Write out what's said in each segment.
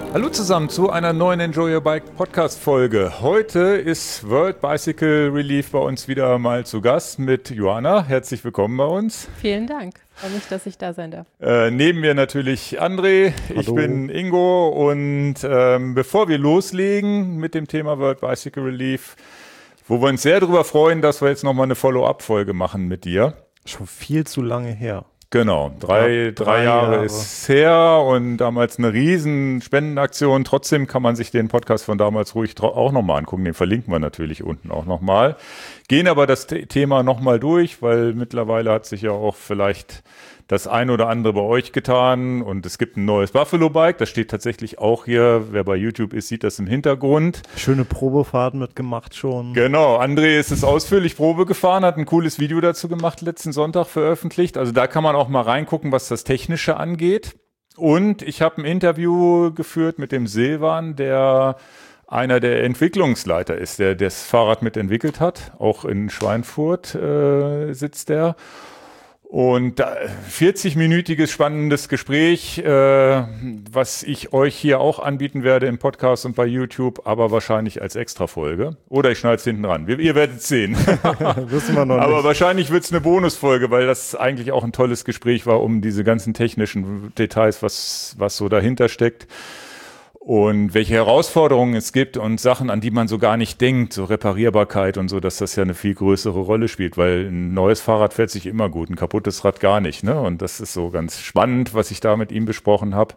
Hallo zusammen zu einer neuen Enjoy Your Bike Podcast Folge. Heute ist World Bicycle Relief bei uns wieder mal zu Gast mit Johanna. Herzlich willkommen bei uns. Vielen Dank. Freue mich, dass ich da sein darf. Neben mir natürlich André. Hallo. Ich bin Ingo und bevor wir loslegen mit dem Thema World Bicycle Relief, wo wir uns sehr darüber freuen, dass wir jetzt nochmal eine Follow-up-Folge machen mit dir. Schon viel zu lange her. Genau, drei Jahre ist her und damals eine riesen Spendenaktion. Trotzdem kann man sich den Podcast von damals ruhig auch nochmal angucken. Den verlinken wir natürlich unten auch nochmal. Gehen aber das Thema nochmal durch, weil mittlerweile hat sich ja auch vielleicht das ein oder andere bei euch getan und es gibt ein neues Buffalo Bike. Das steht tatsächlich auch hier. Wer bei YouTube ist, sieht das im Hintergrund. Schöne Probefahrt mitgemacht schon. Genau, André ist es ausführlich Probe gefahren, hat ein cooles Video dazu gemacht, letzten Sonntag veröffentlicht. Also da kann man auch mal reingucken, was das Technische angeht. Und ich habe ein Interview geführt mit dem Silvan, der einer der Entwicklungsleiter ist, der das Fahrrad mitentwickelt hat. Auch in Schweinfurt sitzt der. Und 40-minütiges spannendes Gespräch, was ich euch hier auch anbieten werde im Podcast und bei YouTube, aber wahrscheinlich als Extra-Folge. Oder ich schneide es hinten ran. Ihr werdet es sehen. Wissen wir noch nicht. Aber wahrscheinlich wird es eine Bonusfolge, weil das eigentlich auch ein tolles Gespräch war um diese ganzen technischen Details, was so dahinter steckt. Und welche Herausforderungen es gibt und Sachen, an die man so gar nicht denkt, so Reparierbarkeit und so, dass das ja eine viel größere Rolle spielt, weil ein neues Fahrrad fährt sich immer gut, ein kaputtes Rad gar nicht, ne? Und das ist so ganz spannend, was ich da mit ihm besprochen habe.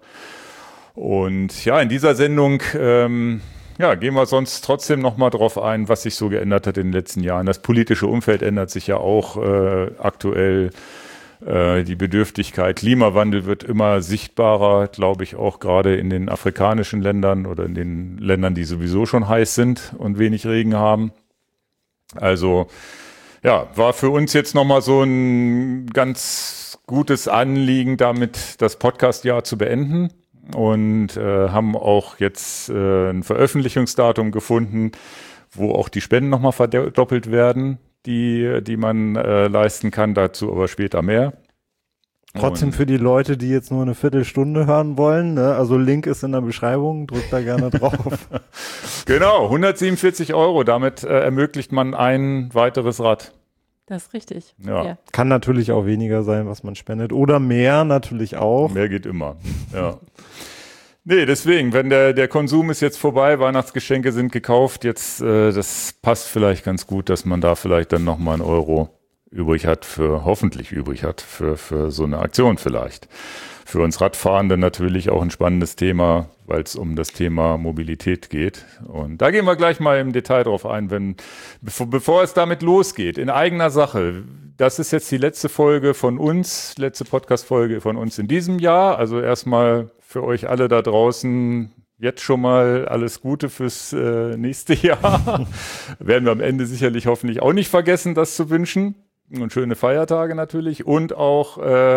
Und ja, in dieser Sendung gehen wir sonst trotzdem nochmal drauf ein, was sich so geändert hat in den letzten Jahren. Das politische Umfeld ändert sich ja auch aktuell. Die Bedürftigkeit, Klimawandel wird immer sichtbarer, glaube ich, auch gerade in den afrikanischen Ländern oder in den Ländern, die sowieso schon heiß sind und wenig Regen haben. Also ja, war für uns jetzt nochmal so ein ganz gutes Anliegen, damit das Podcast-Jahr zu beenden und haben auch jetzt ein Veröffentlichungsdatum gefunden, wo auch die Spenden nochmal verdoppelt werden, die man leisten kann, dazu aber später mehr. Trotzdem für die Leute, die jetzt nur eine Viertelstunde hören wollen, ne? Also Link ist in der Beschreibung, drückt da gerne drauf. Genau, 147 €, damit ermöglicht man ein weiteres Rad. Das ist richtig. Ja. Kann natürlich auch weniger sein, was man spendet. Oder mehr natürlich auch. Mehr geht immer, ja. Nee, deswegen, wenn der Konsum ist jetzt vorbei, Weihnachtsgeschenke sind gekauft, jetzt das passt vielleicht ganz gut, dass man da vielleicht dann nochmal einen Euro hoffentlich übrig hat für so eine Aktion vielleicht. Für uns Radfahrende natürlich auch ein spannendes Thema, weil es um das Thema Mobilität geht. Und da gehen wir gleich mal im Detail drauf ein, bevor es damit losgeht, in eigener Sache. Das ist jetzt die letzte Folge von uns, letzte Podcast-Folge von uns in diesem Jahr. Also erstmal für euch alle da draußen jetzt schon mal alles Gute fürs nächste Jahr. Werden wir am Ende sicherlich hoffentlich auch nicht vergessen, das zu wünschen. Und schöne Feiertage natürlich. Und auch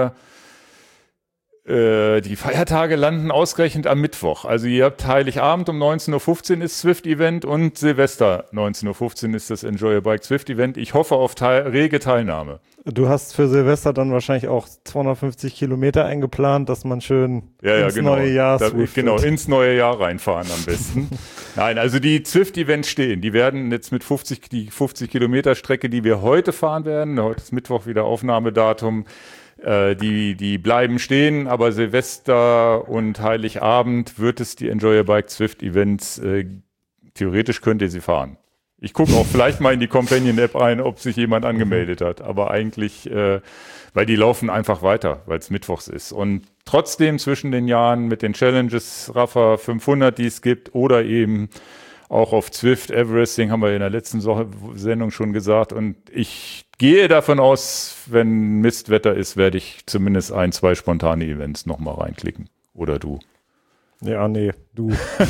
die Feiertage landen ausgerechnet am Mittwoch. Also ihr habt Heiligabend um 19.15 Uhr ist Zwift-Event und Silvester 19.15 Uhr ist das Enjoy Your Bike Zwift-Event. Ich hoffe auf rege Teilnahme. Du hast für Silvester dann wahrscheinlich auch 250 Kilometer eingeplant, dass man schön ins neue Jahr swiftet. Genau, ins neue Jahr reinfahren am besten. Nein, also die Zwift-Events stehen. Die werden jetzt mit 50 Kilometer Strecke, die wir heute fahren werden, heute ist Mittwoch wieder Aufnahmedatum, die bleiben stehen, aber Silvester und Heiligabend wird es die Enjoy Your Bike Zwift Events, theoretisch könnt ihr sie fahren. Ich gucke auch vielleicht mal in die Companion-App rein, ob sich jemand angemeldet hat, aber eigentlich, weil die laufen einfach weiter, weil es mittwochs ist. Und trotzdem zwischen den Jahren mit den Challenges Rafa 500, die es gibt, oder eben auch auf Zwift, Everesting, haben wir in der letzten Sendung schon gesagt. Und ich gehe davon aus, wenn Mistwetter ist, werde ich zumindest 1-2 spontane Events nochmal reinklicken. Oder du? Ja, nee, du.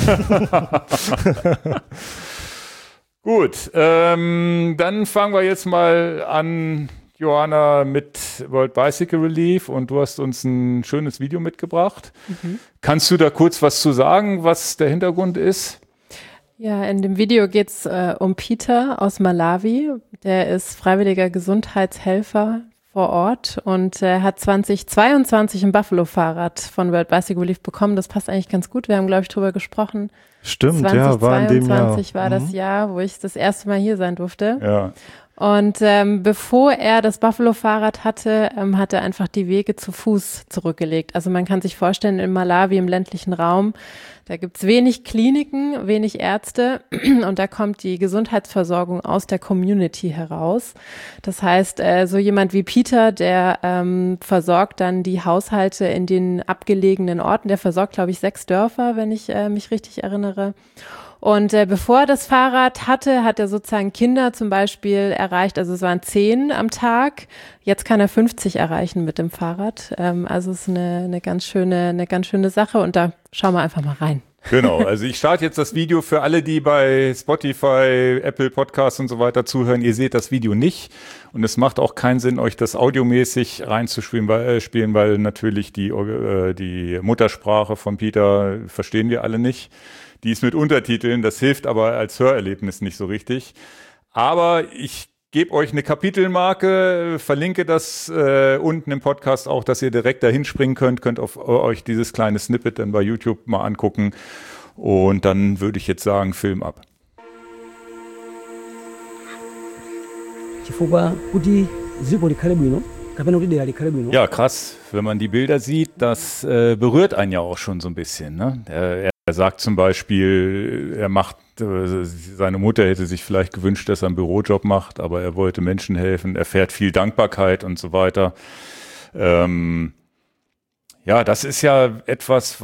Gut, dann fangen wir jetzt mal an, Johanna, mit World Bicycle Relief, und du hast uns ein schönes Video mitgebracht. Kannst du da kurz was zu sagen, was der Hintergrund ist? Ja, in dem Video geht es um Peter aus Malawi. Der ist freiwilliger Gesundheitshelfer vor Ort und hat 2022 ein Buffalo-Fahrrad von World Bicycle Relief bekommen. Das passt eigentlich ganz gut. Wir haben, glaube ich, drüber gesprochen. Stimmt, ja, war in dem Jahr. 2022 war das Jahr, wo ich das erste Mal hier sein durfte. Ja. Und bevor er das Buffalo-Fahrrad hatte, hat er einfach die Wege zu Fuß zurückgelegt. Also man kann sich vorstellen, in Malawi im ländlichen Raum, da gibt's wenig Kliniken, wenig Ärzte und da kommt die Gesundheitsversorgung aus der Community heraus. Das heißt, so jemand wie Peter, der versorgt dann die Haushalte in den abgelegenen Orten. Der versorgt, glaube ich, 6 Dörfer, wenn ich mich richtig erinnere. Und bevor er das Fahrrad hatte, hat er sozusagen Kinder zum Beispiel erreicht, also es waren 10 am Tag, jetzt kann er 50 erreichen mit dem Fahrrad. Also es ist eine ganz schöne Sache und da schauen wir einfach mal rein. Genau, also ich starte jetzt das Video für alle, die bei Spotify, Apple Podcasts und so weiter zuhören. Ihr seht das Video nicht und es macht auch keinen Sinn, euch das audiomäßig reinzuspielen, weil natürlich die Muttersprache von Peter verstehen wir alle nicht. Die ist mit Untertiteln, das hilft aber als Hörerlebnis nicht so richtig. Aber ich gebe euch eine Kapitelmarke, verlinke das unten im Podcast auch, dass ihr direkt dahin springen könnt euch dieses kleine Snippet dann bei YouTube mal angucken. Und dann würde ich jetzt sagen, Film ab. Ja, krass, wenn man die Bilder sieht, das berührt einen ja auch schon so ein bisschen, ne? Er sagt zum Beispiel, seine Mutter hätte sich vielleicht gewünscht, dass er einen Bürojob macht, aber er wollte Menschen helfen, erfährt viel Dankbarkeit und so weiter. Ja, das ist ja etwas,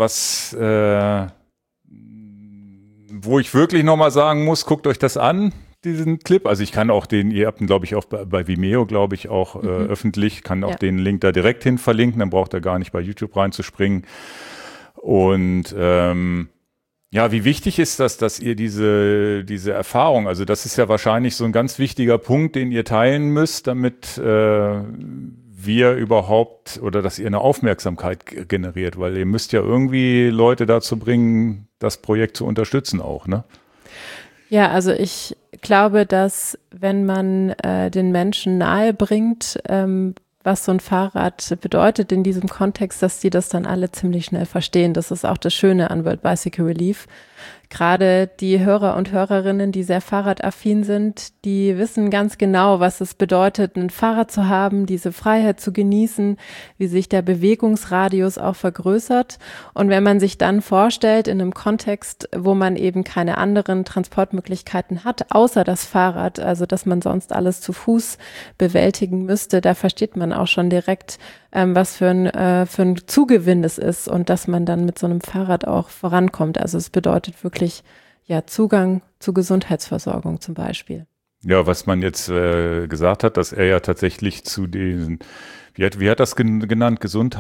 wo ich wirklich nochmal sagen muss, guckt euch das an, diesen Clip. Also ich kann auch ihr habt ihn, glaube ich, auch bei Vimeo, glaube ich, auch öffentlich, kann auch den Link da direkt hin verlinken, dann braucht er gar nicht bei YouTube reinzuspringen. Und ja, wie wichtig ist das, dass ihr diese Erfahrung, also das ist ja wahrscheinlich so ein ganz wichtiger Punkt, den ihr teilen müsst, damit wir überhaupt oder dass ihr eine Aufmerksamkeit generiert, weil ihr müsst ja irgendwie Leute dazu bringen, das Projekt zu unterstützen auch, ne? Ja, also ich glaube, dass wenn man den Menschen nahe bringt, was so ein Fahrrad bedeutet in diesem Kontext, dass die das dann alle ziemlich schnell verstehen. Das ist auch das Schöne an World Bicycle Relief. Gerade die Hörer und Hörerinnen, die sehr fahrradaffin sind, die wissen ganz genau, was es bedeutet, ein Fahrrad zu haben, diese Freiheit zu genießen, wie sich der Bewegungsradius auch vergrößert. Und wenn man sich dann vorstellt, in einem Kontext, wo man eben keine anderen Transportmöglichkeiten hat, außer das Fahrrad, also dass man sonst alles zu Fuß bewältigen müsste, da versteht man auch schon direkt, was für ein Zugewinn es ist und dass man dann mit so einem Fahrrad auch vorankommt. Also es bedeutet wirklich ja Zugang zu Gesundheitsversorgung zum Beispiel. Ja, was man jetzt gesagt hat, dass er ja tatsächlich zu diesen, wie hat das genannt,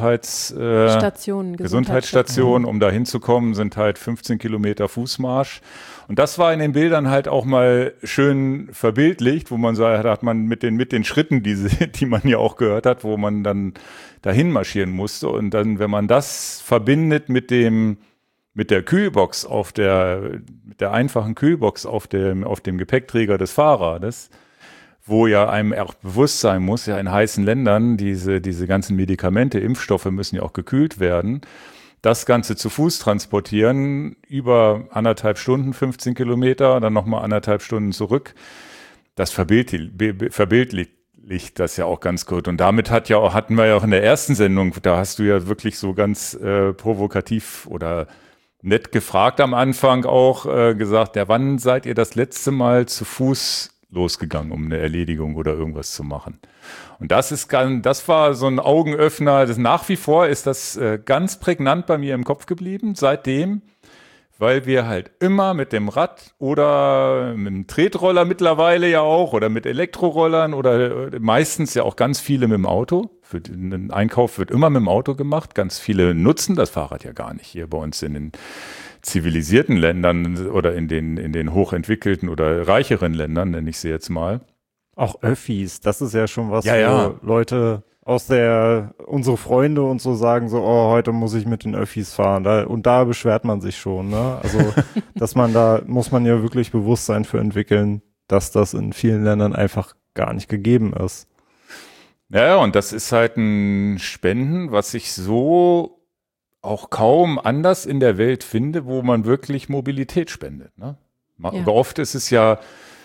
Gesundheitsstationen, um da hinzukommen, sind halt 15 Kilometer Fußmarsch. Und das war in den Bildern halt auch mal schön verbildlicht, wo man sagt, hat man mit den Schritten, die man ja auch gehört hat, wo man dann dahin marschieren musste. Und dann, wenn man das verbindet mit der Kühlbox mit der einfachen Kühlbox auf dem Gepäckträger des Fahrrades, wo ja einem auch bewusst sein muss, ja in heißen Ländern, diese ganzen Medikamente, Impfstoffe müssen ja auch gekühlt werden. Das Ganze zu Fuß transportieren, über 1,5 Stunden, 15 Kilometer, dann nochmal 1,5 Stunden zurück, das verbildlicht das ja auch ganz gut. Und damit hatten wir ja auch in der ersten Sendung, da hast du ja wirklich so ganz provokativ oder nett gefragt am Anfang auch gesagt, ja, wann seid ihr das letzte Mal zu Fuß losgegangen, um eine Erledigung oder irgendwas zu machen? Und das war so ein Augenöffner. Nach wie vor ist das ganz prägnant bei mir im Kopf geblieben, seitdem, weil wir halt immer mit dem Rad oder mit dem Tretroller mittlerweile ja auch oder mit Elektrorollern oder meistens ja auch ganz viele mit dem Auto. Für den Einkauf wird immer mit dem Auto gemacht. Ganz viele nutzen das Fahrrad ja gar nicht hier bei uns in den zivilisierten Ländern oder in den hochentwickelten oder reicheren Ländern, nenne ich sie jetzt mal. Auch Öffis, das ist ja schon was, ja. wo Leute unsere Freunde und so sagen so, oh, heute muss ich mit den Öffis fahren. Und da beschwert man sich schon, ne? Also, muss man ja wirklich Bewusstsein für entwickeln, dass das in vielen Ländern einfach gar nicht gegeben ist. Ja, und das ist halt ein Spenden, was ich so auch kaum anders in der Welt finde, wo man wirklich Mobilität spendet. Ne? Ja. Oft ist es ja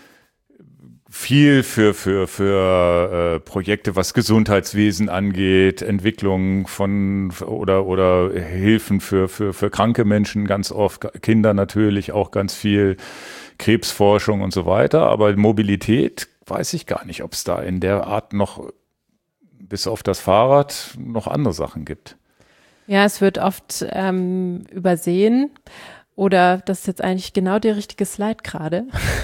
viel für Projekte, was Gesundheitswesen angeht, Entwicklung von oder Hilfen für kranke Menschen, ganz oft Kinder natürlich auch ganz viel, Krebsforschung und so weiter. Aber Mobilität weiß ich gar nicht, ob es da in der Art noch bis auf das Fahrrad noch andere Sachen gibt. Ja, es wird oft übersehen. Oder das ist jetzt eigentlich genau der richtige Slide gerade.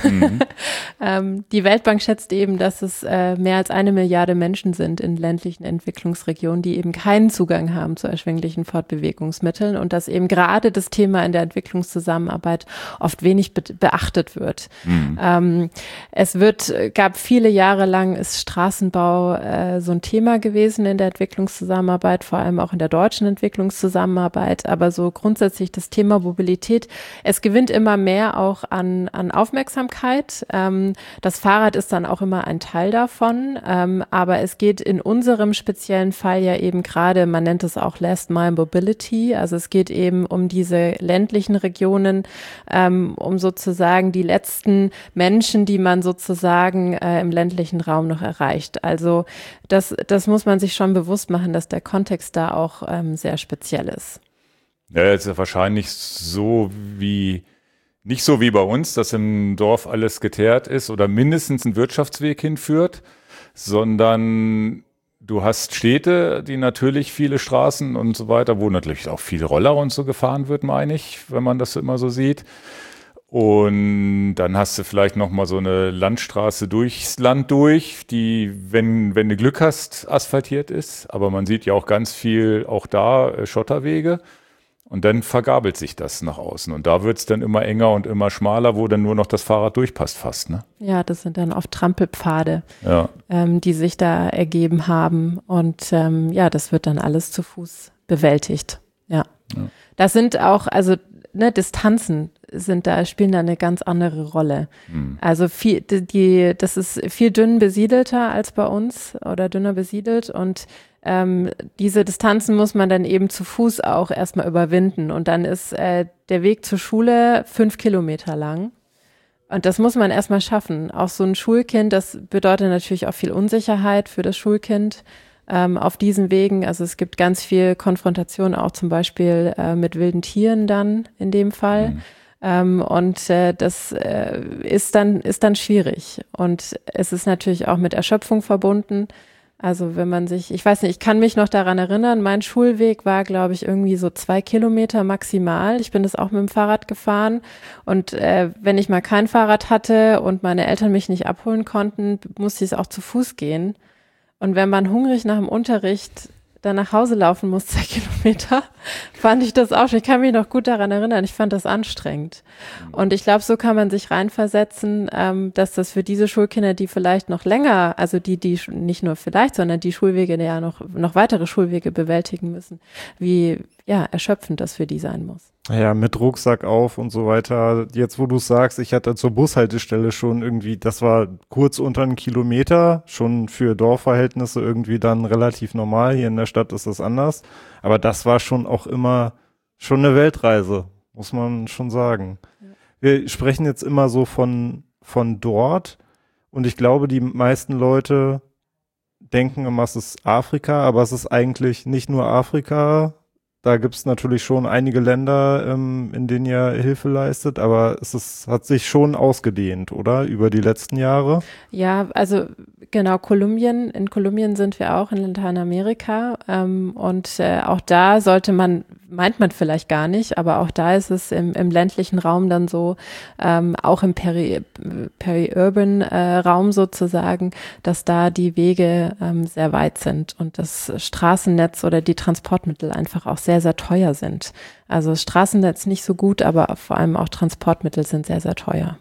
Die Weltbank schätzt eben, dass es mehr als 1 Milliarde Menschen sind in ländlichen Entwicklungsregionen, die eben keinen Zugang haben zu erschwinglichen Fortbewegungsmitteln und dass eben gerade das Thema in der Entwicklungszusammenarbeit oft wenig beachtet wird. Gab viele Jahre lang ist Straßenbau so ein Thema gewesen in der Entwicklungszusammenarbeit, vor allem auch in der deutschen Entwicklungszusammenarbeit, aber so grundsätzlich das Thema Mobilität, es gewinnt immer mehr auch an Aufmerksamkeit. Das Fahrrad ist dann auch immer ein Teil davon, aber es geht in unserem speziellen Fall ja eben gerade, man nennt es auch Last Mile Mobility, also es geht eben um diese ländlichen Regionen, um sozusagen die letzten Menschen, die man sozusagen im ländlichen Raum noch erreicht. Also das muss man sich schon bewusst machen, dass der Kontext da auch sehr speziell ist. Ja, ist ja wahrscheinlich nicht so wie bei uns, dass im Dorf alles geteert ist oder mindestens ein Wirtschaftsweg hinführt, sondern du hast Städte, die natürlich viele Straßen und so weiter, wo natürlich auch viel Roller und so gefahren wird, meine ich, wenn man das immer so sieht. Und dann hast du vielleicht noch mal so eine Landstraße durchs Land durch, die, wenn du Glück hast, asphaltiert ist. Aber man sieht ja auch ganz viel, auch da Schotterwege. Und dann vergabelt sich das nach außen. Und da wird es dann immer enger und immer schmaler, wo dann nur noch das Fahrrad durchpasst fast. Ne? Ja, das sind dann oft Trampelpfade, ja. Die sich da ergeben haben. Und das wird dann alles zu Fuß bewältigt. Ja. Das sind auch, also Distanzen spielen da eine ganz andere Rolle. Also das ist viel dünn besiedelter als bei uns oder dünner besiedelt und diese Distanzen muss man dann eben zu Fuß auch erstmal überwinden und dann ist der Weg zur Schule 5 Kilometer lang und das muss man erstmal schaffen. Auch so ein Schulkind, das bedeutet natürlich auch viel Unsicherheit für das Schulkind auf diesen Wegen. Also es gibt ganz viel Konfrontation auch zum Beispiel mit wilden Tieren dann in dem Fall. Das ist dann schwierig und es ist natürlich auch mit Erschöpfung verbunden. Also wenn man ich weiß nicht, ich kann mich noch daran erinnern, mein Schulweg war, glaube ich, irgendwie so 2 Kilometer maximal. Ich bin das auch mit dem Fahrrad gefahren und wenn ich mal kein Fahrrad hatte und meine Eltern mich nicht abholen konnten, musste ich es auch zu Fuß gehen. Und wenn man hungrig nach dem Unterricht dann nach Hause laufen muss, 2 Kilometer, fand ich das auch schon. Ich kann mich noch gut daran erinnern. Ich fand das anstrengend. Und ich glaube, so kann man sich reinversetzen, dass das für diese Schulkinder, die vielleicht noch länger, also die nicht nur vielleicht, sondern die Schulwege, die ja noch weitere Schulwege bewältigen müssen, wie erschöpfend das für die sein muss. Ja, mit Rucksack auf und so weiter. Jetzt, wo du es sagst, ich hatte zur Bushaltestelle schon irgendwie, das war kurz unter 1 Kilometer, schon für Dorfverhältnisse irgendwie dann relativ normal. Hier in der Stadt ist das anders. Aber das war schon auch immer schon eine Weltreise, muss man schon sagen. Ja. Wir sprechen jetzt immer so von dort und ich glaube, die meisten Leute denken immer, es ist Afrika, aber es ist eigentlich nicht nur Afrika. Da gibt es natürlich schon einige Länder, in denen ihr Hilfe leistet, aber hat sich schon ausgedehnt, oder? Über die letzten Jahre? Ja, also genau, Kolumbien. In Kolumbien sind wir auch in Lateinamerika und auch da meint man vielleicht gar nicht, aber auch da ist es im ländlichen Raum dann so, auch im Peri-Urban Raum sozusagen, dass da die Wege sehr weit sind und das Straßennetz oder die Transportmittel einfach auch sehr, sehr teuer sind. Also das Straßennetz nicht so gut, aber vor allem auch Transportmittel sind sehr, sehr teuer.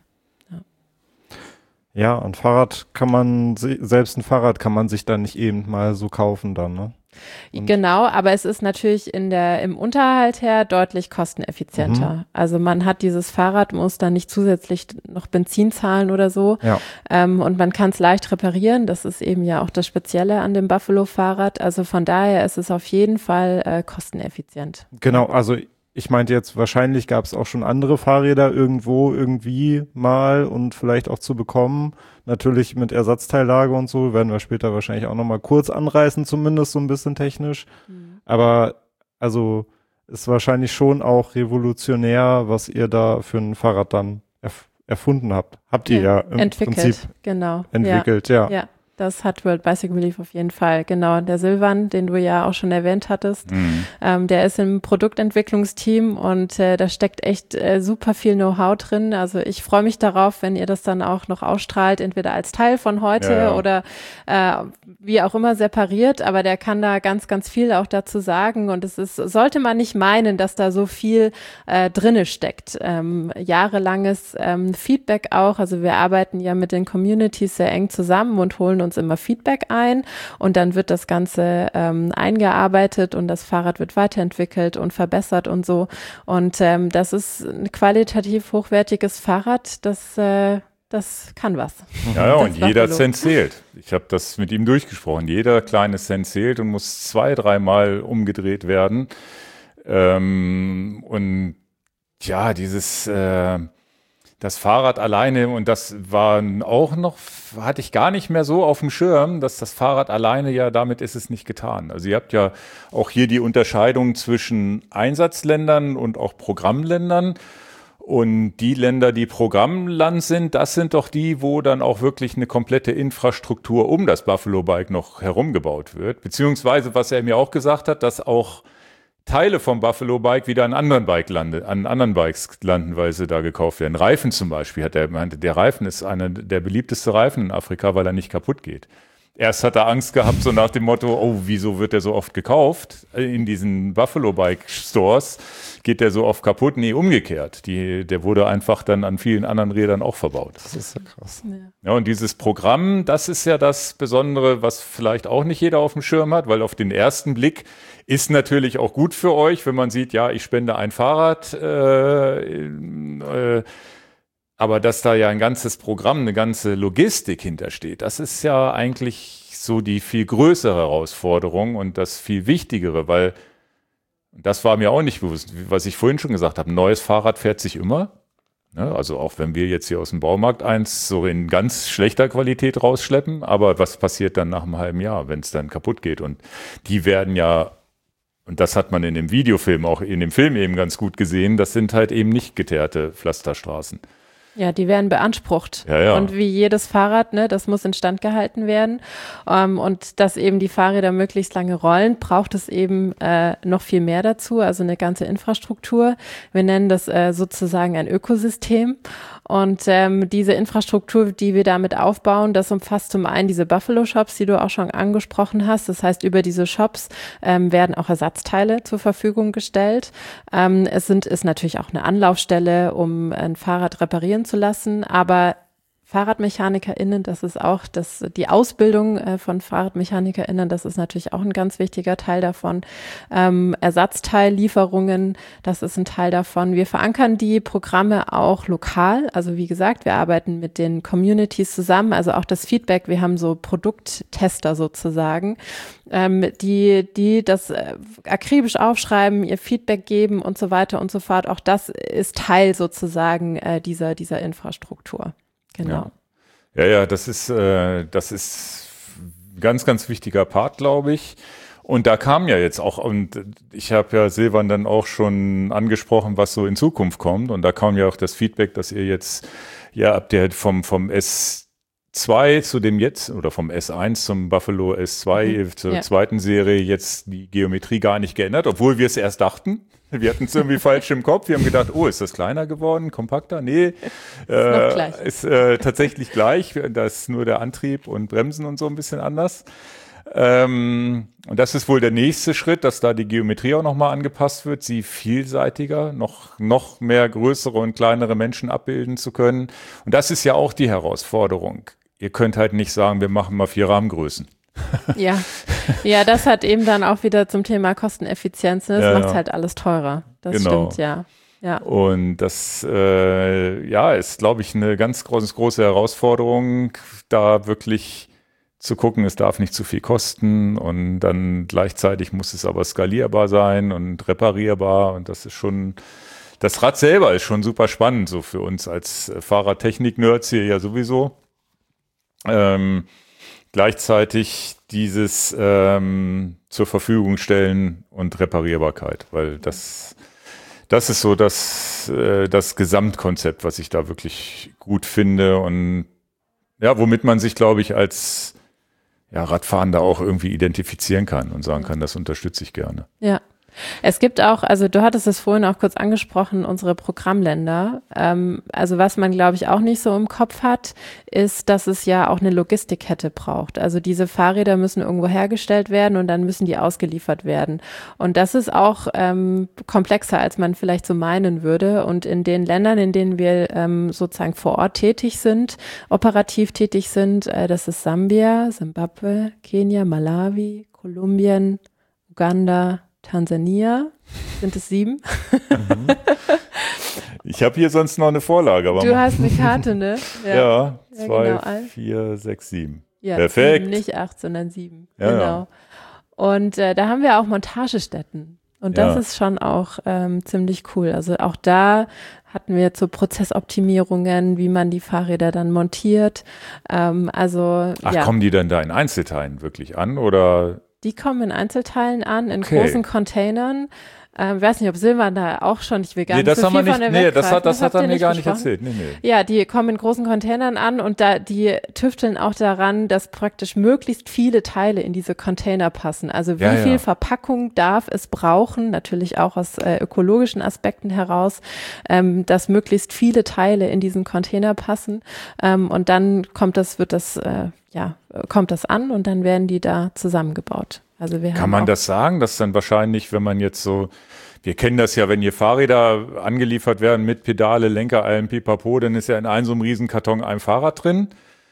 Ja, selbst ein Fahrrad kann man sich dann nicht eben mal so kaufen dann, ne? Genau, aber es ist natürlich im Unterhalt her deutlich kosteneffizienter. Also man hat dieses Fahrrad, muss dann nicht zusätzlich noch Benzin zahlen oder so. Ja. Und man kann es leicht reparieren. Das ist eben ja auch das Spezielle an dem Buffalo-Fahrrad. Also von daher ist es auf jeden Fall kosteneffizient. Genau, also ich meinte jetzt, wahrscheinlich gab es auch schon andere Fahrräder irgendwo, irgendwie mal und vielleicht auch zu bekommen. Natürlich mit Ersatzteillage und so, werden wir später wahrscheinlich auch nochmal kurz anreißen, zumindest so ein bisschen technisch. Aber also ist wahrscheinlich schon auch revolutionär, was ihr da für ein Fahrrad dann erfunden habt. Habt ihr ja im Prinzip genau. entwickelt, ja. Ja. Das hat World Bicycle Relief auf jeden Fall. Genau, der Silvan, den du ja auch schon erwähnt hattest, der ist im Produktentwicklungsteam und da steckt echt super viel Know-how drin. Also ich freue mich darauf, wenn ihr das dann auch noch ausstrahlt, entweder als Teil von heute oder wie auch immer separiert, aber der kann da ganz, ganz viel auch dazu sagen und sollte man nicht meinen, dass da so viel drinne steckt. Jahrelanges Feedback auch, also wir arbeiten ja mit den Communities sehr eng zusammen und holen uns immer Feedback ein und dann wird das Ganze eingearbeitet und das Fahrrad wird weiterentwickelt und verbessert und so. Und das ist ein qualitativ hochwertiges Fahrrad, das kann was. Ja, und jeder Cent zählt. Ich habe das mit ihm durchgesprochen. Jeder kleine Cent zählt und muss 2-3 Mal umgedreht werden. Und ja, das Fahrrad alleine, und das war auch noch, hatte ich gar nicht mehr so auf dem Schirm, dass das Fahrrad alleine, ja, damit ist es nicht getan. Also ihr habt ja auch hier die Unterscheidung zwischen Einsatzländern und auch Programmländern. Und die Länder, die Programmland sind, das sind doch die, wo dann auch wirklich eine komplette Infrastruktur um das Buffalo Bike noch herumgebaut wird. Beziehungsweise, was er mir auch gesagt hat, dass auch Teile vom Buffalo Bike wieder an anderen Bikes landen, weil sie da gekauft werden. Reifen zum Beispiel, hat er gemeint, der Reifen ist einer der beliebteste Reifen in Afrika, weil er nicht kaputt geht. Erst hat er Angst gehabt, so nach dem Motto, oh, wieso wird der so oft gekauft? In diesen Buffalo Bike Stores geht der so oft kaputt? Nee, umgekehrt. Der wurde einfach dann an vielen anderen Rädern auch verbaut. Das ist ja krass. Ja, und dieses Programm, das ist ja das Besondere, was vielleicht auch nicht jeder auf dem Schirm hat, weil auf den ersten Blick ist natürlich auch gut für euch, wenn man sieht, ja, ich spende ein Fahrrad, aber dass da ja ein ganzes Programm, eine ganze Logistik hintersteht, das ist ja eigentlich so die viel größere Herausforderung und das viel Wichtigere, weil das war mir auch nicht bewusst, was ich vorhin schon gesagt habe, ein neues Fahrrad fährt sich immer. Ne? Also auch wenn wir jetzt hier aus dem Baumarkt eins so in ganz schlechter Qualität rausschleppen, aber was passiert dann nach einem halben Jahr, wenn es dann kaputt geht? Und die werden ja, und das hat man in dem Videofilm, auch in dem Film eben ganz gut gesehen, das sind halt eben nicht geteerte Pflasterstraßen. Ja, die werden beansprucht. Ja. Und wie jedes Fahrrad, ne, das muss instand gehalten werden. Und dass eben die Fahrräder möglichst lange rollen, braucht es eben noch viel mehr dazu, also eine ganze Infrastruktur. Wir nennen das sozusagen ein Ökosystem. Und diese Infrastruktur, die wir damit aufbauen, das umfasst zum einen diese Buffalo-Shops, die du auch schon angesprochen hast. Das heißt, über diese Shops werden auch Ersatzteile zur Verfügung gestellt. Ist natürlich auch eine Anlaufstelle, um ein Fahrrad reparieren zu lassen, aber FahrradmechanikerInnen, das ist auch die Ausbildung von FahrradmechanikerInnen, das ist natürlich auch ein ganz wichtiger Teil davon. Ersatzteillieferungen, das ist ein Teil davon. Wir verankern die Programme auch lokal. Also wie gesagt, wir arbeiten mit den Communities zusammen, also auch das Feedback. Wir haben so Produkttester sozusagen, die das akribisch aufschreiben, ihr Feedback geben und so weiter und so fort. Auch das ist Teil sozusagen dieser Infrastruktur. Genau. Ja, das ist ein ganz, ganz wichtiger Part, glaube ich. Und da kam ja jetzt auch, und ich habe ja Silvan dann auch schon angesprochen, was so in Zukunft kommt. Und da kam ja auch das Feedback, dass ihr jetzt ja ab der vom S2 zu dem jetzt, oder vom S1 zum Buffalo S2 zur zweiten Serie jetzt die Geometrie gar nicht geändert, obwohl wir es erst dachten. Wir hatten es irgendwie falsch im Kopf. Wir haben gedacht, oh, ist das kleiner geworden, kompakter? Nee, ist tatsächlich gleich. Da ist nur der Antrieb und Bremsen und so ein bisschen anders. Und das ist wohl der nächste Schritt, dass da die Geometrie auch nochmal angepasst wird, sie vielseitiger, noch mehr größere und kleinere Menschen abbilden zu können. Und das ist ja auch die Herausforderung. Ihr könnt halt nicht sagen, wir machen mal 4 Rahmengrößen. Ja, das hat eben dann auch wieder zum Thema Kosteneffizienz, ne? Das macht halt alles teurer. Das stimmt, ja. Und das ist, glaube ich, eine ganz große Herausforderung, da wirklich zu gucken, es darf nicht zu viel kosten und dann gleichzeitig muss es aber skalierbar sein und reparierbar und das Rad selber ist schon super spannend, so für uns als Fahrradtechnik-Nerds hier ja sowieso. Gleichzeitig dieses zur Verfügung stellen und Reparierbarkeit, weil das ist so das Gesamtkonzept, was ich da wirklich gut finde und ja, womit man sich, glaube ich, als Radfahrender auch irgendwie identifizieren kann und sagen kann, das unterstütze ich gerne. Ja. Es gibt auch, also du hattest es vorhin auch kurz angesprochen, unsere Programmländer. Also was man, glaube ich, auch nicht so im Kopf hat, ist, dass es ja auch eine Logistikkette braucht. Also diese Fahrräder müssen irgendwo hergestellt werden und dann müssen die ausgeliefert werden. Und das ist auch komplexer, als man vielleicht so meinen würde. Und in den Ländern, in denen wir sozusagen vor Ort tätig sind, operativ tätig sind, das ist Sambia, Simbabwe, Kenia, Malawi, Kolumbien, Uganda, Tansania, sind es 7? Ich habe hier sonst noch eine Vorlage. Aber du hast eine Karte, ne? Ja, 2, genau. 4, 6, 7. Ja, perfekt. 7, nicht 8, sondern 7. Ja, genau. ja. Und da haben wir auch Montagestätten. Und das ist schon auch ziemlich cool. Also auch da hatten wir so Prozessoptimierungen, wie man die Fahrräder dann montiert. Kommen die denn da in Einzelteilen wirklich an oder? Die kommen in Einzelteilen an, in großen Containern. Ich weiß nicht, ob Silvan da auch schon, ich will gar nicht so viel von der das hat er mir gar nicht erzählt. Nee. Ja, die kommen in großen Containern an und die tüfteln auch daran, dass praktisch möglichst viele Teile in diese Container passen. Also wie viel Verpackung darf es brauchen, natürlich auch aus ökologischen Aspekten heraus, dass möglichst viele Teile in diesen Container passen. Und dann kommt das an und dann werden die da zusammengebaut. Also kann man das sagen, dass dann wahrscheinlich, wenn man jetzt so, wir kennen das ja, wenn hier Fahrräder angeliefert werden mit Pedale, Lenker, allem Pipapo, dann ist ja in einem so einem Riesenkarton ein Fahrrad drin.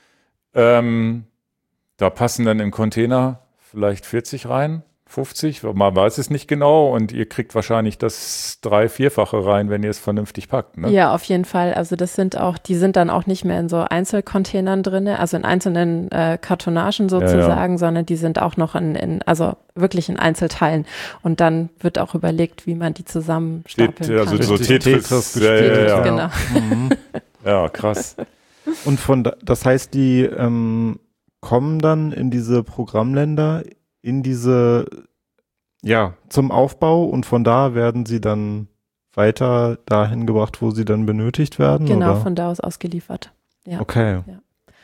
Da passen dann im Container vielleicht 40 rein, 50, man weiß es nicht genau und ihr kriegt wahrscheinlich das 3-4-fache rein, wenn ihr es vernünftig packt, ne? Ja, auf jeden Fall. Also die sind dann auch nicht mehr in so Einzelcontainern drin, also in einzelnen Kartonagen sozusagen, sondern die sind auch noch also wirklich in Einzelteilen. Und dann wird auch überlegt, wie man die zusammenstapeln kann. Also so Tetris gespielt, genau. Ja, krass. Und das heißt, die kommen dann in diese Programmländer in diese, zum Aufbau und von da werden sie dann weiter dahin gebracht, wo sie dann benötigt werden? Genau, oder? von da aus ausgeliefert. Ja. Okay. Ja.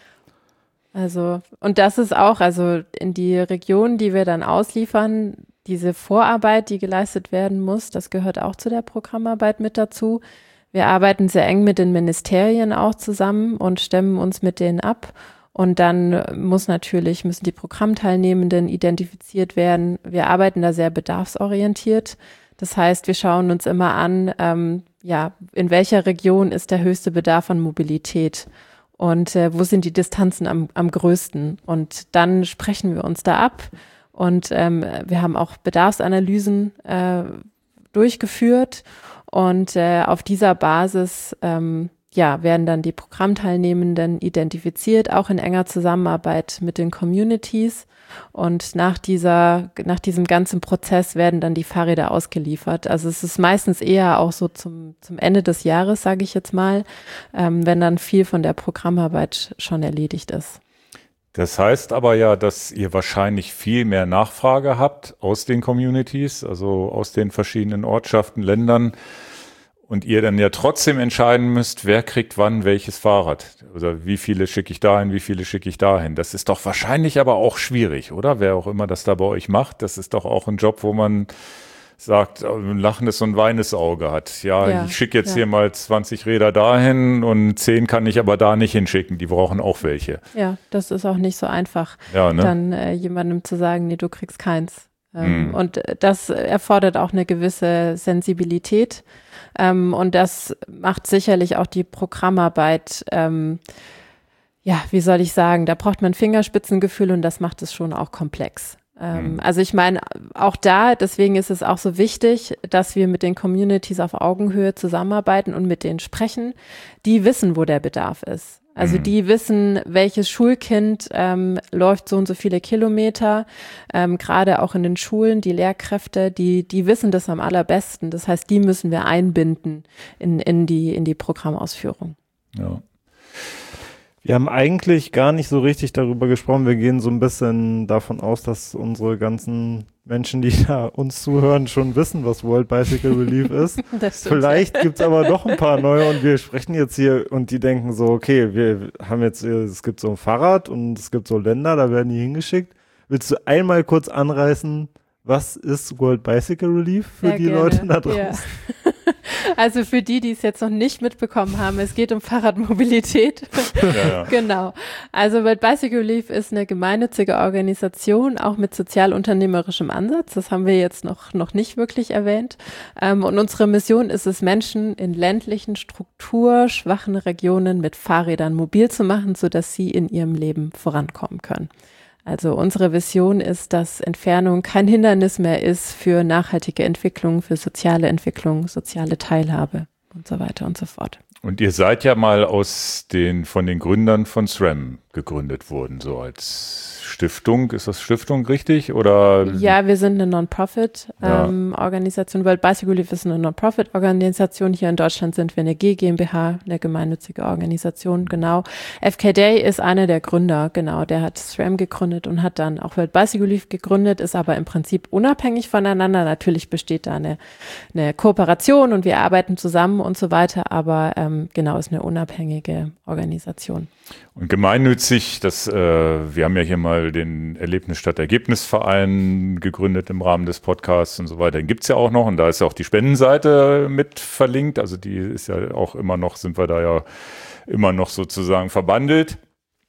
Also, und das ist auch, also in die Regionen, die wir dann ausliefern, diese Vorarbeit, die geleistet werden muss, das gehört auch zu der Programmarbeit mit dazu. Wir arbeiten sehr eng mit den Ministerien auch zusammen und stemmen uns mit denen ab. Und dann müssen die Programmteilnehmenden identifiziert werden. Wir arbeiten da sehr bedarfsorientiert. Das heißt, wir schauen uns immer an, in welcher Region ist der höchste Bedarf an Mobilität und wo sind die Distanzen am größten. Und dann sprechen wir uns da ab. Und wir haben auch Bedarfsanalysen durchgeführt. Und auf dieser Basis werden dann die Programmteilnehmenden identifiziert, auch in enger Zusammenarbeit mit den Communities. Und nach diesem ganzen Prozess werden dann die Fahrräder ausgeliefert. Also es ist meistens eher auch so zum Ende des Jahres, sage ich jetzt mal, wenn dann viel von der Programmarbeit schon erledigt ist. Das heißt aber ja, dass ihr wahrscheinlich viel mehr Nachfrage habt aus den Communities, also aus den verschiedenen Ortschaften, Ländern, und ihr dann ja trotzdem entscheiden müsst, wer kriegt wann welches Fahrrad. Oder wie viele schicke ich dahin, wie viele schicke ich dahin. Das ist doch wahrscheinlich aber auch schwierig, oder? Wer auch immer das da bei euch macht, das ist doch auch ein Job, wo man sagt, ein lachendes und weines Auge hat. Ja, ich schicke jetzt hier mal 20 Räder dahin und 10 kann ich aber da nicht hinschicken. Die brauchen auch welche. Ja, das ist auch nicht so einfach, ne? Dann jemandem zu sagen, nee, du kriegst keins. Und das erfordert auch eine gewisse Sensibilität. Und das macht sicherlich auch die Programmarbeit ja, wie soll ich sagen, da braucht man Fingerspitzengefühl und das macht es schon auch komplex. Also ich meine, auch deswegen ist es auch so wichtig, dass wir mit den Communities auf Augenhöhe zusammenarbeiten und mit denen sprechen, die wissen, wo der Bedarf ist. Also die wissen, welches Schulkind läuft so und so viele Kilometer, gerade auch in den Schulen, die Lehrkräfte, die wissen das am allerbesten. Das heißt, die müssen wir einbinden in die Programmausführung. Ja. Wir haben eigentlich gar nicht so richtig darüber gesprochen. Wir gehen so ein bisschen davon aus, dass unsere ganzen Menschen, die da uns zuhören, schon wissen, was World Bicycle Relief ist. Das stimmt, Vielleicht gibt's aber noch ein paar neue und wir sprechen jetzt hier und die denken so, okay, wir haben jetzt, es gibt so ein Fahrrad und es gibt so Länder, da werden die hingeschickt. Willst du einmal kurz anreißen, was ist World Bicycle Relief für Sehr die gerne. Leute da draußen? Ja. Also für die es jetzt noch nicht mitbekommen haben, es geht um Fahrradmobilität. Ja. Genau. Also World Bicycle Relief ist eine gemeinnützige Organisation, auch mit sozialunternehmerischem Ansatz. Das haben wir jetzt noch nicht wirklich erwähnt. Und unsere Mission ist es, Menschen in ländlichen, strukturschwachen Regionen mit Fahrrädern mobil zu machen, sodass sie in ihrem Leben vorankommen können. Also unsere Vision ist, dass Entfernung kein Hindernis mehr ist für nachhaltige Entwicklung, für soziale Entwicklung, soziale Teilhabe und so weiter und so fort. Und ihr seid ja mal von den Gründern von SRAM gegründet worden, so als Stiftung. Ist das Stiftung richtig? Oder? Ja, wir sind eine Non-Profit-Organisation. World Bicycle Relief ist eine Non-Profit-Organisation. Hier in Deutschland sind wir eine GmbH, eine gemeinnützige Organisation, genau. FK Day ist einer der Gründer, genau. Der hat SRAM gegründet und hat dann auch World Bicycle Relief gegründet, ist aber im Prinzip unabhängig voneinander. Natürlich besteht da eine Kooperation und wir arbeiten zusammen und so weiter, aber genau, ist eine unabhängige Organisation. Und gemeinnützig, wir haben ja hier mal den Erlebnis statt Ergebnisverein gegründet im Rahmen des Podcasts und so weiter. Den gibt's ja auch noch und da ist ja auch die Spendenseite mit verlinkt. Also die ist ja auch immer noch, sind wir da ja immer noch sozusagen verbandelt.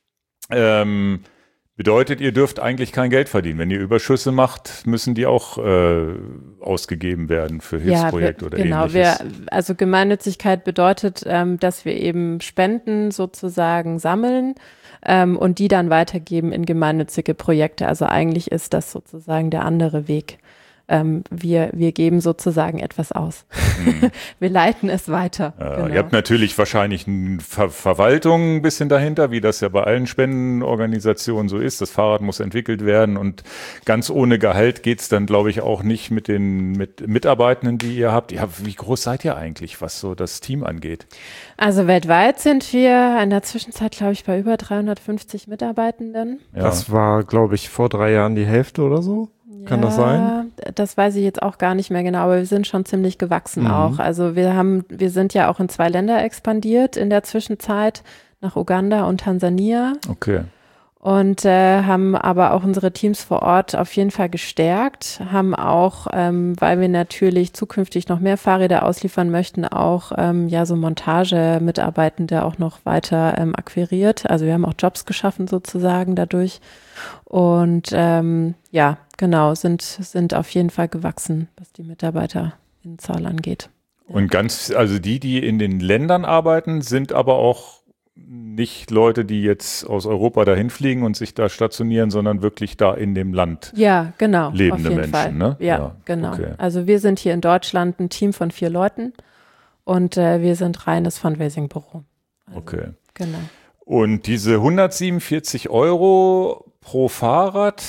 Bedeutet, ihr dürft eigentlich kein Geld verdienen. Wenn ihr Überschüsse macht, müssen die auch ausgegeben werden für Hilfsprojekte oder Ähnliches. Also Gemeinnützigkeit bedeutet, dass wir eben Spenden sozusagen sammeln und die dann weitergeben in gemeinnützige Projekte. Also eigentlich ist das sozusagen der andere Weg. Wir geben sozusagen etwas aus. Wir leiten es weiter. Genau. Ihr habt natürlich wahrscheinlich eine Verwaltung ein bisschen dahinter, wie das ja bei allen Spendenorganisationen so ist. Das Fahrrad muss entwickelt werden und ganz ohne Gehalt geht's dann, glaube ich, auch nicht mit Mitarbeitenden, die ihr habt. Wie groß seid ihr eigentlich, was so das Team angeht? Also weltweit sind wir in der Zwischenzeit, glaube ich, bei über 350 Mitarbeitenden. Ja. Das war, glaube ich, vor 3 Jahren die Hälfte oder so. Kann das sein? Das weiß ich jetzt auch gar nicht mehr genau, aber wir sind schon ziemlich gewachsen auch. Also wir sind ja auch in 2 Länder expandiert in der Zwischenzeit, nach Uganda und Tansania. Okay. Und haben aber auch unsere Teams vor Ort auf jeden Fall gestärkt, haben auch, weil wir natürlich zukünftig noch mehr Fahrräder ausliefern möchten, auch so Montagemitarbeitende auch noch weiter akquiriert. Also wir haben auch Jobs geschaffen sozusagen dadurch. Und genau, sind auf jeden Fall gewachsen, was die Mitarbeiterzahl angeht. Ja. Und also die in den Ländern arbeiten, sind aber auch nicht Leute, die jetzt aus Europa dahin fliegen und sich da stationieren, sondern wirklich da in dem Land genau, lebende auf jeden Menschen. Fall. Ne? Ja, genau. Okay. Also wir sind hier in Deutschland ein Team von 4 Leuten und wir sind reines Fundraising-Büro. Also, Okay. Genau. Und diese 147 € pro Fahrrad,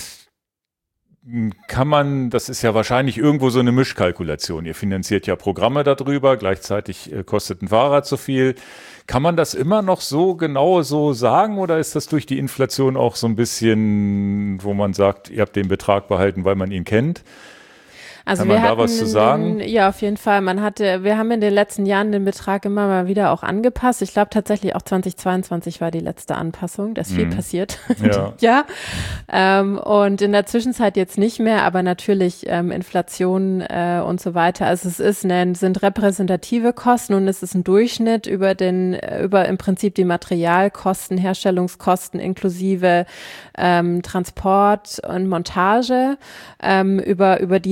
das ist ja wahrscheinlich irgendwo so eine Mischkalkulation. Ihr finanziert ja Programme darüber, gleichzeitig kostet ein Fahrrad so viel. Kann man das immer noch so genau so sagen oder ist das durch die Inflation auch so ein bisschen, wo man sagt, ihr habt den Betrag behalten, weil man ihn kennt? Also Kann man da was zu sagen? Ja, auf jeden Fall. Wir haben in den letzten Jahren den Betrag immer mal wieder auch angepasst. Ich glaube tatsächlich auch 2022 war die letzte Anpassung. Da ist viel passiert. Ja. Und in der Zwischenzeit jetzt nicht mehr, aber natürlich Inflation und so weiter. Also es sind repräsentative Kosten und es ist ein Durchschnitt über im Prinzip die Materialkosten, Herstellungskosten inklusive Transport und Montage über die Länder,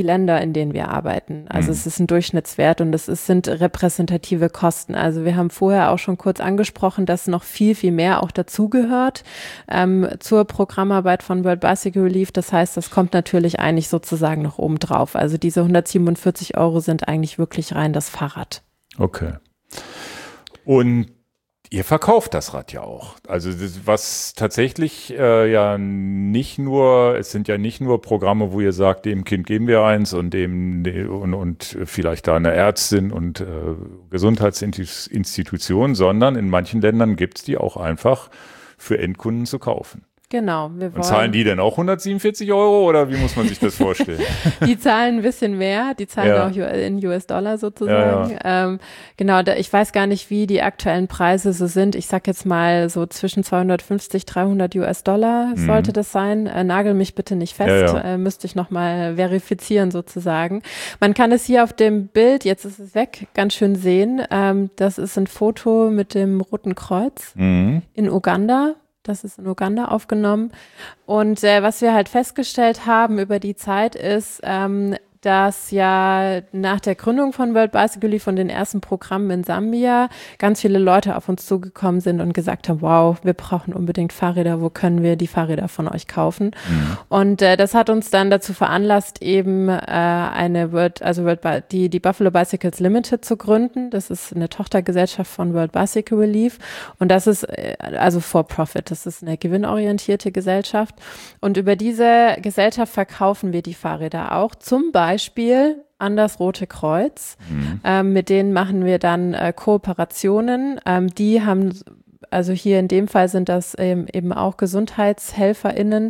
in denen wir arbeiten. Also es ist ein Durchschnittswert und sind repräsentative Kosten. Also wir haben vorher auch schon kurz angesprochen, dass noch viel, viel mehr auch dazugehört zur Programmarbeit von World Bicycle Relief. Das heißt, das kommt natürlich eigentlich sozusagen noch oben drauf. Also diese 147 € sind eigentlich wirklich rein das Fahrrad. Okay. Und ihr verkauft das Rad ja auch. Also was tatsächlich ja nicht nur, es sind ja nicht nur Programme, wo ihr sagt, dem Kind geben wir eins und und vielleicht da eine Ärztin und Gesundheitsinstitution, sondern in manchen Ländern gibt es die auch einfach für Endkunden zu kaufen. Genau. Und zahlen die denn auch 147 € oder wie muss man sich das vorstellen? Die zahlen ein bisschen mehr, die zahlen auch in US-Dollar sozusagen. Ja. Genau, ich weiß gar nicht, wie die aktuellen Preise so sind. Ich sag jetzt mal so zwischen 250, 300 US-Dollar sollte das sein. Nagel mich bitte nicht fest, müsste ich nochmal verifizieren sozusagen. Man kann es hier auf dem Bild, jetzt ist es weg, ganz schön sehen. Das ist ein Foto mit dem Roten Kreuz in Uganda. Das ist in Uganda aufgenommen. Und was wir halt festgestellt haben über die Zeit ist, dass ja nach der Gründung von World Bicycle Relief und den ersten Programmen in Sambia ganz viele Leute auf uns zugekommen sind und gesagt haben, wow, wir brauchen unbedingt Fahrräder, wo können wir die Fahrräder von euch kaufen? Und das hat uns dann dazu veranlasst, eben die Buffalo Bicycles Limited zu gründen. Das ist eine Tochtergesellschaft von World Bicycle Relief und das ist also for profit, das ist eine gewinnorientierte Gesellschaft und über diese Gesellschaft verkaufen wir die Fahrräder auch, zum Beispiel an das Rote Kreuz. Mit denen machen wir dann Kooperationen. Die haben, also hier in dem Fall sind das eben auch GesundheitshelferInnen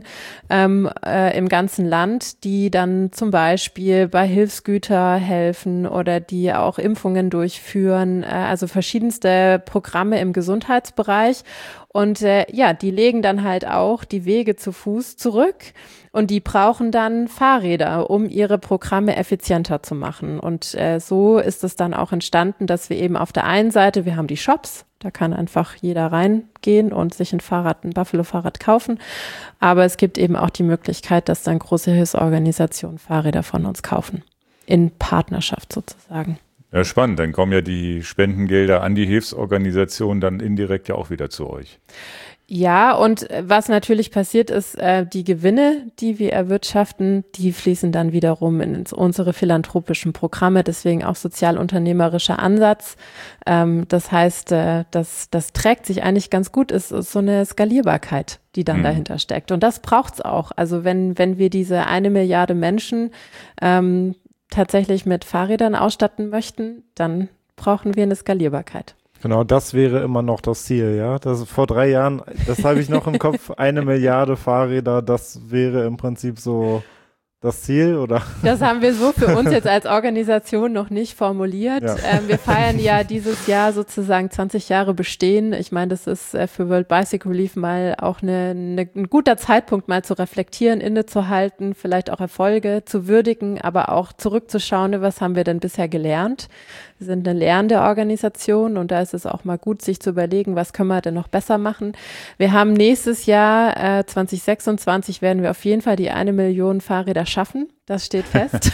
im ganzen Land, die dann zum Beispiel bei Hilfsgüter helfen oder die auch Impfungen durchführen, also verschiedenste Programme im Gesundheitsbereich. Und die legen dann halt auch die Wege zu Fuß zurück und die brauchen dann Fahrräder, um ihre Programme effizienter zu machen. Und so ist es dann auch entstanden, dass wir eben auf der einen Seite, wir haben die Shops, da kann einfach jeder reingehen und sich ein Buffalo-Fahrrad kaufen. Aber es gibt eben auch die Möglichkeit, dass dann große Hilfsorganisationen Fahrräder von uns kaufen. In Partnerschaft sozusagen. Ja, spannend. Dann kommen ja die Spendengelder an die Hilfsorganisation dann indirekt ja auch wieder zu euch. Ja, und was natürlich passiert ist, die Gewinne, die wir erwirtschaften, die fließen dann wiederum in unsere philanthropischen Programme, deswegen auch sozialunternehmerischer Ansatz. Das heißt, das trägt sich eigentlich ganz gut, ist so eine Skalierbarkeit, die dann dahinter steckt. Und das braucht's auch. Also wenn wir diese 1 Milliarde Menschen tatsächlich mit Fahrrädern ausstatten möchten, dann brauchen wir eine Skalierbarkeit. Genau, das wäre immer noch das Ziel, ja. Das vor 3 Jahren, das habe ich noch im Kopf, 1 Milliarde Fahrräder, das wäre im Prinzip so das Ziel, oder? Das haben wir so für uns jetzt als Organisation noch nicht formuliert. Ja. Wir feiern ja dieses Jahr sozusagen 20 Jahre Bestehen. Ich meine, das ist für World Bicycle Relief mal auch ein guter Zeitpunkt, mal zu reflektieren, innezuhalten, vielleicht auch Erfolge zu würdigen, aber auch zurückzuschauen, was haben wir denn bisher gelernt. Wir sind eine lernende Organisation und da ist es auch mal gut, sich zu überlegen, was können wir denn noch besser machen. Wir haben nächstes Jahr, 2026, werden wir auf jeden Fall die 1 Million Fahrräder schaffen. Das steht fest.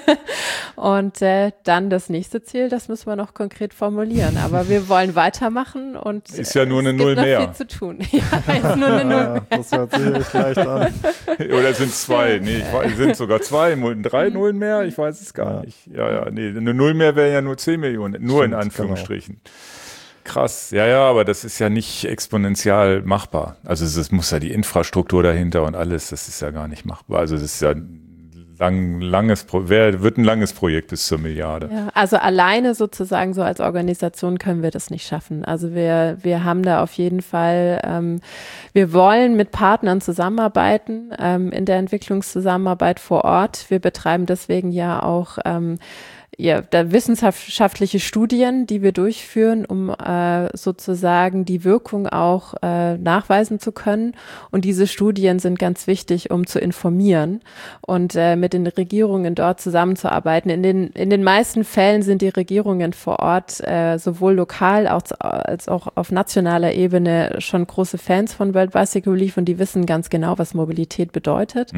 Und dann das nächste Ziel, das müssen wir noch konkret formulieren. Aber wir wollen weitermachen und ist ja nur eine es Null gibt mehr. Noch viel zu tun. Ja, ist nur eine Null mehr. Das hört sich leicht an. Oder sind es 2? Nee, sind sogar 2, 3 Nullen mehr? Ich weiß es gar nicht. Ja, nee, eine Null mehr wäre ja nur 10 Millionen, nur in Anführungsstrichen. Genau. Krass, ja, aber das ist ja nicht exponentiell machbar. Also es muss ja die Infrastruktur dahinter und alles, das ist ja gar nicht machbar. Also das ist ja wird ein langes Projekt bis zur Milliarde. Ja, also alleine sozusagen so als Organisation können wir das nicht schaffen. Also wir haben da auf jeden Fall, wir wollen mit Partnern zusammenarbeiten, in der Entwicklungszusammenarbeit vor Ort. Wir betreiben deswegen ja auch ja, da wissenschaftliche Studien, die wir durchführen, um sozusagen die Wirkung auch nachweisen zu können. Und diese Studien sind ganz wichtig, um zu informieren und mit den Regierungen dort zusammenzuarbeiten. In den meisten Fällen sind die Regierungen vor Ort sowohl lokal als auch auf nationaler Ebene schon große Fans von World Bicycle Relief und die wissen ganz genau, was Mobilität bedeutet.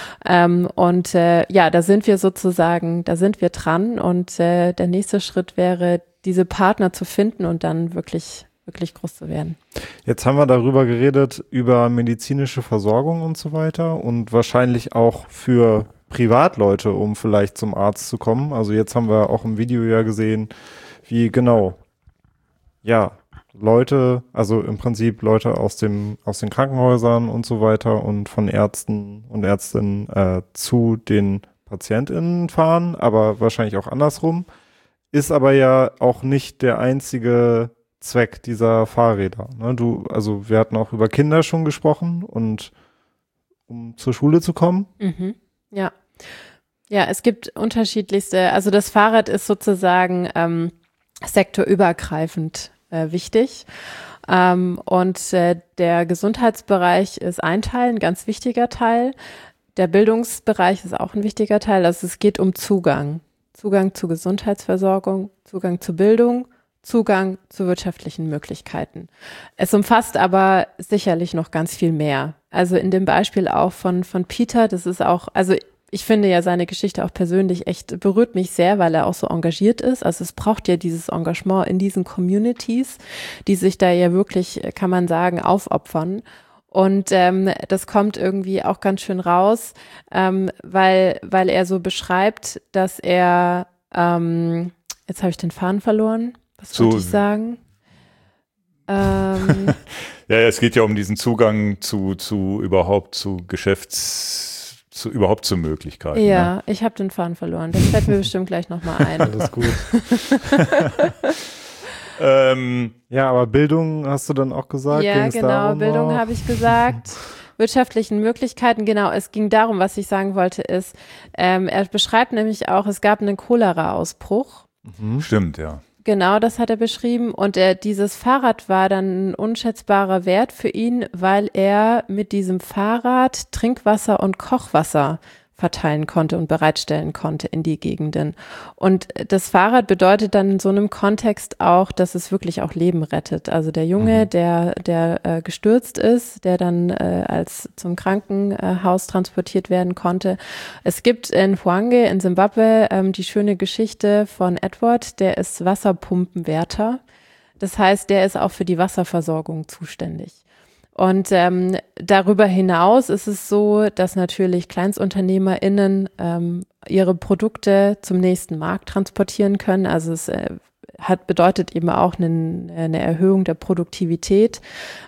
Ja, da sind wir dran und der nächste Schritt wäre, diese Partner zu finden und dann wirklich groß zu werden. Jetzt haben wir darüber geredet, über medizinische Versorgung und so weiter und wahrscheinlich auch für Privatleute, um vielleicht zum Arzt zu kommen. Also jetzt haben wir auch im Video ja gesehen, wie genau, ja, Leute, also im Prinzip Leute aus den Krankenhäusern und so weiter und von Ärzten und Ärztinnen zu den PatientInnen fahren, aber wahrscheinlich auch andersrum. Ist aber ja auch nicht der einzige Zweck dieser Fahrräder. Ne? Also wir hatten auch über Kinder schon gesprochen und um zur Schule zu kommen. Ja. Ja, es gibt unterschiedlichste, also das Fahrrad ist sozusagen sektorübergreifend wichtig. Und der Gesundheitsbereich ist ein Teil, ein ganz wichtiger Teil. Der Bildungsbereich ist auch ein wichtiger Teil. Also es geht um Zugang. Zugang zu Gesundheitsversorgung, Zugang zu Bildung, Zugang zu wirtschaftlichen Möglichkeiten. Es umfasst aber sicherlich noch ganz viel mehr. Also in dem Beispiel auch von Peter, das ist auch, also ich finde ja seine Geschichte auch persönlich echt, berührt mich sehr, weil er auch so engagiert ist. Also es braucht ja dieses Engagement in diesen Communities, die sich da ja wirklich, kann man sagen, aufopfern. Und das kommt irgendwie auch ganz schön raus, weil er so beschreibt, dass er, jetzt habe ich den Faden verloren, was wollte ich sagen? Ja, es geht ja um diesen Zugang zu Möglichkeiten. Ja, ne? Ich habe den Faden verloren. Das fällt mir bestimmt gleich nochmal ein. Alles gut. Ja, aber Bildung hast du dann auch gesagt? Ja, genau, Bildung habe ich gesagt. Wirtschaftlichen Möglichkeiten, genau, es ging darum, was ich sagen wollte, ist, er beschreibt nämlich auch, es gab einen Cholera-Ausbruch. Stimmt, ja. Genau, das hat er beschrieben und dieses Fahrrad war dann ein unschätzbarer Wert für ihn, weil er mit diesem Fahrrad Trinkwasser und Kochwasser verteilen konnte und bereitstellen konnte in die Gegenden. Und das Fahrrad bedeutet dann in so einem Kontext auch, dass es wirklich auch Leben rettet. Also der Junge, der gestürzt ist, der dann als zum Krankenhaus transportiert werden konnte. Es gibt in Hwange in Simbabwe die schöne Geschichte von Edward, der ist Wasserpumpenwärter. Das heißt, der ist auch für die Wasserversorgung zuständig. Und darüber hinaus ist es so, dass natürlich KleinstunternehmerInnen ihre Produkte zum nächsten Markt transportieren können. Also es bedeutet eben auch eine Erhöhung der Produktivität.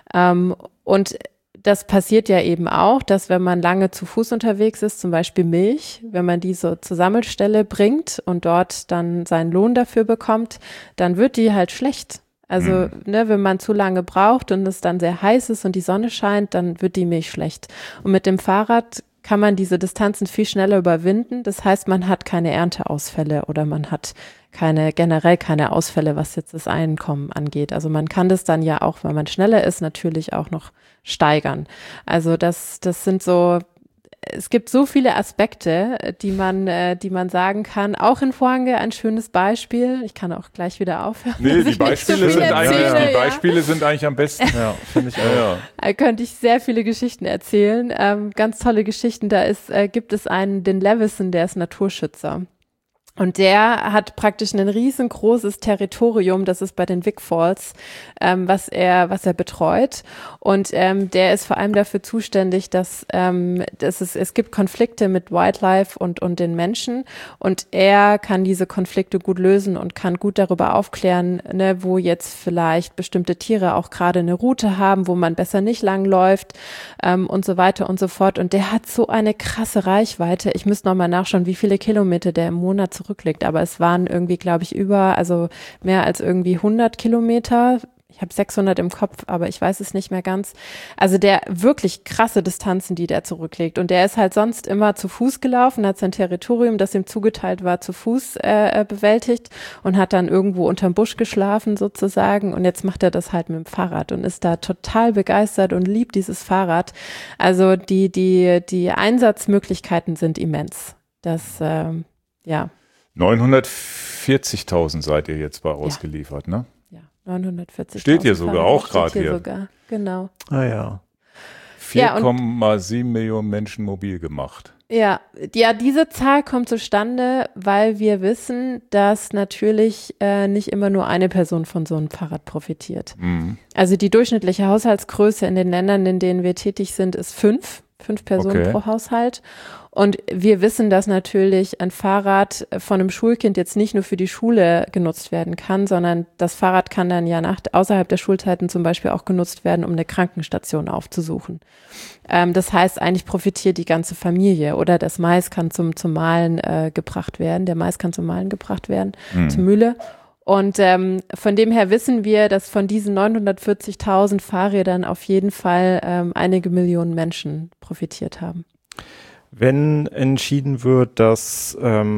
Und das passiert ja eben auch, dass wenn man lange zu Fuß unterwegs ist, zum Beispiel Milch, wenn man die so zur Sammelstelle bringt und dort dann seinen Lohn dafür bekommt, dann wird die halt schlecht. Also, wenn man zu lange braucht und es dann sehr heiß ist und die Sonne scheint, dann wird die Milch schlecht. Und mit dem Fahrrad kann man diese Distanzen viel schneller überwinden. Das heißt, man hat keine Ernteausfälle oder man hat generell keine Ausfälle, was jetzt das Einkommen angeht. Also man kann das dann ja auch, wenn man schneller ist, natürlich auch noch steigern. Also das sind so, es gibt so viele Aspekte, die man sagen kann. Auch in Hwange ein schönes Beispiel. Ich kann auch gleich wieder aufhören. Nee, die Beispiele sind eigentlich am besten. Ja, finde ich auch. Da könnte ich sehr viele Geschichten erzählen. Ganz tolle Geschichten. Da gibt es den Levison, der ist Naturschützer. Und der hat praktisch ein riesengroßes Territorium, das ist bei den Wick Falls, was er betreut. Und der ist vor allem dafür zuständig, dass es gibt Konflikte mit Wildlife und den Menschen. Und er kann diese Konflikte gut lösen und kann gut darüber aufklären, ne, wo jetzt vielleicht bestimmte Tiere auch gerade eine Route haben, wo man besser nicht langläuft und so weiter und so fort. Und der hat so eine krasse Reichweite. Ich müsste nochmal nachschauen, wie viele Kilometer der im Monat zurücklegt, aber es waren irgendwie, glaube ich, mehr als irgendwie 100 Kilometer ich habe 600 im Kopf, aber ich weiß es nicht mehr ganz. Also der wirklich krasse Distanzen, die der zurücklegt. Und der ist halt sonst immer zu Fuß gelaufen, hat sein Territorium, das ihm zugeteilt war, zu Fuß bewältigt und hat dann irgendwo unterm Busch geschlafen sozusagen. Und jetzt macht er das halt mit dem Fahrrad und ist da total begeistert und liebt dieses Fahrrad. Also die Einsatzmöglichkeiten sind immens. Das, ja. 940.000 seid ihr jetzt bei ausgeliefert, ne? 940. Steht hier sogar auch gerade hier. Sogar. Genau. Ah ja. 4,7 Millionen Menschen mobil gemacht. Ja, diese Zahl kommt zustande, weil wir wissen, dass natürlich nicht immer nur eine Person von so einem Fahrrad profitiert. Mhm. Also die durchschnittliche Haushaltsgröße in den Ländern, in denen wir tätig sind, ist 5 Personen pro Haushalt. Und wir wissen, dass natürlich ein Fahrrad von einem Schulkind jetzt nicht nur für die Schule genutzt werden kann, sondern das Fahrrad kann dann ja außerhalb der Schulzeiten zum Beispiel auch genutzt werden, um eine Krankenstation aufzusuchen. Das heißt, eigentlich profitiert die ganze Familie oder das Mais kann zum Mahlen gebracht werden. Der Mais kann zum Mahlen gebracht werden, zur Mühle. Und von dem her wissen wir, dass von diesen 940.000 Fahrrädern auf jeden Fall einige Millionen Menschen profitiert haben. Wenn entschieden wird, dass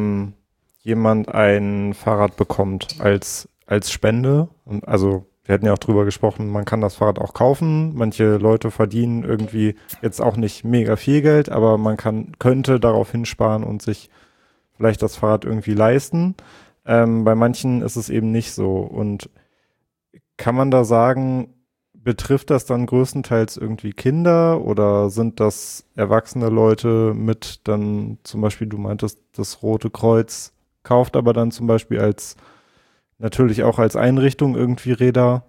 jemand ein Fahrrad bekommt als Spende, und also wir hatten ja auch drüber gesprochen, man kann das Fahrrad auch kaufen. Manche Leute verdienen irgendwie jetzt auch nicht mega viel Geld, aber man könnte darauf hinsparen und sich vielleicht das Fahrrad irgendwie leisten. Bei manchen ist es eben nicht so. Und kann man da sagen, betrifft das dann größtenteils irgendwie Kinder oder sind das erwachsene Leute mit dann zum Beispiel, du meintest, das Rote Kreuz kauft aber dann zum Beispiel natürlich auch als Einrichtung irgendwie Räder.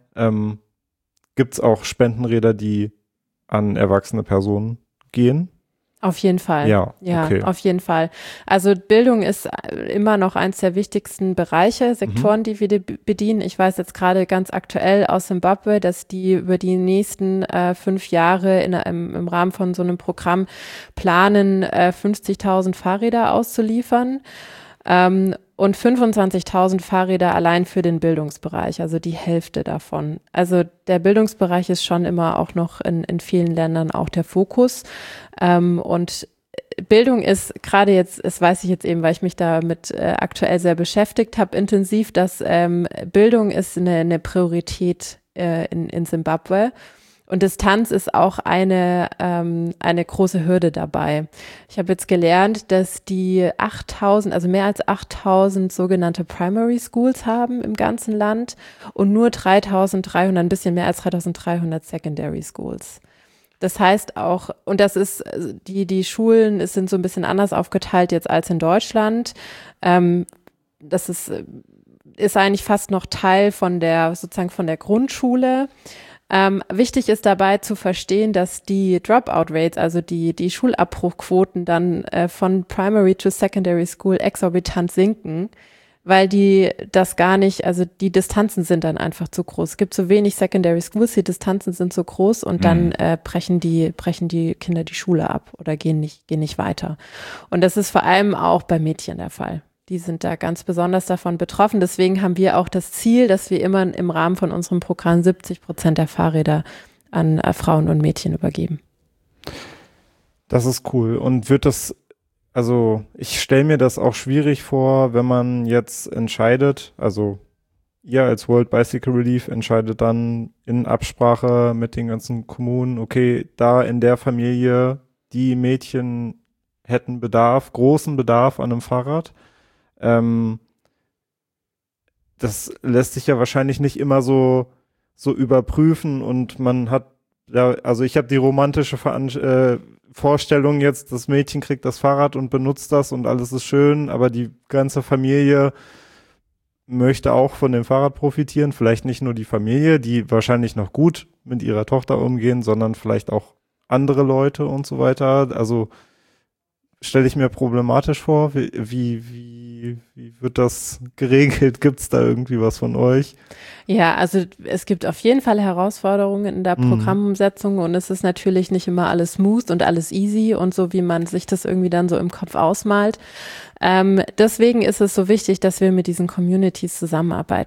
Gibt es auch Spendenräder, die an erwachsene Personen gehen? Auf jeden Fall. Ja, okay. Auf jeden Fall. Also Bildung ist immer noch eins der wichtigsten Bereiche, Sektoren, die wir bedienen. Ich weiß jetzt gerade ganz aktuell aus Zimbabwe, dass die über die nächsten 5 Jahre im Rahmen von so einem Programm planen, 50.000 Fahrräder auszuliefern. Und 25.000 Fahrräder allein für den Bildungsbereich, also die Hälfte davon. Also der Bildungsbereich ist schon immer auch noch in vielen Ländern auch der Fokus. Und Bildung ist gerade jetzt, das weiß ich jetzt eben, weil ich mich damit aktuell sehr beschäftigt habe, intensiv, dass Bildung ist eine Priorität in Zimbabwe. Und Distanz ist auch eine große Hürde dabei. Ich habe jetzt gelernt, dass die 8.000, also mehr als 8.000 sogenannte Primary Schools haben im ganzen Land und nur 3.300, ein bisschen mehr als 3.300 Secondary Schools. Das heißt auch, und das ist, die Schulen sind so ein bisschen anders aufgeteilt jetzt als in Deutschland. Das ist eigentlich fast noch Teil von der Grundschule. Wichtig ist dabei zu verstehen, dass die Dropout-Rates, also die Schulabbruchquoten dann von Primary to Secondary School exorbitant sinken, weil das gar nicht, also die Distanzen sind dann einfach zu groß. Es gibt so wenig Secondary Schools, die Distanzen sind so groß und dann brechen die Kinder die Schule ab oder gehen nicht weiter. Und das ist vor allem auch bei Mädchen der Fall. Die sind da ganz besonders davon betroffen. Deswegen haben wir auch das Ziel, dass wir immer im Rahmen von unserem Programm 70% der Fahrräder an Frauen und Mädchen übergeben. Das ist cool. Und ich stelle mir das auch schwierig vor, wenn man jetzt entscheidet, also ihr als World Bicycle Relief entscheidet dann in Absprache mit den ganzen Kommunen, okay, da in der Familie, die Mädchen hätten großen Bedarf an einem Fahrrad. Das lässt sich ja wahrscheinlich nicht immer so überprüfen und man hat, ja, also ich habe die romantische Vorstellung jetzt, das Mädchen kriegt das Fahrrad und benutzt das und alles ist schön, aber die ganze Familie möchte auch von dem Fahrrad profitieren, vielleicht nicht nur die Familie, die wahrscheinlich noch gut mit ihrer Tochter umgehen, sondern vielleicht auch andere Leute und so weiter, also stelle ich mir problematisch vor. Wie wird das geregelt? Gibt es da irgendwie was von euch? Ja, also es gibt auf jeden Fall Herausforderungen in der Programmumsetzung und es ist natürlich nicht immer alles smooth und alles easy und so, wie man sich das irgendwie dann so im Kopf ausmalt. Deswegen ist es so wichtig, dass wir mit diesen Communities zusammenarbeiten.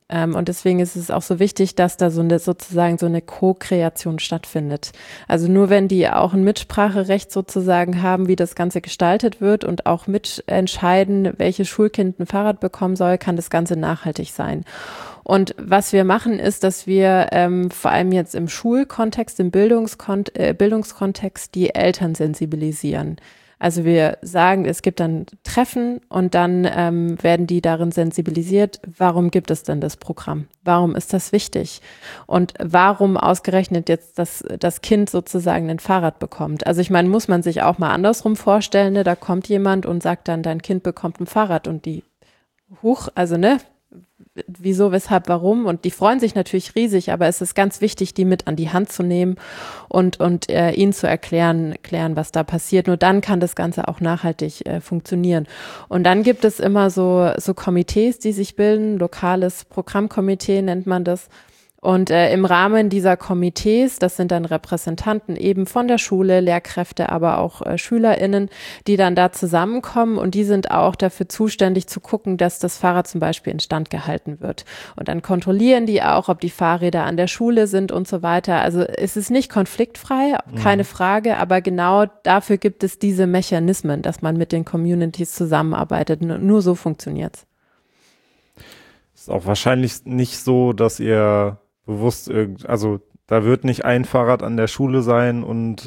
Und deswegen ist es auch so wichtig, dass da sozusagen so eine Co-Kreation stattfindet. Also nur wenn die auch ein Mitspracherecht sozusagen haben, wie das Ganze gestaltet wird und auch mitentscheiden, welches Schulkind ein Fahrrad bekommen soll, kann das Ganze nachhaltig sein. Und was wir machen, ist, dass wir vor allem jetzt im Schulkontext, im Bildungskontext die Eltern sensibilisieren. Also wir sagen, es gibt dann Treffen und dann werden die darin sensibilisiert, warum gibt es denn das Programm? Warum ist das wichtig? Und warum ausgerechnet jetzt das Kind sozusagen ein Fahrrad bekommt? Also ich meine, muss man sich auch mal andersrum vorstellen, ne? Da kommt jemand und sagt dann, dein Kind bekommt ein Fahrrad und die, also ne, wieso, weshalb, warum? Und die freuen sich natürlich riesig, aber es ist ganz wichtig, die mit an die Hand zu nehmen und ihnen zu erklären, was da passiert. Nur dann kann das Ganze auch nachhaltig funktionieren. Und dann gibt es immer so Komitees, die sich bilden, lokales Programmkomitee nennt man das. Und im Rahmen dieser Komitees, das sind dann Repräsentanten eben von der Schule, Lehrkräfte, aber auch SchülerInnen, die dann da zusammenkommen und die sind auch dafür zuständig zu gucken, dass das Fahrrad zum Beispiel instand gehalten wird. Und dann kontrollieren die auch, ob die Fahrräder an der Schule sind und so weiter. Also es ist nicht konfliktfrei, keine Frage, aber genau dafür gibt es diese Mechanismen, dass man mit den Communities zusammenarbeitet. Nur so funktioniert's. Ist auch wahrscheinlich nicht so, dass ihr bewusst, also da wird nicht ein Fahrrad an der Schule sein und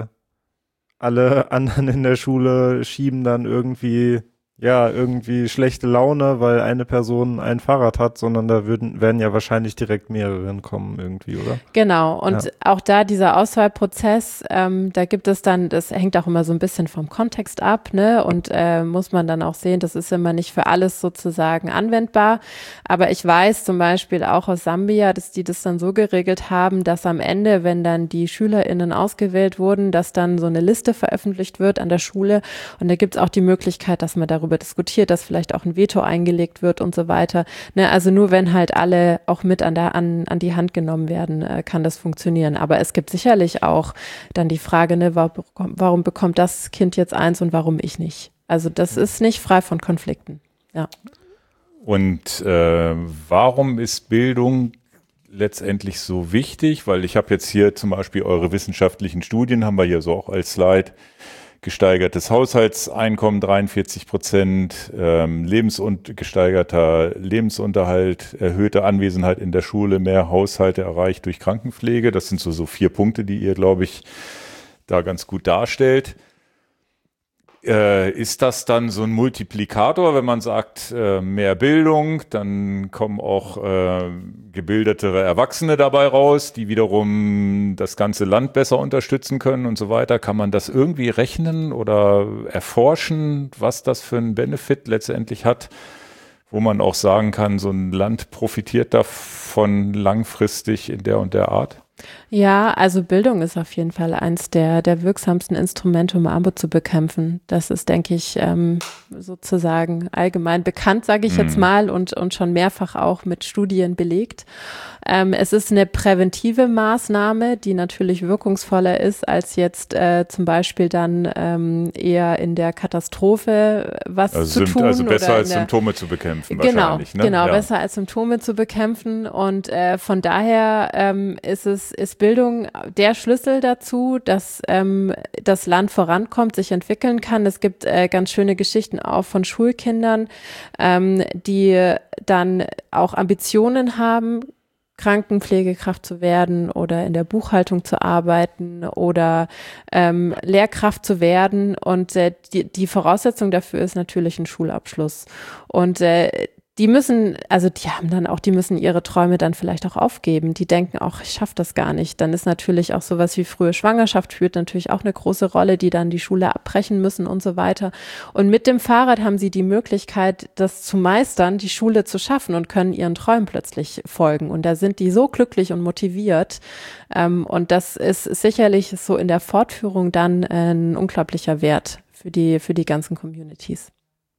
alle anderen in der Schule schieben dann irgendwie schlechte Laune, weil eine Person ein Fahrrad hat, sondern da werden ja wahrscheinlich direkt mehrere kommen irgendwie, oder? Genau, und auch da dieser Auswahlprozess, da gibt es dann, das hängt auch immer so ein bisschen vom Kontext ab, ne, und muss man dann auch sehen, das ist immer nicht für alles sozusagen anwendbar, aber ich weiß zum Beispiel auch aus Sambia, dass die das dann so geregelt haben, dass am Ende, wenn dann die SchülerInnen ausgewählt wurden, dass dann so eine Liste veröffentlicht wird an der Schule und da gibt es auch die Möglichkeit, dass man darüber diskutiert, dass vielleicht auch ein Veto eingelegt wird und so weiter. Ne, also nur wenn halt alle auch mit an die Hand genommen werden, kann das funktionieren. Aber es gibt sicherlich auch dann die Frage, ne, warum bekommt das Kind jetzt eins und warum ich nicht? Also das ist nicht frei von Konflikten. Ja. Und warum ist Bildung letztendlich so wichtig? Weil ich habe jetzt hier zum Beispiel eure wissenschaftlichen Studien, haben wir hier so auch als Slide. Gesteigertes Haushaltseinkommen 43%, gesteigerter Lebensunterhalt, erhöhte Anwesenheit in der Schule, mehr Haushalte erreicht durch Krankenpflege. Das sind so 4 Punkte, die ihr, glaube ich, da ganz gut darstellt. Ist das dann so ein Multiplikator, wenn man sagt, mehr Bildung, dann kommen auch gebildetere Erwachsene dabei raus, die wiederum das ganze Land besser unterstützen können und so weiter? Kann man das irgendwie rechnen oder erforschen, was das für einen Benefit letztendlich hat, wo man auch sagen kann, so ein Land profitiert davon langfristig in der und der Art? Ja, also Bildung ist auf jeden Fall eins der wirksamsten Instrumente, um Armut zu bekämpfen. Das ist, denke ich, sozusagen allgemein bekannt, sage ich jetzt mal, und schon mehrfach auch mit Studien belegt. Es ist eine präventive Maßnahme, die natürlich wirkungsvoller ist, als jetzt zum Beispiel dann eher in der Katastrophe was zu tun. Also besser als Symptome zu bekämpfen wahrscheinlich. Ne? Genau, besser als Symptome zu bekämpfen. Und von daher ist Bildung der Schlüssel dazu, dass das Land vorankommt, sich entwickeln kann. Es gibt ganz schöne Geschichten auch von Schulkindern, die dann auch Ambitionen haben, Krankenpflegekraft zu werden oder in der Buchhaltung zu arbeiten oder Lehrkraft zu werden. Und die Voraussetzung dafür ist natürlich ein Schulabschluss. Und die müssen ihre Träume dann vielleicht auch aufgeben. Die denken auch, ich schaffe das gar nicht. Dann ist natürlich auch sowas wie frühe Schwangerschaft spielt natürlich auch eine große Rolle, die dann die Schule abbrechen müssen und so weiter. Und mit dem Fahrrad haben sie die Möglichkeit, das zu meistern, die Schule zu schaffen und können ihren Träumen plötzlich folgen. Und da sind die so glücklich und motiviert. Und das ist sicherlich so in der Fortführung dann ein unglaublicher Wert für die ganzen Communities.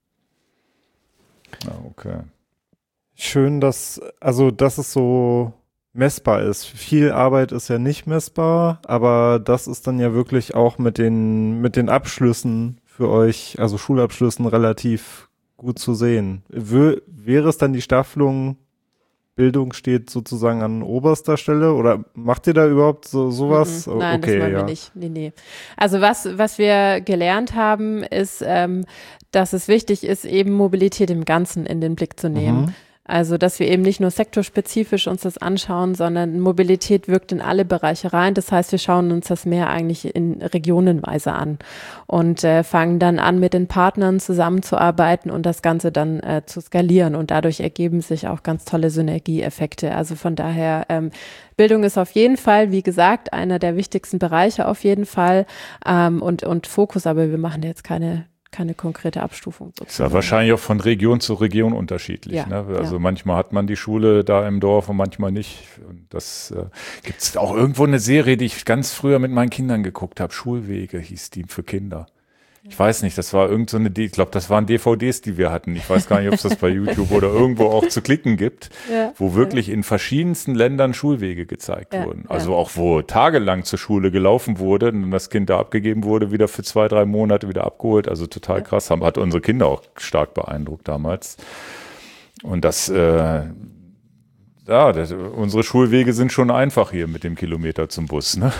Okay. Schön, dass es so messbar ist. Viel Arbeit ist ja nicht messbar, aber das ist dann ja wirklich auch mit den Abschlüssen für euch, also Schulabschlüssen, relativ gut zu sehen. Wäre es dann die Staffelung Bildung steht sozusagen an oberster Stelle oder macht ihr da überhaupt sowas? Nein, okay, das machen wir nicht. Nee. Also was wir gelernt haben, ist, dass es wichtig ist, eben Mobilität im Ganzen in den Blick zu nehmen. Also, dass wir eben nicht nur sektorspezifisch uns das anschauen, sondern Mobilität wirkt in alle Bereiche rein. Das heißt, wir schauen uns das mehr eigentlich in regionenweise an und fangen dann an, mit den Partnern zusammenzuarbeiten und das Ganze dann zu skalieren. Und dadurch ergeben sich auch ganz tolle Synergieeffekte. Also von daher, Bildung ist auf jeden Fall, wie gesagt, einer der wichtigsten Bereiche auf jeden Fall und Fokus, aber wir machen jetzt keine konkrete Abstufung. Sozusagen. Ist ja wahrscheinlich auch von Region zu Region unterschiedlich. Ja, ne? Also manchmal hat man die Schule da im Dorf und manchmal nicht. Und das gibt es auch irgendwo eine Serie, die ich ganz früher mit meinen Kindern geguckt habe. Schulwege hieß die für Kinder. Ich weiß nicht, das war irgend so eine, ich glaube, das waren DVDs, die wir hatten. Ich weiß gar nicht, ob es das bei YouTube oder irgendwo auch zu klicken gibt, wo wirklich in verschiedensten Ländern Schulwege gezeigt wurden. Also auch, wo tagelang zur Schule gelaufen wurde und das Kind da abgegeben wurde, wieder für 2-3 Monate wieder abgeholt. Also total krass. Hat unsere Kinder auch stark beeindruckt damals. Und das, unsere Schulwege sind schon einfach hier mit dem Kilometer zum Bus, ne?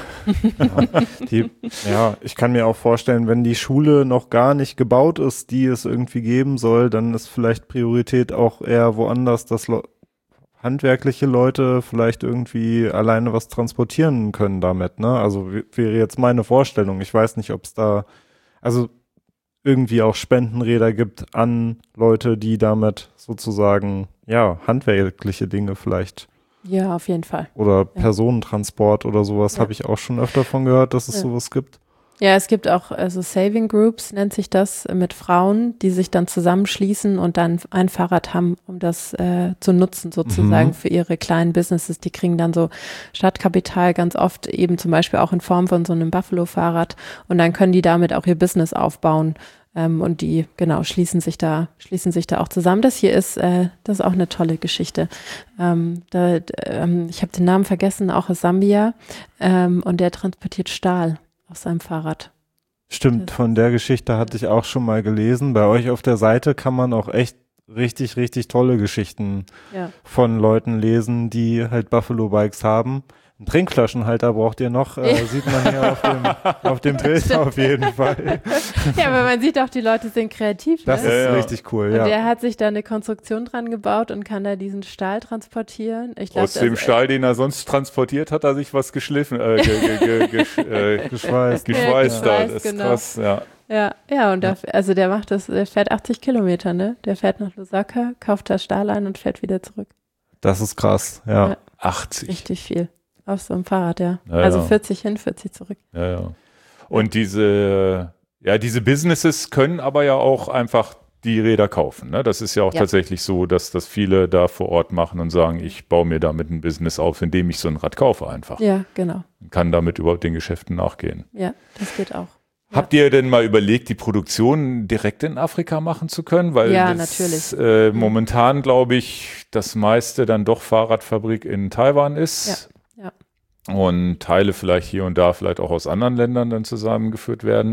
Ich kann mir auch vorstellen, wenn die Schule noch gar nicht gebaut ist, die es irgendwie geben soll, dann ist vielleicht Priorität auch eher woanders, dass handwerkliche Leute vielleicht irgendwie alleine was transportieren können damit, ne? Also wäre jetzt meine Vorstellung. Ich weiß nicht, ob es da irgendwie auch Spendenräder gibt an Leute, die damit sozusagen, handwerkliche Dinge vielleicht. Ja, auf jeden Fall. Oder Personentransport oder sowas habe ich auch schon öfter von gehört, dass es sowas gibt. Ja, es gibt auch Saving Groups, nennt sich das, mit Frauen, die sich dann zusammenschließen und dann ein Fahrrad haben, um das zu nutzen sozusagen für ihre kleinen Businesses. Die kriegen dann so Stadtkapital ganz oft eben zum Beispiel auch in Form von so einem Buffalo-Fahrrad und dann können die damit auch ihr Business aufbauen. Und die, schließen sich da auch zusammen. Das hier ist, das ist auch eine tolle Geschichte. Ich habe den Namen vergessen, auch aus Sambia. Und der transportiert Stahl auf seinem Fahrrad. Stimmt, von der Geschichte hatte ich auch schon mal gelesen. Bei euch auf der Seite kann man auch echt richtig, richtig tolle Geschichten von Leuten lesen, die halt Buffalo-Bikes haben. Einen Trinkflaschenhalter braucht ihr noch, sieht man hier auf dem Bild auf jeden Fall. Ja, aber man sieht auch, die Leute sind kreativ. Das ist richtig cool, Und der hat sich da eine Konstruktion dran gebaut und kann da diesen Stahl transportieren. Ich glaub, aus dem Stahl, den er sonst transportiert, hat er sich was geschliffen, geschweißt. Da. Das ist krass, Ja, und der fährt 80 Kilometer, ne? Der fährt nach Lusaka, kauft da Stahl ein und fährt wieder zurück. Das ist krass, ja. 80. Richtig viel. Auf so einem Fahrrad, Also 40 hin, 40 zurück. Ja. Und diese Businesses können aber ja auch einfach die Räder kaufen. Ne? Das ist ja auch tatsächlich so, dass das viele da vor Ort machen und sagen, ich baue mir damit ein Business auf, indem ich so ein Rad kaufe einfach. Ja, genau. Kann damit überhaupt den Geschäften nachgehen. Ja, das geht auch. Habt ihr denn mal überlegt, die Produktion direkt in Afrika machen zu können? Weil natürlich. Momentan, glaube ich, das meiste dann doch Fahrradfabrik in Taiwan ist. Ja. Und Teile vielleicht hier und da vielleicht auch aus anderen Ländern dann zusammengeführt werden.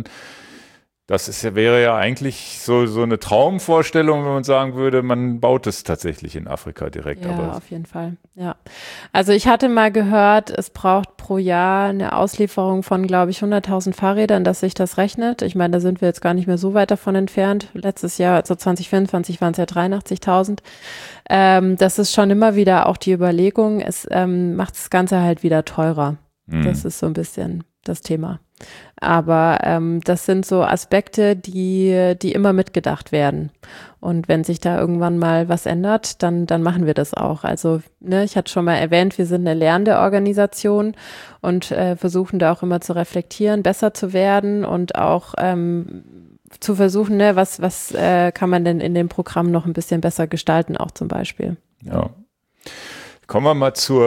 Wäre ja eigentlich so eine Traumvorstellung, wenn man sagen würde, man baut es tatsächlich in Afrika direkt. Ja, auf jeden Fall. Ja. Also ich hatte mal gehört, es braucht pro Jahr eine Auslieferung von, glaube ich, 100.000 Fahrrädern, dass sich das rechnet. Ich meine, da sind wir jetzt gar nicht mehr so weit davon entfernt. Letztes Jahr, also 2024, waren es ja 83.000. Das ist schon immer wieder auch die Überlegung, es macht das Ganze halt wieder teurer. Das ist so ein bisschen das Thema. Aber das sind so Aspekte, die immer mitgedacht werden. Und wenn sich da irgendwann mal was ändert, dann machen wir das auch. Also ich hatte schon mal erwähnt, wir sind eine lernende Organisation und versuchen da auch immer zu reflektieren, besser zu werden und auch zu versuchen, was kann man denn in dem Programm noch ein bisschen besser gestalten, auch zum Beispiel. Ja. Kommen wir mal zu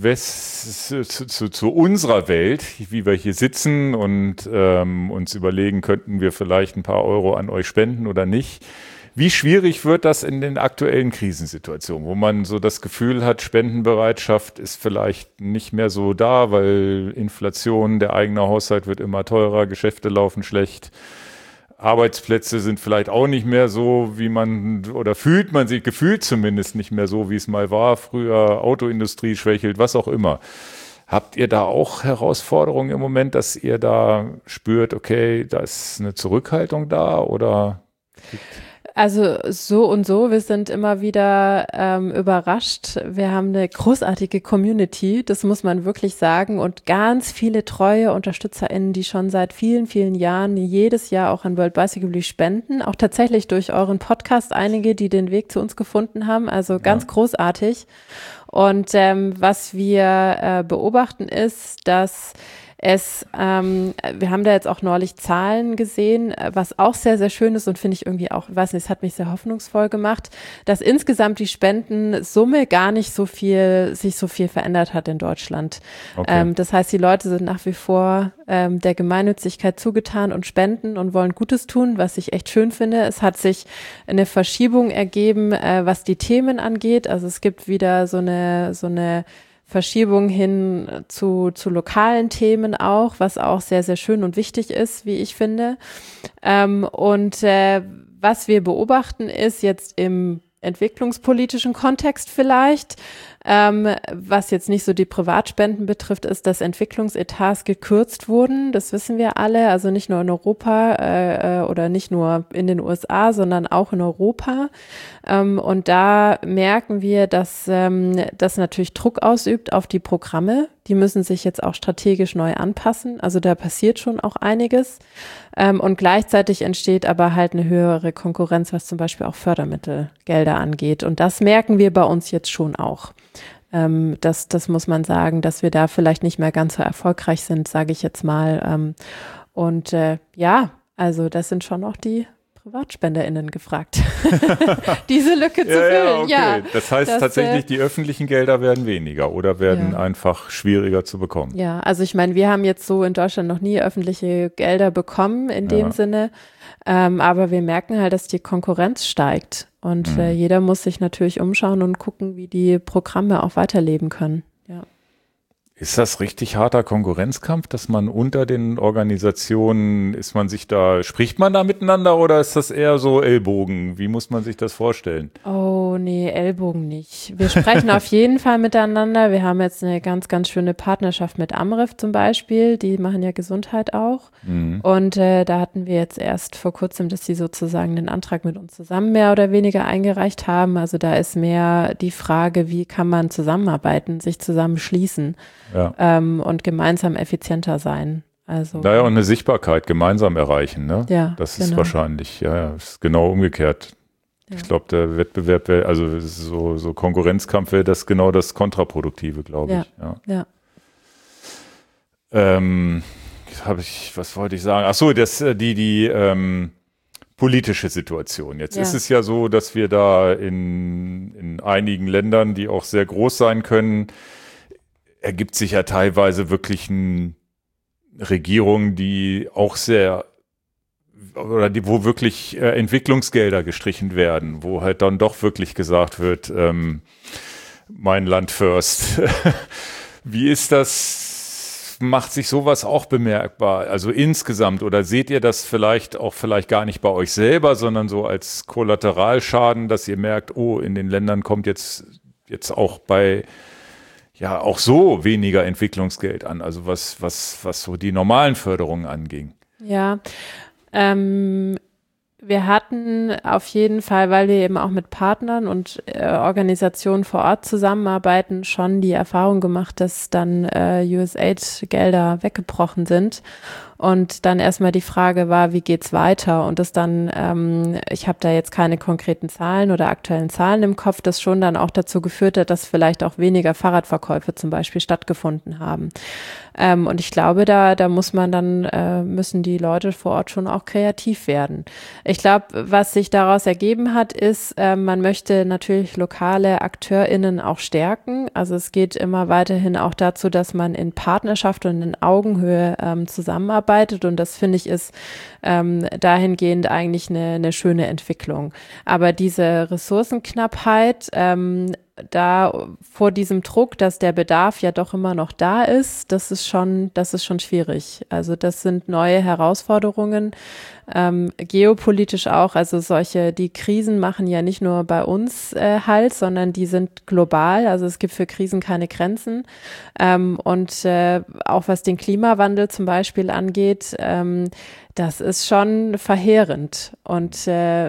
unserer Welt, wie wir hier sitzen und uns überlegen, könnten wir vielleicht ein paar Euro an euch spenden oder nicht. Wie schwierig wird das in den aktuellen Krisensituationen, wo man so das Gefühl hat, Spendenbereitschaft ist vielleicht nicht mehr so da, weil Inflation, der eigene Haushalt wird immer teurer, Geschäfte laufen schlecht. Arbeitsplätze sind vielleicht auch nicht mehr so, wie man, oder fühlt man sich, gefühlt zumindest nicht mehr so, wie es mal war. Früher Autoindustrie schwächelt, was auch immer. Habt ihr da auch Herausforderungen im Moment, dass ihr da spürt, okay, da ist eine Zurückhaltung da oder? Also so und so, wir sind immer wieder überrascht. Wir haben eine großartige Community, das muss man wirklich sagen, und ganz viele treue UnterstützerInnen, die schon seit vielen, vielen Jahren jedes Jahr auch an World Bicycle Week spenden, auch tatsächlich durch euren Podcast einige, die den Weg zu uns gefunden haben, also ganz großartig. Und was wir beobachten ist, dass wir haben da jetzt auch neulich Zahlen gesehen, was auch sehr, sehr schön ist und finde ich irgendwie auch, ich weiß nicht, es hat mich sehr hoffnungsvoll gemacht, dass insgesamt die Spendensumme gar nicht sich so viel verändert hat in Deutschland. Okay. Das heißt, die Leute sind nach wie vor der Gemeinnützigkeit zugetan und spenden und wollen Gutes tun, was ich echt schön finde. Es hat sich eine Verschiebung ergeben, was die Themen angeht. Also es gibt wieder so eine Verschiebung hin zu lokalen Themen auch, was auch sehr, sehr schön und wichtig ist, wie ich finde. Was wir beobachten ist jetzt im entwicklungspolitischen Kontext vielleicht, was jetzt nicht so die Privatspenden betrifft, ist, dass Entwicklungsetats gekürzt wurden. Das wissen wir alle, also nicht nur in Europa oder nicht nur in den USA, sondern auch in Europa. Und da merken wir, dass das natürlich Druck ausübt auf die Programme. Die müssen sich jetzt auch strategisch neu anpassen. Also da passiert schon auch einiges. Und gleichzeitig entsteht aber halt eine höhere Konkurrenz, was zum Beispiel auch Fördermittelgelder angeht. Und das merken wir bei uns jetzt schon auch. Das muss man sagen, dass wir da vielleicht nicht mehr ganz so erfolgreich sind, sage ich jetzt mal. Also das sind schon auch die PrivatspenderInnen gefragt, diese Lücke zu füllen. Okay. Ja, das heißt tatsächlich, die öffentlichen Gelder werden weniger oder werden einfach schwieriger zu bekommen. Ja, also ich meine, wir haben jetzt so in Deutschland noch nie öffentliche Gelder bekommen in dem Sinne, aber wir merken halt, dass die Konkurrenz steigt und jeder muss sich natürlich umschauen und gucken, wie die Programme auch weiterleben können. Ja. Ist das richtig harter Konkurrenzkampf, dass man unter den Organisationen, spricht man da miteinander oder ist das eher so Ellbogen? Wie muss man sich das vorstellen? Oh nee, Ellbogen nicht. Wir sprechen auf jeden Fall miteinander. Wir haben jetzt eine ganz, ganz schöne Partnerschaft mit Amref zum Beispiel. Die machen ja Gesundheit auch. Und da hatten wir jetzt erst vor kurzem, dass sie sozusagen den Antrag mit uns zusammen mehr oder weniger eingereicht haben. Also da ist mehr die Frage, wie kann man zusammenarbeiten, sich zusammenschließen. Ja. Und gemeinsam effizienter sein. Also, und eine Sichtbarkeit gemeinsam erreichen, ne? Ja, das ist wahrscheinlich, ist genau umgekehrt. Ja. Ich glaube, der Wettbewerb wäre, also so Konkurrenzkampf wäre das genau das Kontraproduktive, glaube ich. Ja. Was wollte ich sagen? Ach so, die politische Situation. Jetzt ist es ja so, dass wir da in einigen Ländern, die auch sehr groß sein können, ergibt sich ja teilweise wirklich Regierungen, die auch wo wirklich Entwicklungsgelder gestrichen werden, wo halt dann doch wirklich gesagt wird, mein Land first. Wie ist das? Macht sich sowas auch bemerkbar? Also insgesamt, oder seht ihr das vielleicht gar nicht bei euch selber, sondern so als Kollateralschaden, dass ihr merkt, oh, in den Ländern kommt jetzt auch auch so weniger Entwicklungsgeld an, also was so die normalen Förderungen anging. Ja, wir hatten auf jeden Fall, weil wir eben auch mit Partnern und Organisationen vor Ort zusammenarbeiten, schon die Erfahrung gemacht, dass dann USAID-Gelder weggebrochen sind. Und dann erstmal die Frage war, wie geht's weiter? Und das dann, ich habe da jetzt keine konkreten Zahlen oder aktuellen Zahlen im Kopf, das schon dann auch dazu geführt hat, dass vielleicht auch weniger Fahrradverkäufe zum Beispiel stattgefunden haben. Und ich glaube, da muss man dann, müssen die Leute vor Ort schon auch kreativ werden. Ich glaube, was sich daraus ergeben hat, ist, man möchte natürlich lokale AkteurInnen auch stärken. Also es geht immer weiterhin auch dazu, dass man in Partnerschaft und in Augenhöhe zusammenarbeitet. Und das, finde ich, ist dahingehend eigentlich eine schöne Entwicklung. Aber diese Ressourcenknappheit, da vor diesem Druck, dass der Bedarf ja doch immer noch da ist, das ist schon schwierig. Also das sind neue Herausforderungen, geopolitisch auch. Also die Krisen machen ja nicht nur bei uns Halt, sondern die sind global. Also es gibt für Krisen keine Grenzen. Und auch was den Klimawandel zum Beispiel angeht, das ist schon verheerend. Und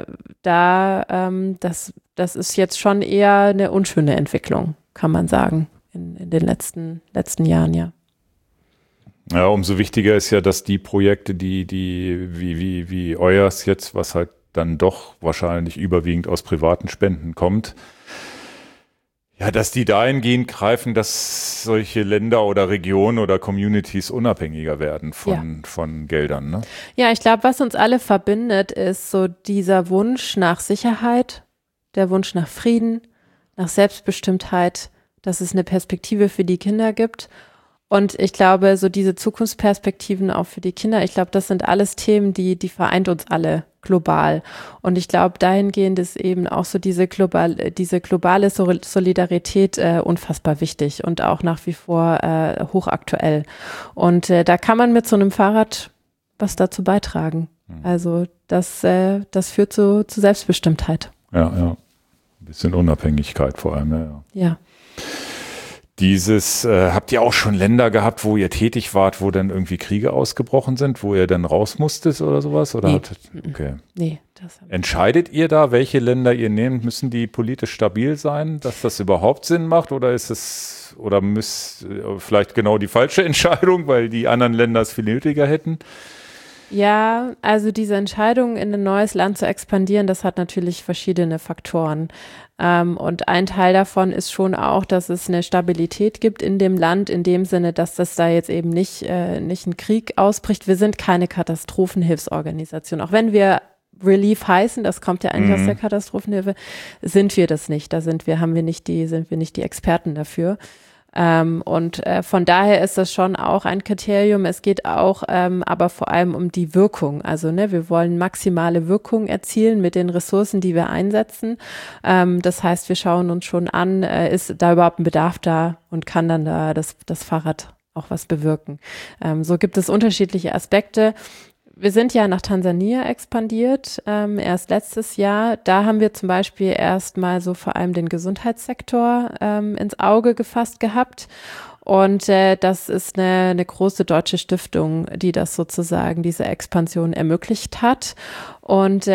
das ist jetzt schon eher eine unschöne Entwicklung, kann man sagen, in den letzten Jahren, ja. Ja, umso wichtiger ist ja, dass die Projekte, wie euers jetzt, was halt dann doch wahrscheinlich überwiegend aus privaten Spenden kommt, ja, dass die dahingehend greifen, dass solche Länder oder Regionen oder Communities unabhängiger werden von Geldern, ne? Ja, ich glaube, was uns alle verbindet, ist so dieser Wunsch nach Sicherheit, der Wunsch nach Frieden, nach Selbstbestimmtheit, dass es eine Perspektive für die Kinder gibt. Und ich glaube, so diese Zukunftsperspektiven auch für die Kinder, ich glaube, das sind alles Themen, die vereint uns alle global. Und ich glaube, dahingehend ist eben auch so diese globale Solidarität unfassbar wichtig und auch nach wie vor hochaktuell. Und da kann man mit so einem Fahrrad was dazu beitragen. Also das führt zu Selbstbestimmtheit. Ja. Ein bisschen Unabhängigkeit vor allem, Ja. Habt ihr auch schon Länder gehabt, wo ihr tätig wart, wo dann irgendwie Kriege ausgebrochen sind, wo ihr dann raus musstet oder sowas? Oder Nee. Okay. Nee, Entscheidet ihr da, welche Länder ihr nehmt? Müssen die politisch stabil sein, dass das überhaupt Sinn macht? Oder muss vielleicht genau die falsche Entscheidung, weil die anderen Länder es viel nötiger hätten? Ja, also diese Entscheidung, in ein neues Land zu expandieren, das hat natürlich verschiedene Faktoren. Und ein Teil davon ist schon auch, dass es eine Stabilität gibt in dem Land, in dem Sinne, dass das da jetzt eben nicht ein Krieg ausbricht. Wir sind keine Katastrophenhilfsorganisation. Auch wenn wir Relief heißen, das kommt ja eigentlich aus der Katastrophenhilfe, sind wir das nicht. Sind wir nicht die Experten dafür. Und von daher ist das schon auch ein Kriterium. Es geht auch aber vor allem um die Wirkung. Also wir wollen maximale Wirkung erzielen mit den Ressourcen, die wir einsetzen. Das heißt, wir schauen uns schon an, ist da überhaupt ein Bedarf da und kann dann da das Fahrrad auch was bewirken. So gibt es unterschiedliche Aspekte. Wir sind ja nach Tansania expandiert, erst letztes Jahr. Da haben wir zum Beispiel erstmal so vor allem den Gesundheitssektor ins Auge gefasst gehabt. Und das ist eine große deutsche Stiftung, die das sozusagen, diese Expansion ermöglicht hat. Und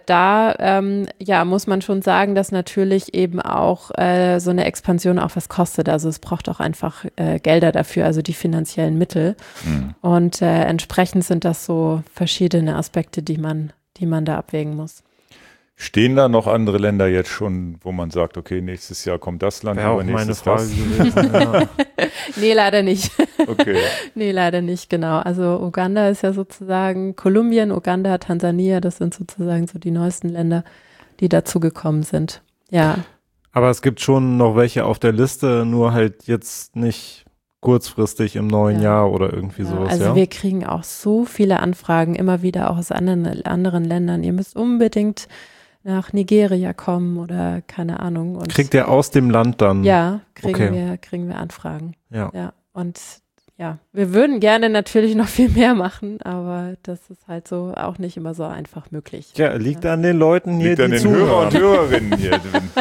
da muss man schon sagen, dass natürlich eben auch so eine Expansion auch was kostet. Also es braucht auch einfach Gelder dafür, also die finanziellen Mittel. Und entsprechend sind das so verschiedene Aspekte, die man da abwägen muss. Stehen da noch andere Länder jetzt schon, wo man sagt, okay, nächstes Jahr kommt das Land, aber nächstes das? Ja. Nee, leider nicht. Okay. Nee, leider nicht, genau. Also Uganda ist ja sozusagen Kolumbien, Uganda, Tansania, das sind sozusagen so die neuesten Länder, die dazugekommen sind. Ja. Aber es gibt schon noch welche auf der Liste, nur halt jetzt nicht kurzfristig im neuen Jahr oder irgendwie sowas. Also wir kriegen auch so viele Anfragen, immer wieder auch aus anderen Ländern. Ihr müsst unbedingt nach Nigeria kommen oder keine Ahnung. Und kriegt ihr aus dem Land dann? Ja, kriegen wir Anfragen. Ja. Und ja, wir würden gerne natürlich noch viel mehr machen, aber das ist halt so auch nicht immer so einfach möglich. Ja, liegt an den Leuten hier, liegt an die den Hörer und Hörerinnen hier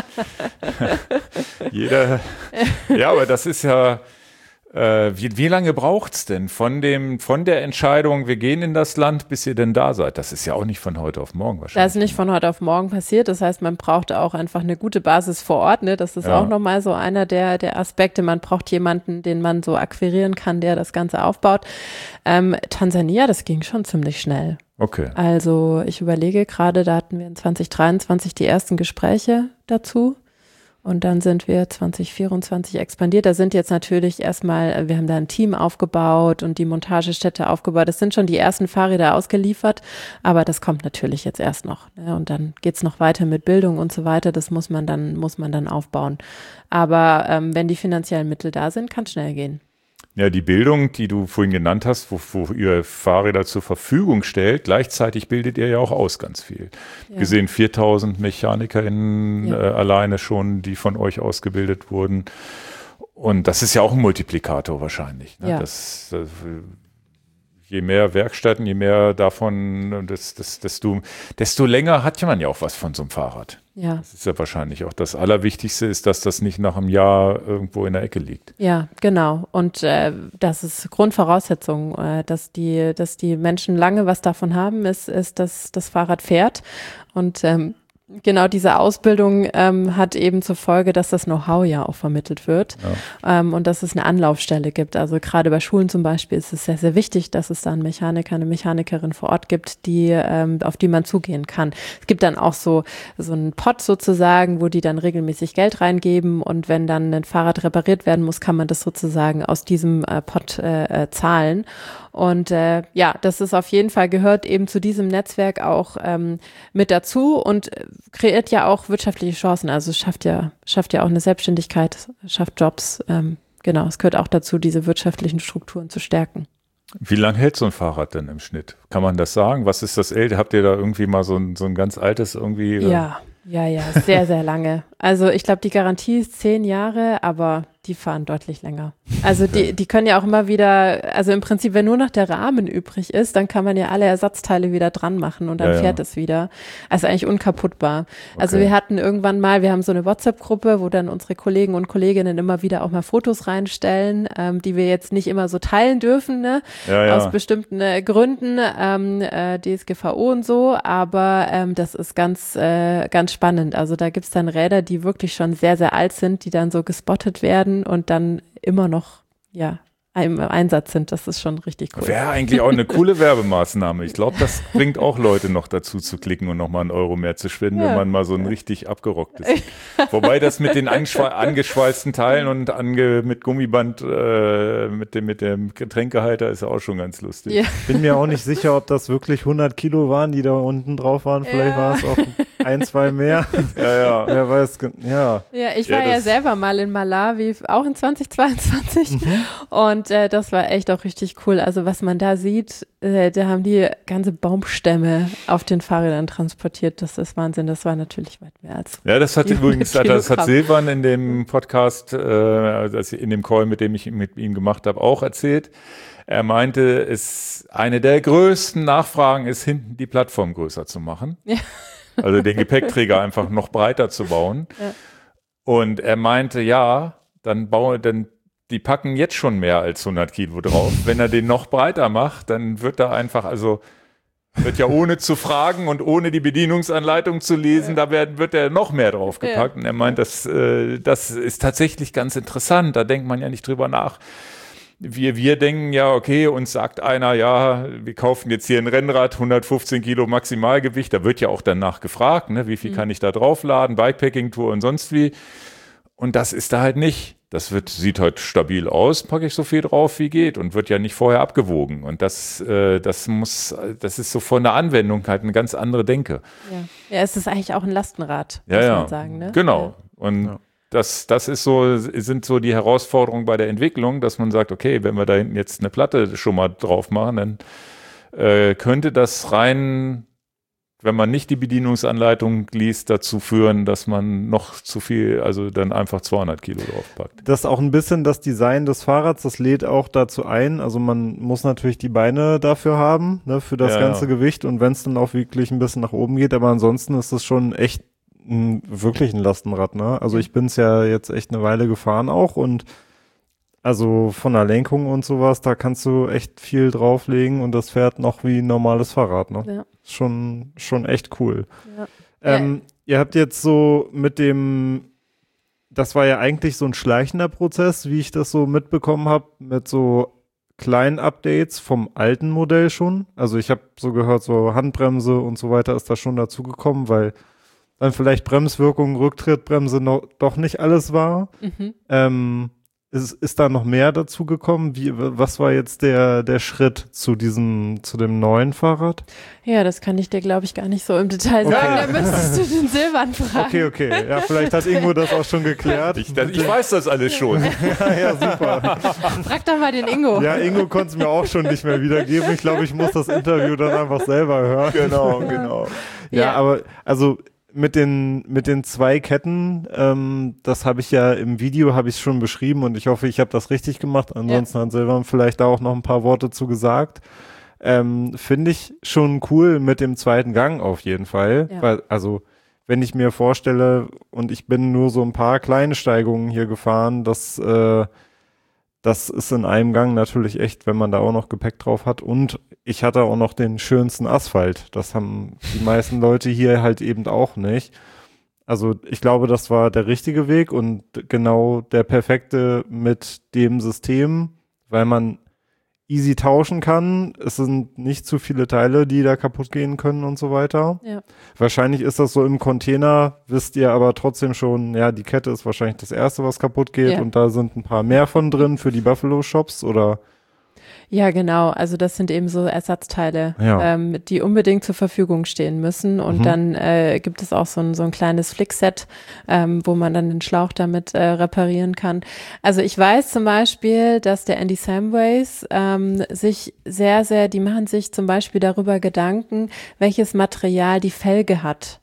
drin. Ja, aber das ist ja, wie lange braucht's denn von der Entscheidung, wir gehen in das Land, bis ihr denn da seid? Das ist ja auch nicht von heute auf morgen wahrscheinlich. Das ist nicht von heute auf morgen passiert. Das heißt, man braucht auch einfach eine gute Basis vor Ort. Ne? Das ist auch nochmal so einer der Aspekte. Man braucht jemanden, den man so akquirieren kann, der das Ganze aufbaut. Tansania, das ging schon ziemlich schnell. Okay. Also ich überlege gerade, da hatten wir in 2023 die ersten Gespräche dazu. Und dann sind wir 2024 expandiert. Da sind jetzt natürlich erstmal, wir haben da ein Team aufgebaut und die Montagestätte aufgebaut. Das sind schon die ersten Fahrräder ausgeliefert, aber das kommt natürlich jetzt erst noch. Ne? Und dann geht's noch weiter mit Bildung und so weiter. Das muss man dann aufbauen. Aber wenn die finanziellen Mittel da sind, kann es schnell gehen. Ja, die Bildung, die du vorhin genannt hast, wo ihr Fahrräder zur Verfügung stellt, gleichzeitig bildet ihr ja auch aus ganz viel. Ja. Gesehen 4.000 MechanikerInnen alleine schon, die von euch ausgebildet wurden. Und das ist ja auch ein Multiplikator wahrscheinlich. Ne? Ja. Je mehr Werkstätten, je mehr davon, desto länger hat man ja auch was von so einem Fahrrad. Ja. Das ist ja wahrscheinlich auch das Allerwichtigste ist, dass das nicht nach einem Jahr irgendwo in der Ecke liegt. Ja, genau. Und das ist Grundvoraussetzung, dass die Menschen lange was davon haben, ist, dass das Fahrrad fährt. Und genau diese Ausbildung hat eben zur Folge, dass das Know-how ja auch vermittelt wird und dass es eine Anlaufstelle gibt. Also gerade bei Schulen zum Beispiel ist es sehr, sehr wichtig, dass es da einen Mechaniker, eine Mechanikerin vor Ort gibt, auf die man zugehen kann. Es gibt dann auch so einen Pot sozusagen, wo die dann regelmäßig Geld reingeben und wenn dann ein Fahrrad repariert werden muss, kann man das sozusagen aus diesem Pot zahlen. Und das ist auf jeden Fall, gehört eben zu diesem Netzwerk auch mit dazu und kreiert ja auch wirtschaftliche Chancen. Also es schafft ja auch eine Selbstständigkeit, schafft Jobs. Genau, es gehört auch dazu, diese wirtschaftlichen Strukturen zu stärken. Wie lange hält so ein Fahrrad denn im Schnitt? Kann man das sagen? Was ist das älteste? Habt ihr da irgendwie mal so ein ganz altes irgendwie? Ja, sehr, sehr lange. Also ich glaube, die Garantie ist 10 Jahre, aber die fahren deutlich länger. Also die können ja auch immer wieder, also im Prinzip, wenn nur noch der Rahmen übrig ist, dann kann man ja alle Ersatzteile wieder dran machen und dann fährt es wieder. Also eigentlich unkaputtbar. Okay. Also wir hatten irgendwann mal, wir haben so eine WhatsApp-Gruppe, wo dann unsere Kollegen und Kolleginnen immer wieder auch mal Fotos reinstellen, die wir jetzt nicht immer so teilen dürfen, ne? Aus bestimmten Gründen, DSGVO und so, aber das ist ganz spannend. Also da gibt's dann Räder, die wirklich schon sehr, sehr alt sind, die dann so gespottet werden und dann immer noch, im Einsatz sind. Das ist schon richtig cool. Wäre eigentlich auch eine coole Werbemaßnahme. Ich glaube, das bringt auch Leute noch dazu zu klicken und nochmal einen Euro mehr zu spenden, wenn man mal so ein richtig abgerocktes. Wobei das mit den angeschweißten Teilen und mit Gummiband, mit dem Getränkehalter ist auch schon ganz lustig. Ja. Bin mir auch nicht sicher, ob das wirklich 100 Kilo waren, die da unten drauf waren. Vielleicht war es auch 1, 2 mehr. Ja. Wer weiß, Ja, ich war ja selber mal in Malawi, auch in 2022. Und das war echt auch richtig cool. Also was man da sieht, da haben die ganze Baumstämme auf den Fahrrädern transportiert. Das ist Wahnsinn. Das war natürlich weit mehr als. Ja, das hat übrigens, das hat Silvan in dem Podcast, in dem Call, mit dem ich mit ihm gemacht habe, auch erzählt. Er meinte, eine der größten Nachfragen ist, hinten die Plattform größer zu machen. Ja. Also den Gepäckträger einfach noch breiter zu bauen. Ja. Und er meinte, die packen jetzt schon mehr als 100 Kilo drauf. Wenn er den noch breiter macht, dann wird er einfach, wird ja ohne zu fragen und ohne die Bedienungsanleitung zu lesen, wird er noch mehr draufgepackt. Ja. Und er meint, das ist tatsächlich ganz interessant. Da denkt man ja nicht drüber nach. Wir denken ja, okay, uns sagt einer, wir kaufen jetzt hier ein Rennrad, 115 Kilo Maximalgewicht. Da wird ja auch danach gefragt, ne, wie viel kann ich da draufladen, Bikepacking-Tour und sonst wie. Und das ist da halt nicht. Sieht halt stabil aus, packe ich so viel drauf, wie geht und wird ja nicht vorher abgewogen. Und das ist so von der Anwendung halt eine ganz andere Denke. Ja, es ist eigentlich auch ein Lastenrad, muss man sagen. Ne? Genau. Und das sind so die Herausforderungen bei der Entwicklung, dass man sagt, okay, wenn wir da hinten jetzt eine Platte schon mal drauf machen, dann könnte das rein, wenn man nicht die Bedienungsanleitung liest, dazu führen, dass man noch zu viel, also dann einfach 200 Kilo draufpackt. Das ist auch ein bisschen das Design des Fahrrads, das lädt auch dazu ein. Also man muss natürlich die Beine dafür haben, ne, für das ganze Gewicht und wenn es dann auch wirklich ein bisschen nach oben geht, aber ansonsten ist es schon echt wirklich ein Lastenrad, ne? Also ich bin es ja jetzt echt eine Weile gefahren auch und also von der Lenkung und sowas, da kannst du echt viel drauflegen und das fährt noch wie ein normales Fahrrad, ne? Ja. Schon echt cool. Ja. Ihr habt jetzt so das war ja eigentlich so ein schleichender Prozess, wie ich das so mitbekommen habe, mit so kleinen Updates vom alten Modell schon. Also ich habe so gehört, so Handbremse und so weiter ist da schon dazugekommen, weil dann vielleicht Bremswirkung, Rücktrittbremse doch nicht alles war. Ist da noch mehr dazu gekommen? Was war jetzt der Schritt zu dem neuen Fahrrad? Ja, das kann ich dir, glaube ich, gar nicht so im Detail sagen. Da müsstest du den Silvan fragen. Okay. Ja, vielleicht hat Ingo das auch schon geklärt. Ich weiß das alles schon. ja, super. Frag doch mal den Ingo. Ja, Ingo konnte es mir auch schon nicht mehr wiedergeben. Ich glaube, ich muss das Interview dann einfach selber hören. Genau. Ja, aber also mit den 2 Ketten, das habe ich ja im Video, habe ich schon beschrieben und ich hoffe, ich habe das richtig gemacht. Ansonsten hat Silvan vielleicht da auch noch ein paar Worte zu gesagt. Finde ich schon cool mit dem 2. Gang auf jeden Fall. Ja. Weil, also, wenn ich mir vorstelle, und ich bin nur so ein paar kleine Steigungen hier gefahren, das ist in einem Gang natürlich echt, wenn man da auch noch Gepäck drauf hat. Und ich hatte auch noch den schönsten Asphalt. Das haben die meisten Leute hier halt eben auch nicht. Also ich glaube, das war der richtige Weg und genau der perfekte mit dem System, weil man easy tauschen kann. Es sind nicht zu viele Teile, die da kaputt gehen können und so weiter. Ja. Wahrscheinlich ist das so im Container, wisst ihr aber trotzdem schon, ja, die Kette ist wahrscheinlich das Erste, was kaputt geht und da sind ein paar mehr von drin für die Buffalo-Shops oder? Ja, genau. Also das sind eben so Ersatzteile, die unbedingt zur Verfügung stehen müssen. Und dann gibt es auch so ein kleines Flickset, wo man dann den Schlauch damit reparieren kann. Also ich weiß zum Beispiel, dass der Andy Samways sich die machen sich zum Beispiel darüber Gedanken, welches Material die Felge hat.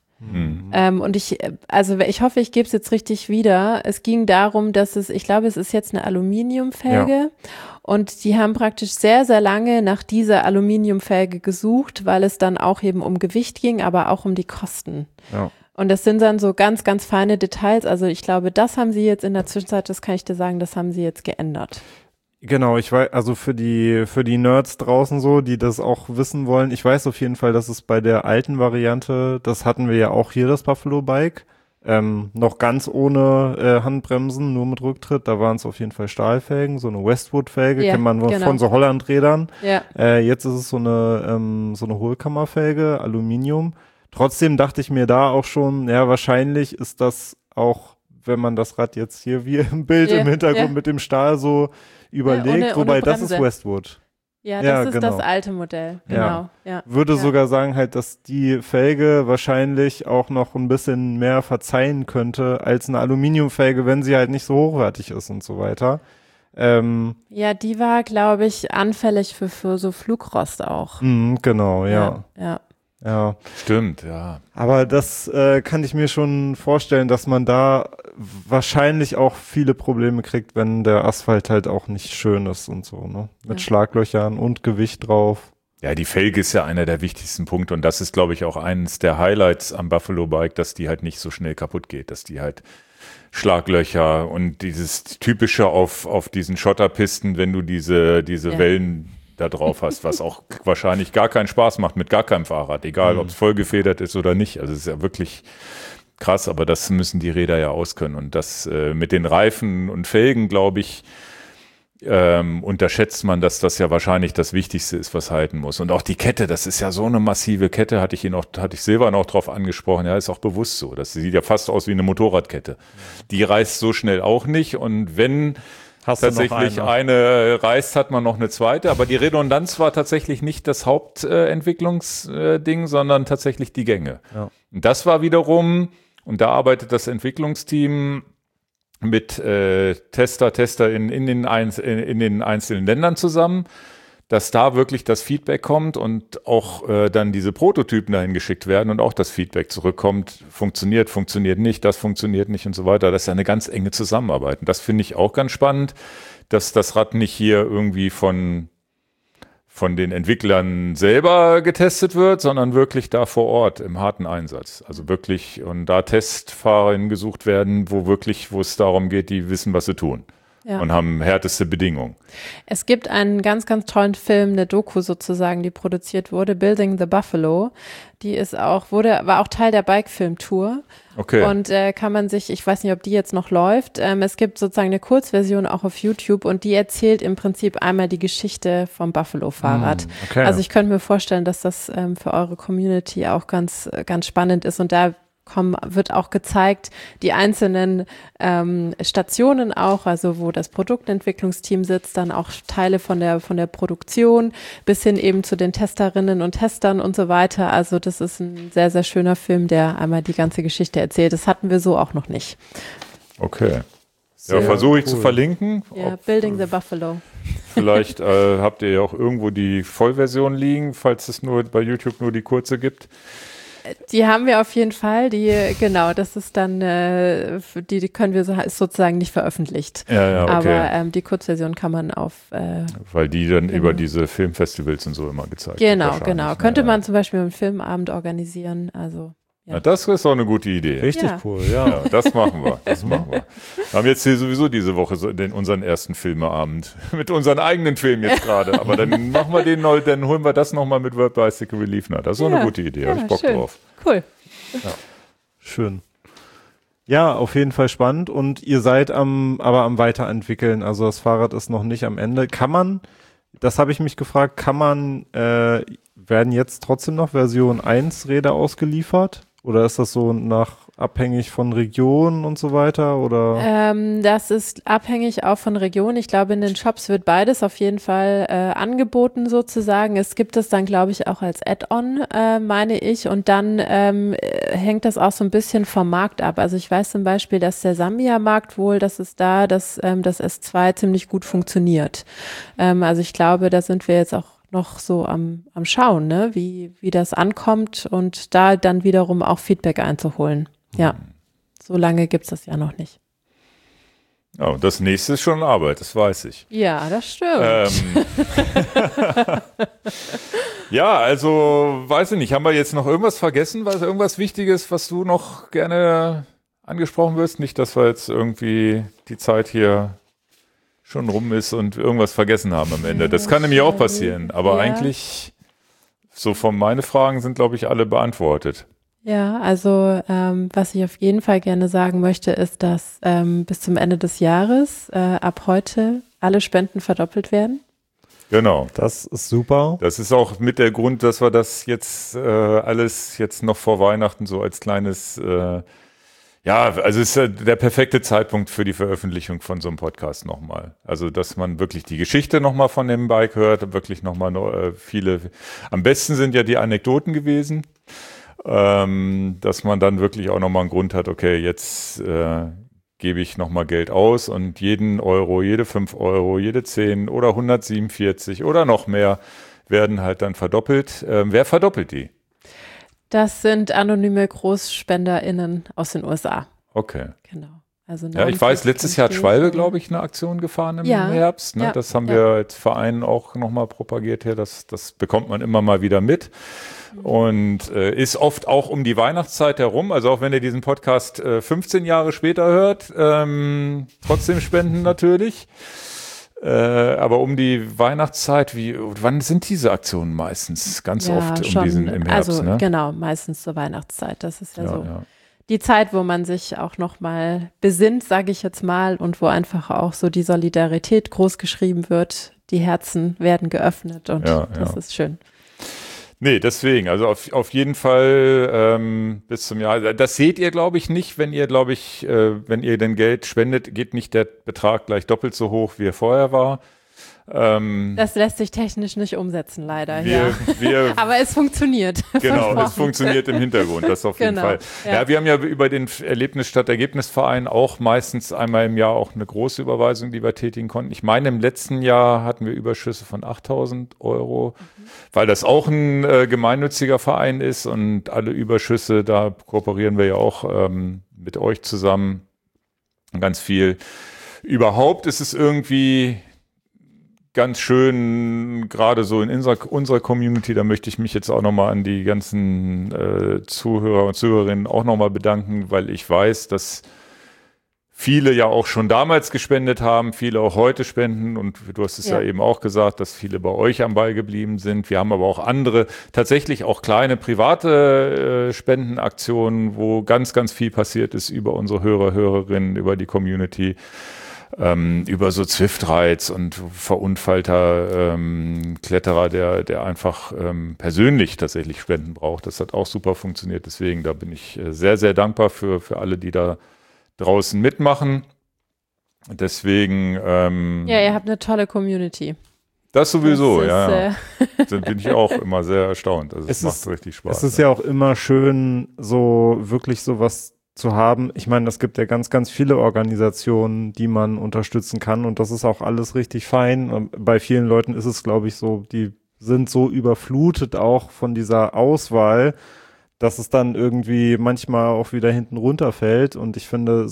Und ich hoffe, ich gebe es jetzt richtig wieder. Es ging darum, dass ich glaube, es ist jetzt eine Aluminiumfelge und die haben praktisch sehr, sehr lange nach dieser Aluminiumfelge gesucht, weil es dann auch eben um Gewicht ging, aber auch um die Kosten. Ja. Und das sind dann so ganz, ganz feine Details. Also ich glaube, das haben sie jetzt in der Zwischenzeit, das kann ich dir sagen, das haben sie jetzt geändert. Genau, ich weiß, also für die Nerds draußen so, die das auch wissen wollen, ich weiß auf jeden Fall, dass es bei der alten Variante, das hatten wir ja auch hier, das Buffalo Bike, noch ganz ohne Handbremsen, nur mit Rücktritt, da waren es auf jeden Fall Stahlfelgen, so eine Westwood-Felge, kennt man von so Holland-Rädern. Ja. Jetzt ist es so eine Hohlkammerfelge, Aluminium. Trotzdem dachte ich mir da auch schon, ja, wahrscheinlich ist das auch, wenn man das Rad jetzt hier wie im Bild im Hintergrund mit dem Stahl so überlegt, wobei das ist Westwood. Ja, das ist das alte Modell, genau. Ja. Würde sogar sagen halt, dass die Felge wahrscheinlich auch noch ein bisschen mehr verzeihen könnte als eine Aluminiumfelge, wenn sie halt nicht so hochwertig ist und so weiter. Ja, die war, glaube ich, anfällig für so Flugrost auch. Genau, ja. Ja, stimmt, ja. Aber das kann ich mir schon vorstellen, dass man da wahrscheinlich auch viele Probleme kriegt, wenn der Asphalt halt auch nicht schön ist und so, ne? Mit Schlaglöchern und Gewicht drauf. Ja, die Felge ist ja einer der wichtigsten Punkte und das ist, glaube ich, auch eines der Highlights am Buffalo Bike, dass die halt nicht so schnell kaputt geht, dass die halt Schlaglöcher und dieses typische auf diesen Schotterpisten, wenn du diese Wellen da drauf hast, was auch wahrscheinlich gar keinen Spaß macht mit gar keinem Fahrrad, egal ob es vollgefedert ist oder nicht. Also es ist ja wirklich krass, aber das müssen die Räder ja auskönnen. Und das mit den Reifen und Felgen, glaube ich, unterschätzt man, dass das ja wahrscheinlich das Wichtigste ist, was halten muss. Und auch die Kette, das ist ja so eine massive Kette, hatte ich Silvan auch drauf angesprochen, ja, ist auch bewusst so. Das sieht ja fast aus wie eine Motorradkette. Die reißt so schnell auch nicht und wenn tatsächlich eine reißt, hat man noch eine zweite, aber die Redundanz war tatsächlich nicht das Hauptentwicklungsding, sondern tatsächlich die Gänge. Ja. Und das war wiederum, und da arbeitet das Entwicklungsteam mit Tester in den einzelnen Ländern zusammen, dass da wirklich das Feedback kommt und auch dann diese Prototypen dahin geschickt werden und auch das Feedback zurückkommt, funktioniert nicht, das funktioniert nicht und so weiter. Das ist ja eine ganz enge Zusammenarbeit. Und das finde ich auch ganz spannend, dass das Rad nicht hier irgendwie von den Entwicklern selber getestet wird, sondern wirklich da vor Ort im harten Einsatz. Also wirklich, und da Testfahrerinnen gesucht werden, wo es darum geht, die wissen, was sie tun. Ja. Und haben härteste Bedingungen. Es gibt einen ganz, ganz tollen Film, eine Doku sozusagen, die produziert wurde, Building the Buffalo. Die war auch Teil der Bike-Film-Tour. Okay. Und kann man sich, ich weiß nicht, ob die jetzt noch läuft, es gibt sozusagen eine Kurzversion auch auf YouTube und die erzählt im Prinzip einmal die Geschichte vom Buffalo-Fahrrad. Okay. Also ich könnte mir vorstellen, dass das für eure Community auch ganz, ganz spannend ist und da wird auch gezeigt, die einzelnen Stationen auch, also wo das Produktentwicklungsteam sitzt, dann auch Teile von der Produktion bis hin eben zu den Testerinnen und Testern und so weiter. Also das ist ein sehr, sehr schöner Film, der einmal die ganze Geschichte erzählt. Das hatten wir so auch noch nicht. Okay. Ja, versuche ich zu verlinken. Ja, Building the Buffalo. Vielleicht habt ihr ja auch irgendwo die Vollversion liegen, falls es nur bei YouTube nur die kurze gibt. Die haben wir auf jeden Fall, genau, das ist dann, die können wir ist sozusagen nicht veröffentlicht. Ja, okay. Aber die Kurzversion kann man weil die dann über diese Filmfestivals und so immer gezeigt wird. Genau. Könnte man zum Beispiel einen Filmabend organisieren, also. Ja. Ja, das ist auch eine gute Idee. Richtig cool, ja. Das machen wir. Wir haben jetzt hier sowieso diese Woche unseren ersten Filmeabend mit unseren eigenen Filmen jetzt gerade. Aber dann machen wir dann holen wir das nochmal mit World Bicycle Relief nach. Das ist auch eine gute Idee. Habe ich Bock drauf. Cool. Ja. Schön. Ja, auf jeden Fall spannend. Und ihr seid aber am Weiterentwickeln. Also das Fahrrad ist noch nicht am Ende. Das habe ich mich gefragt, werden jetzt trotzdem noch Version 1 Räder ausgeliefert? Oder ist das so abhängig von Regionen und so weiter? Oder? Das ist abhängig auch von Regionen. Ich glaube, in den Shops wird beides auf jeden Fall angeboten sozusagen. Es gibt es dann, glaube ich, auch als Add-on, meine ich. Und dann hängt das auch so ein bisschen vom Markt ab. Also ich weiß zum Beispiel, dass der Sambia-Markt wohl, dass das S2 ziemlich gut funktioniert. Also ich glaube, da sind wir jetzt auch noch so am Schauen, ne? wie das ankommt und da dann wiederum auch Feedback einzuholen. Ja, so lange gibt es das ja noch nicht. Ja, und das nächste ist schon Arbeit, das weiß ich. Ja, das stimmt. Ja, also weiß ich nicht, haben wir jetzt noch irgendwas vergessen? War es irgendwas Wichtiges, was du noch gerne angesprochen wirst? Nicht, dass wir jetzt irgendwie die Zeit hier schon rum ist und irgendwas vergessen haben am Ende. Das kann nämlich auch passieren. Aber eigentlich, so von meine Fragen sind, glaube ich, alle beantwortet. Ja, also was ich auf jeden Fall gerne sagen möchte, ist, dass bis zum Ende des Jahres ab heute alle Spenden verdoppelt werden. Genau. Das ist super. Das ist auch mit der Grund, dass wir das jetzt alles jetzt noch vor Weihnachten so als kleines also ist ja der perfekte Zeitpunkt für die Veröffentlichung von so einem Podcast nochmal. Also, dass man wirklich die Geschichte nochmal von dem Bike hört, wirklich nochmal am besten sind ja die Anekdoten gewesen, dass man dann wirklich auch nochmal einen Grund hat, okay, jetzt gebe ich nochmal Geld aus und jeden Euro, jede 5 Euro, jede 10 oder 147 oder noch mehr werden halt dann verdoppelt. Wer verdoppelt die? Das sind anonyme GroßspenderInnen aus den USA. Okay. Genau. Also ja, ich weiß, letztes Jahr hat Schwalbe, glaube ich, eine Aktion gefahren im Herbst. Ne? Ja, das haben wir als Verein auch nochmal propagiert hier. Das bekommt man immer mal wieder mit. Und ist oft auch um die Weihnachtszeit herum. Also auch wenn ihr diesen Podcast 15 Jahre später hört, trotzdem spenden natürlich. Aber um die Weihnachtszeit, wann sind diese Aktionen meistens? Ganz oft im Herbst, also, ne? Genau, meistens zur Weihnachtszeit. Das ist die Zeit, wo man sich auch nochmal besinnt, sage ich jetzt mal, und wo einfach auch so die Solidarität groß geschrieben wird. Die Herzen werden geöffnet und das ist schön. Nee, deswegen, also auf jeden Fall bis zum Jahr. Das seht ihr, glaube ich, nicht, wenn ihr denn Geld spendet, geht nicht der Betrag gleich doppelt so hoch, wie er vorher war. Das lässt sich technisch nicht umsetzen, leider. Aber es funktioniert. Genau, es funktioniert im Hintergrund, das auf jeden Fall. Ja, wir haben ja über den Erlebnis-Stadt-Ergebnis-Verein auch meistens einmal im Jahr auch eine große Überweisung, die wir tätigen konnten. Ich meine, im letzten Jahr hatten wir Überschüsse von 8.000 Euro, weil das auch ein gemeinnütziger Verein ist und alle Überschüsse, da kooperieren wir ja auch mit euch zusammen ganz viel. Überhaupt ist es irgendwie ganz schön, gerade so in unserer Community, da möchte ich mich jetzt auch nochmal an die ganzen Zuhörer und Zuhörerinnen auch nochmal bedanken, weil ich weiß, dass viele ja auch schon damals gespendet haben, viele auch heute spenden und du hast es ja eben auch gesagt, dass viele bei euch am Ball geblieben sind. Wir haben aber auch andere, tatsächlich auch kleine private Spendenaktionen, wo ganz, ganz viel passiert ist über unsere Hörerinnen, über die Community. über so Zwift-Rides und verunfallter Kletterer, der einfach persönlich tatsächlich Spenden braucht. Das hat auch super funktioniert. Deswegen, da bin ich sehr, sehr dankbar für alle, die da draußen mitmachen. Deswegen. Ja, ihr habt eine tolle Community. Das sowieso, das ist, ja. Da bin ich auch immer sehr erstaunt. Also es macht richtig Spaß. Es ist ja auch immer schön, so wirklich sowas zu haben. Ich meine, es gibt ja ganz, ganz viele Organisationen, die man unterstützen kann und das ist auch alles richtig fein. Und bei vielen Leuten ist es, glaube ich, so, die sind so überflutet auch von dieser Auswahl, dass es dann irgendwie manchmal auch wieder hinten runterfällt und ich finde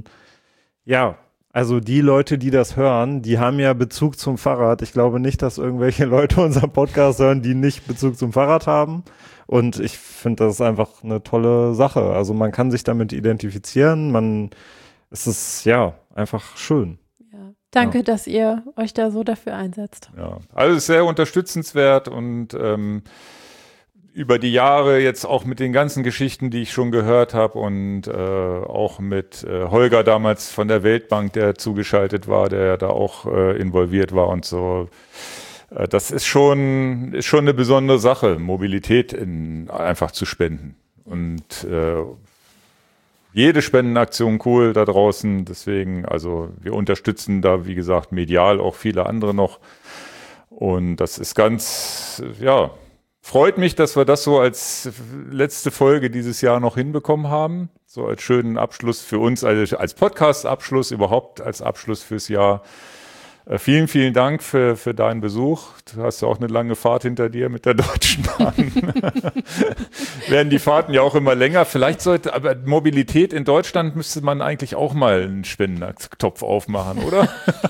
also die Leute, die das hören, die haben ja Bezug zum Fahrrad. Ich glaube nicht, dass irgendwelche Leute unseren Podcast hören, die nicht Bezug zum Fahrrad haben. Und ich finde, das ist einfach eine tolle Sache. Also man kann sich damit identifizieren. Es ist ja einfach schön. Ja. Danke, dass ihr euch da so dafür einsetzt. Ja, also es ist sehr unterstützenswert und über die Jahre jetzt auch mit den ganzen Geschichten, die ich schon gehört habe und auch mit Holger damals von der Weltbank, der zugeschaltet war, der da auch involviert war und so. Das ist schon eine besondere Sache, Mobilität einfach zu spenden. Und jede Spendenaktion cool da draußen. Deswegen, also wir unterstützen da, wie gesagt, medial auch viele andere noch. Und das ist ganz, freut mich, dass wir das so als letzte Folge dieses Jahr noch hinbekommen haben. So als schönen Abschluss für uns, also als Podcast-Abschluss, überhaupt als Abschluss fürs Jahr. Vielen, vielen Dank für deinen Besuch. Du hast ja auch eine lange Fahrt hinter dir mit der Deutschen Bahn. Werden die Fahrten ja auch immer länger. Aber Mobilität in Deutschland müsste man eigentlich auch mal einen Spendentopf aufmachen, oder?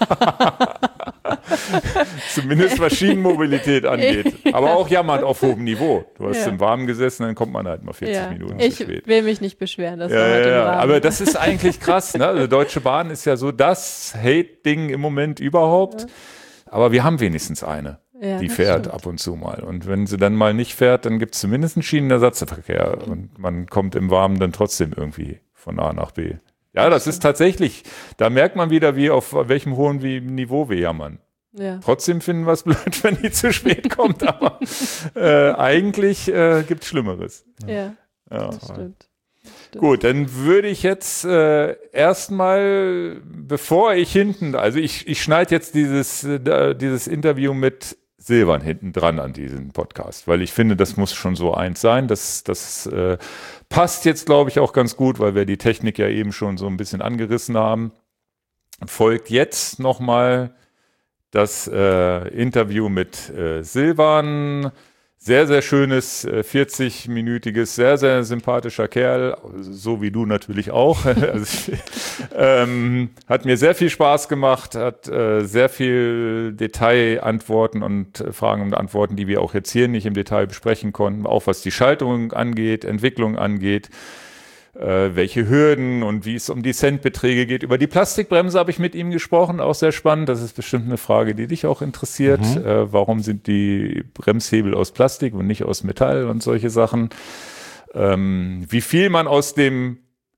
Zumindest was Schienenmobilität angeht. Aber auch jammern auf hohem Niveau. Du hast im Warmen gesessen, dann kommt man halt mal 40 Minuten zu spät. Ich will mich nicht beschweren. Das war heute im Warmen. Aber das ist eigentlich krass. Ne? Also Deutsche Bahn ist ja so das Hate-Ding im Moment überhaupt. Ja. Aber wir haben wenigstens eine, die fährt ab und zu mal. Und wenn sie dann mal nicht fährt, dann gibt es zumindest einen Schienenersatzverkehr. Und man kommt im Warmen dann trotzdem irgendwie von A nach B. Ja, das ist tatsächlich, da merkt man wieder, auf welchem hohen Niveau wir jammern. Ja. Trotzdem finden wir es blöd, wenn die zu spät kommt, aber eigentlich gibt es Schlimmeres. Ja, das stimmt. Gut, dann würde ich jetzt erstmal, bevor ich also ich schneide jetzt dieses Interview mit Silvan hinten dran an diesen Podcast, weil ich finde, das muss schon so eins sein. Das passt jetzt, glaube ich, auch ganz gut, weil wir die Technik ja eben schon so ein bisschen angerissen haben. Folgt jetzt nochmal das Interview mit Silvan. Sehr, sehr schönes, 40-minütiges, sehr, sehr sympathischer Kerl, so wie du natürlich auch. Also, hat mir sehr viel Spaß gemacht, hat sehr viel Detailantworten und Fragen und Antworten, die wir auch jetzt hier nicht im Detail besprechen konnten, auch was die Schaltung angeht, Entwicklung angeht, welche Hürden und wie es um die Centbeträge geht. Über die Plastikbremse habe ich mit ihm gesprochen, auch sehr spannend. Das ist bestimmt eine Frage, die dich auch interessiert. Warum sind die Bremshebel aus Plastik und nicht aus Metall und solche Sachen? Wie viel man aus dem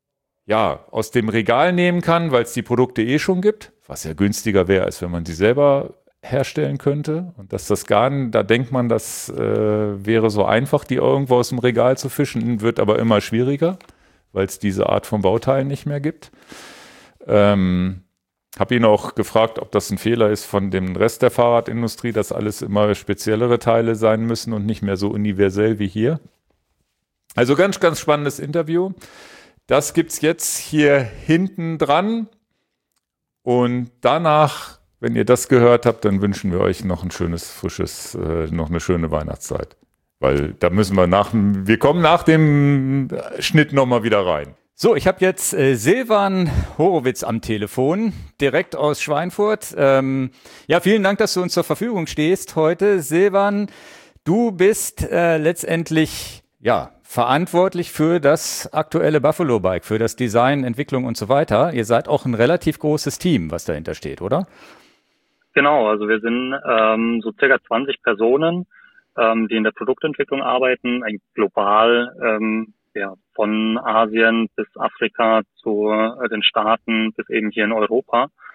Regal nehmen kann, weil es die Produkte schon gibt, was ja günstiger wäre, als wenn man sie selber herstellen könnte. Und dass da denkt man, das wäre so einfach, die irgendwo aus dem Regal zu fischen, wird aber immer schwieriger, weil es diese Art von Bauteilen nicht mehr gibt. Habe ihn auch gefragt, ob das ein Fehler ist von dem Rest der Fahrradindustrie, dass alles immer speziellere Teile sein müssen und nicht mehr so universell wie hier. Also ganz, ganz spannendes Interview. Das gibt's jetzt hier hinten dran. Und danach, wenn ihr das gehört habt, dann wünschen wir euch noch ein schönes, frisches, noch eine schöne Weihnachtszeit. Weil da müssen wir kommen nach dem Schnitt nochmal wieder rein. So, ich habe jetzt Silvan Horowitz am Telefon, direkt aus Schweinfurt. Vielen Dank, dass du uns zur Verfügung stehst heute. Silvan, du bist letztendlich verantwortlich für das aktuelle Buffalo Bike, für das Design, Entwicklung und so weiter. Ihr seid auch ein relativ großes Team, was dahinter steht, oder? Genau, also wir sind so circa 20 Personen, die in der Produktentwicklung arbeiten, eigentlich global, von Asien bis Afrika zu den Staaten bis eben hier in Europa.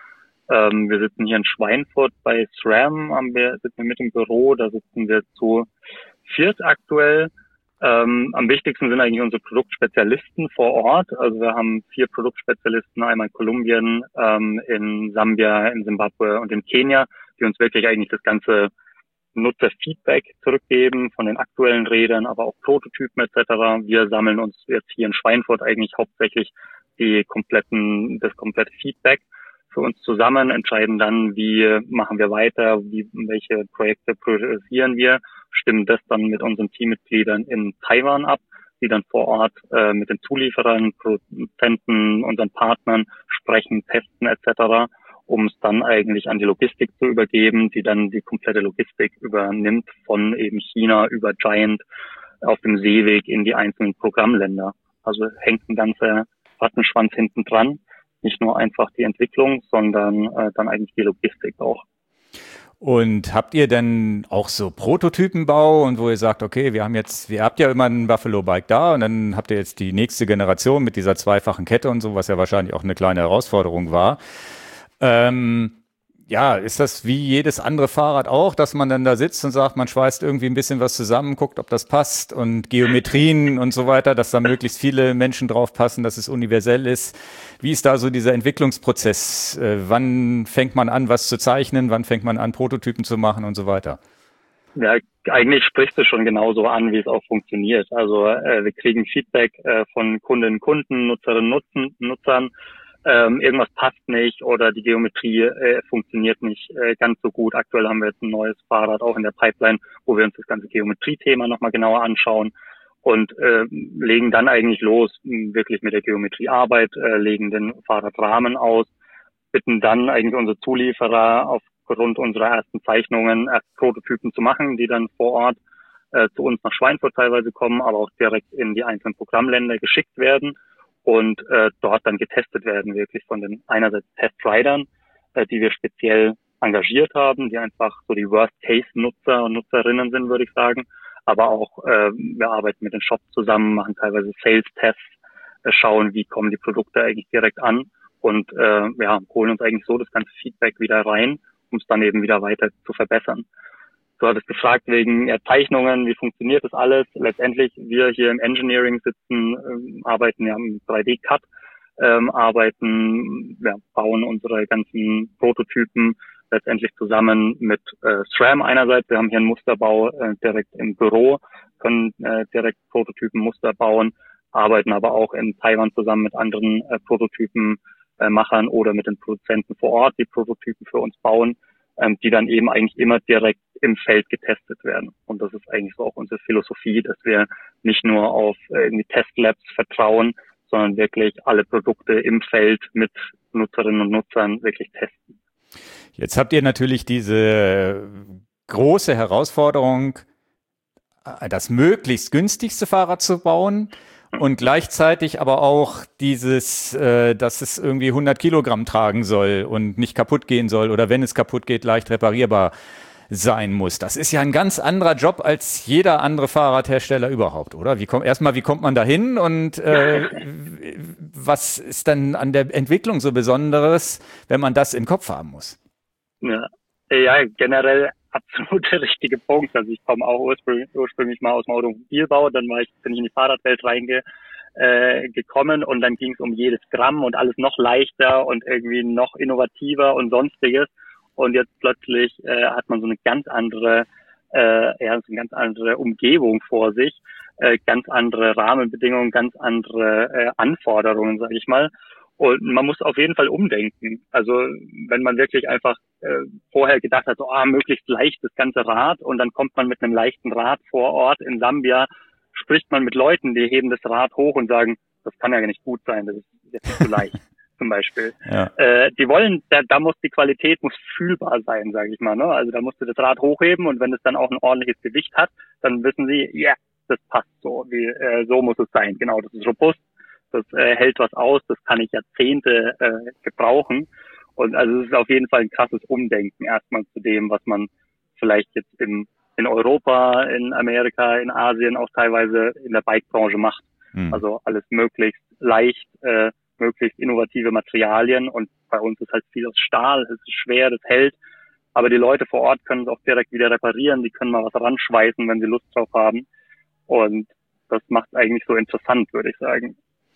Wir sitzen hier in Schweinfurt bei SRAM, sitzen wir mit im Büro, da sitzen wir zu viert aktuell. Am wichtigsten sind eigentlich unsere Produktspezialisten vor Ort. Also wir haben 4 Produktspezialisten, einmal in Kolumbien, in Sambia, in Simbabwe und in Kenia, die uns wirklich eigentlich das ganze Nutzerfeedback zurückgeben von den aktuellen Rädern, aber auch Prototypen etc. Wir sammeln uns jetzt hier in Schweinfurt eigentlich hauptsächlich das komplette Feedback für uns zusammen, entscheiden dann, wie machen wir weiter, welche Projekte priorisieren wir, stimmen das dann mit unseren Teammitgliedern in Taiwan ab, die dann vor Ort mit den Zulieferern, Produzenten, unseren Partnern sprechen, testen etc., um es dann eigentlich an die Logistik zu übergeben, die dann die komplette Logistik übernimmt von eben China über Giant auf dem Seeweg in die einzelnen Programmländer. Also hängt ein ganzer Rattenschwanz hinten dran. Nicht nur einfach die Entwicklung, sondern dann eigentlich die Logistik auch. Und habt ihr denn auch so Prototypenbau und wo ihr sagt, okay, ihr habt ja immer ein Buffalo Bike da und dann habt ihr jetzt die nächste Generation mit dieser zweifachen Kette und so, was ja wahrscheinlich auch eine kleine Herausforderung war. Ist das wie jedes andere Fahrrad auch, dass man dann da sitzt und sagt, man schweißt irgendwie ein bisschen was zusammen, guckt, ob das passt und Geometrien und so weiter, dass da möglichst viele Menschen drauf passen, dass es universell ist. Wie ist da so dieser Entwicklungsprozess? Wann fängt man an, was zu zeichnen? Wann fängt man an, Prototypen zu machen und so weiter? Ja, eigentlich sprichst du schon genauso an, wie es auch funktioniert. Also wir kriegen Feedback von Kundinnen und Kunden, Nutzerinnen und Nutzern. Irgendwas passt nicht oder die Geometrie funktioniert nicht ganz so gut. Aktuell haben wir jetzt ein neues Fahrrad auch in der Pipeline, wo wir uns das ganze Geometrie-Thema nochmal genauer anschauen und legen dann eigentlich los, wirklich mit der Geometriearbeit, legen den Fahrradrahmen aus, bitten dann eigentlich unsere Zulieferer aufgrund unserer ersten Zeichnungen erst Prototypen zu machen, die dann vor Ort zu uns nach Schweinfurt teilweise kommen, aber auch direkt in die einzelnen Programmländer geschickt werden. Und dort dann getestet werden, wirklich von den einerseits Testridern, die wir speziell engagiert haben, die einfach so die Worst-Case-Nutzer und Nutzerinnen sind, würde ich sagen. Aber auch wir arbeiten mit den Shops zusammen, machen teilweise Sales-Tests, schauen, wie kommen die Produkte eigentlich direkt an und holen uns eigentlich so das ganze Feedback wieder rein, um es dann eben wieder weiter zu verbessern. Du hattest gefragt wegen Zeichnungen, wie funktioniert das alles? Letztendlich, wir hier im Engineering sitzen, arbeiten ja im 3D-Cut, bauen unsere ganzen Prototypen letztendlich zusammen mit SRAM einerseits. Wir haben hier einen Musterbau direkt im Büro, können direkt Prototypen Muster bauen, arbeiten aber auch in Taiwan zusammen mit anderen Prototypenmachern oder mit den Produzenten vor Ort, die Prototypen für uns bauen, die dann eben eigentlich immer direkt im Feld getestet werden. Und das ist eigentlich so auch unsere Philosophie, dass wir nicht nur auf irgendwie Testlabs vertrauen, sondern wirklich alle Produkte im Feld mit Nutzerinnen und Nutzern wirklich testen. Jetzt habt ihr natürlich diese große Herausforderung, das möglichst günstigste Fahrrad zu bauen und gleichzeitig aber auch dieses, dass es irgendwie 100 Kilogramm tragen soll und nicht kaputt gehen soll oder wenn es kaputt geht, leicht reparierbar sein muss. Das ist ja ein ganz anderer Job als jeder andere Fahrradhersteller überhaupt, oder? Wie kommt man da hin und was ist dann an der Entwicklung so Besonderes, wenn man das im Kopf haben muss? Ja, generell absolut der richtige Punkt. Also ich komme auch ursprünglich mal aus dem Automobilbau, dann bin ich in die Fahrradwelt gekommen und dann ging es um jedes Gramm und alles noch leichter und irgendwie noch innovativer und sonstiges. Und jetzt plötzlich hat man so eine ganz andere Umgebung vor sich, ganz andere Rahmenbedingungen, ganz andere Anforderungen, sage ich mal. Und man muss auf jeden Fall umdenken. Also wenn man wirklich einfach vorher gedacht hat, möglichst leicht das ganze Rad und dann kommt man mit einem leichten Rad vor Ort in Sambia, spricht man mit Leuten, die heben das Rad hoch und sagen, das kann ja nicht gut sein, das ist jetzt nicht so leicht. Zum Beispiel. Ja. Die wollen, da muss die Qualität muss fühlbar sein, sage ich mal. Ne? Also da musst du das Rad hochheben und wenn es dann auch ein ordentliches Gewicht hat, dann wissen sie, das passt so, so muss es sein. Genau, das ist robust, das hält was aus, das kann ich Jahrzehnte gebrauchen. Und also es ist auf jeden Fall ein krasses Umdenken erstmal zu dem, was man vielleicht jetzt in Europa, in Amerika, in Asien auch teilweise in der Bike-Branche macht. Also alles möglichst leicht, möglichst innovative Materialien und bei uns ist halt viel aus Stahl, es ist schwer, das hält, aber die Leute vor Ort können es auch direkt wieder reparieren, die können mal was ranschweißen, wenn sie Lust drauf haben und das macht es eigentlich so interessant, würde ich sagen.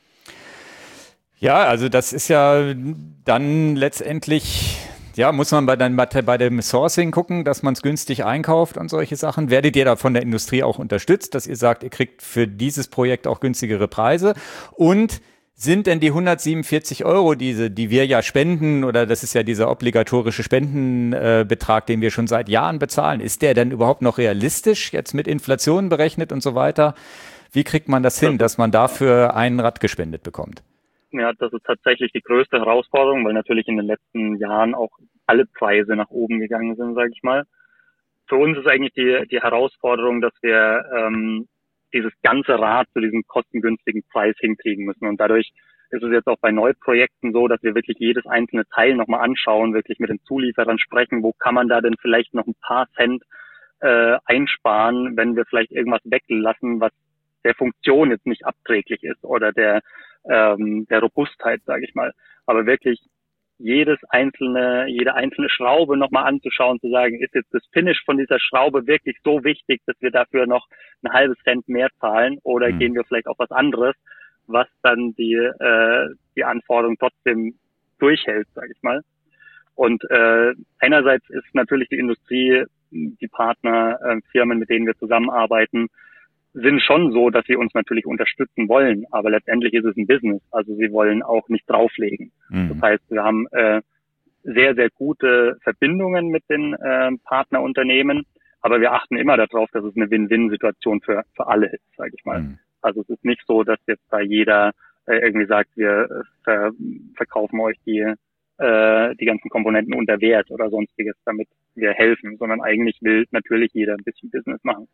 Ja, also das ist ja dann letztendlich, ja, muss man bei dem Sourcing gucken, dass man es günstig einkauft und solche Sachen. Werdet ihr da von der Industrie auch unterstützt, dass ihr sagt, ihr kriegt für dieses Projekt auch günstigere Preise? Und sind denn die 147 €, die wir ja spenden, oder das ist ja dieser obligatorische Spendenbetrag, den wir schon seit Jahren bezahlen, ist der denn überhaupt noch realistisch, jetzt mit Inflation berechnet und so weiter? Wie kriegt man das hin, dass man dafür ein Rad gespendet bekommt? Ja, das ist tatsächlich die größte Herausforderung, weil natürlich in den letzten Jahren auch alle Preise nach oben gegangen sind, sage ich mal. Für uns ist eigentlich die Herausforderung, dass wir dieses ganze Rad zu diesem kostengünstigen Preis hinkriegen müssen. Und dadurch ist es jetzt auch bei Neuprojekten so, dass wir wirklich jedes einzelne Teil nochmal anschauen, wirklich mit den Zulieferern sprechen, wo kann man da denn vielleicht noch ein paar Cent einsparen, wenn wir vielleicht irgendwas weglassen, was der Funktion jetzt nicht abträglich ist oder der Robustheit, sage ich mal. Aber wirklich jede einzelne Schraube nochmal anzuschauen, zu sagen, ist jetzt das Finish von dieser Schraube wirklich so wichtig, dass wir dafür noch ein halbes Cent mehr zahlen oder gehen wir vielleicht auf was anderes, was dann die Anforderung trotzdem durchhält, sage ich mal. Und einerseits ist natürlich die Industrie, die Partner, Firmen, mit denen wir zusammenarbeiten, sind schon so, dass sie uns natürlich unterstützen wollen, aber letztendlich ist es ein Business, also sie wollen auch nicht drauflegen. Das heißt, wir haben sehr, sehr gute Verbindungen mit den Partnerunternehmen, aber wir achten immer darauf, dass es eine Win-Win-Situation für alle ist, sage ich mal. Also es ist nicht so, dass jetzt da jeder irgendwie sagt, wir verkaufen euch die ganzen Komponenten unter Wert oder sonstiges, damit wir helfen, sondern eigentlich will natürlich jeder ein bisschen Business machen.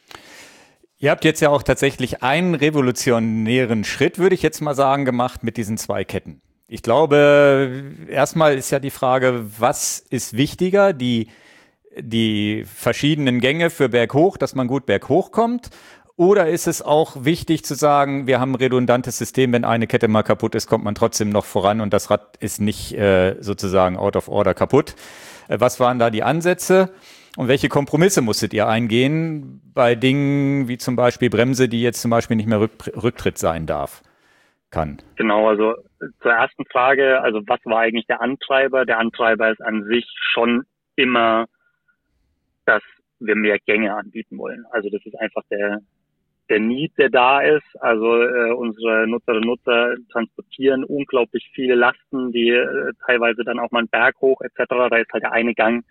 Ihr habt jetzt ja auch tatsächlich einen revolutionären Schritt, würde ich jetzt mal sagen, gemacht mit diesen 2 Ketten. Ich glaube, erstmal ist ja die Frage, was ist wichtiger, die verschiedenen Gänge für berghoch, dass man gut berghoch kommt? Oder ist es auch wichtig zu sagen, wir haben ein redundantes System, wenn eine Kette mal kaputt ist, kommt man trotzdem noch voran und das Rad ist nicht sozusagen out of order kaputt? Was waren da die Ansätze? Und welche Kompromisse musstet ihr eingehen bei Dingen wie zum Beispiel Bremse, die jetzt zum Beispiel nicht mehr Rücktritt sein kann? Genau, also zur ersten Frage, also was war eigentlich der Antreiber? Der Antreiber ist an sich schon immer, dass wir mehr Gänge anbieten wollen. Also das ist einfach der Need, der da ist. Also unsere Nutzerinnen und Nutzer transportieren unglaublich viele Lasten, die teilweise dann auch mal einen Berg hoch etc. Da ist halt der eine Gang.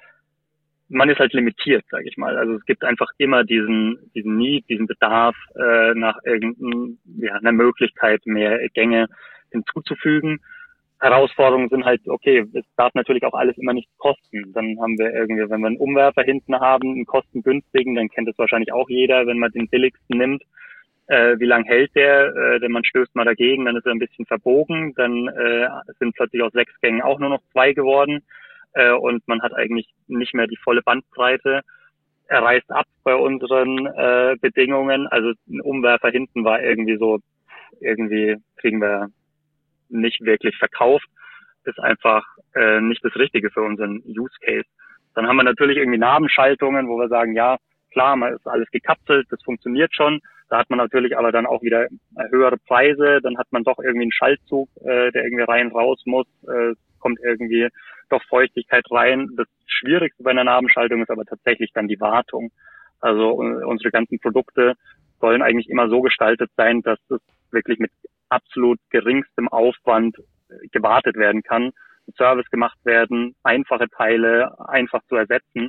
Man ist halt limitiert, sage ich mal. Also es gibt einfach immer diesen Need, diesen Bedarf nach einer Möglichkeit, mehr Gänge hinzuzufügen. Herausforderungen sind halt, okay, es darf natürlich auch alles immer nichts kosten. Dann haben wir irgendwie, wenn wir einen Umwerfer hinten haben, einen kostengünstigen, dann kennt es wahrscheinlich auch jeder, wenn man den billigsten nimmt. Wie lang hält der? Denn man stößt mal dagegen, dann ist er ein bisschen verbogen, dann sind plötzlich aus 6 Gängen auch nur noch 2 geworden. Und man hat eigentlich nicht mehr die volle Bandbreite. Er reißt ab bei unseren Bedingungen. Also ein Umwerfer hinten war irgendwie kriegen wir nicht wirklich verkauft. Ist einfach nicht das Richtige für unseren Use Case. Dann haben wir natürlich irgendwie Nabenschaltungen, wo wir sagen, ja, klar, man ist alles gekapselt, das funktioniert schon. Da hat man natürlich aber dann auch wieder höhere Preise. Dann hat man doch irgendwie einen Schaltzug, der irgendwie rein raus muss. Kommt irgendwie doch Feuchtigkeit rein. Das Schwierigste bei einer Nabenschaltung ist aber tatsächlich dann die Wartung. Also unsere ganzen Produkte sollen eigentlich immer so gestaltet sein, dass es wirklich mit absolut geringstem Aufwand gewartet werden kann, Service gemacht werden, einfache Teile einfach zu ersetzen.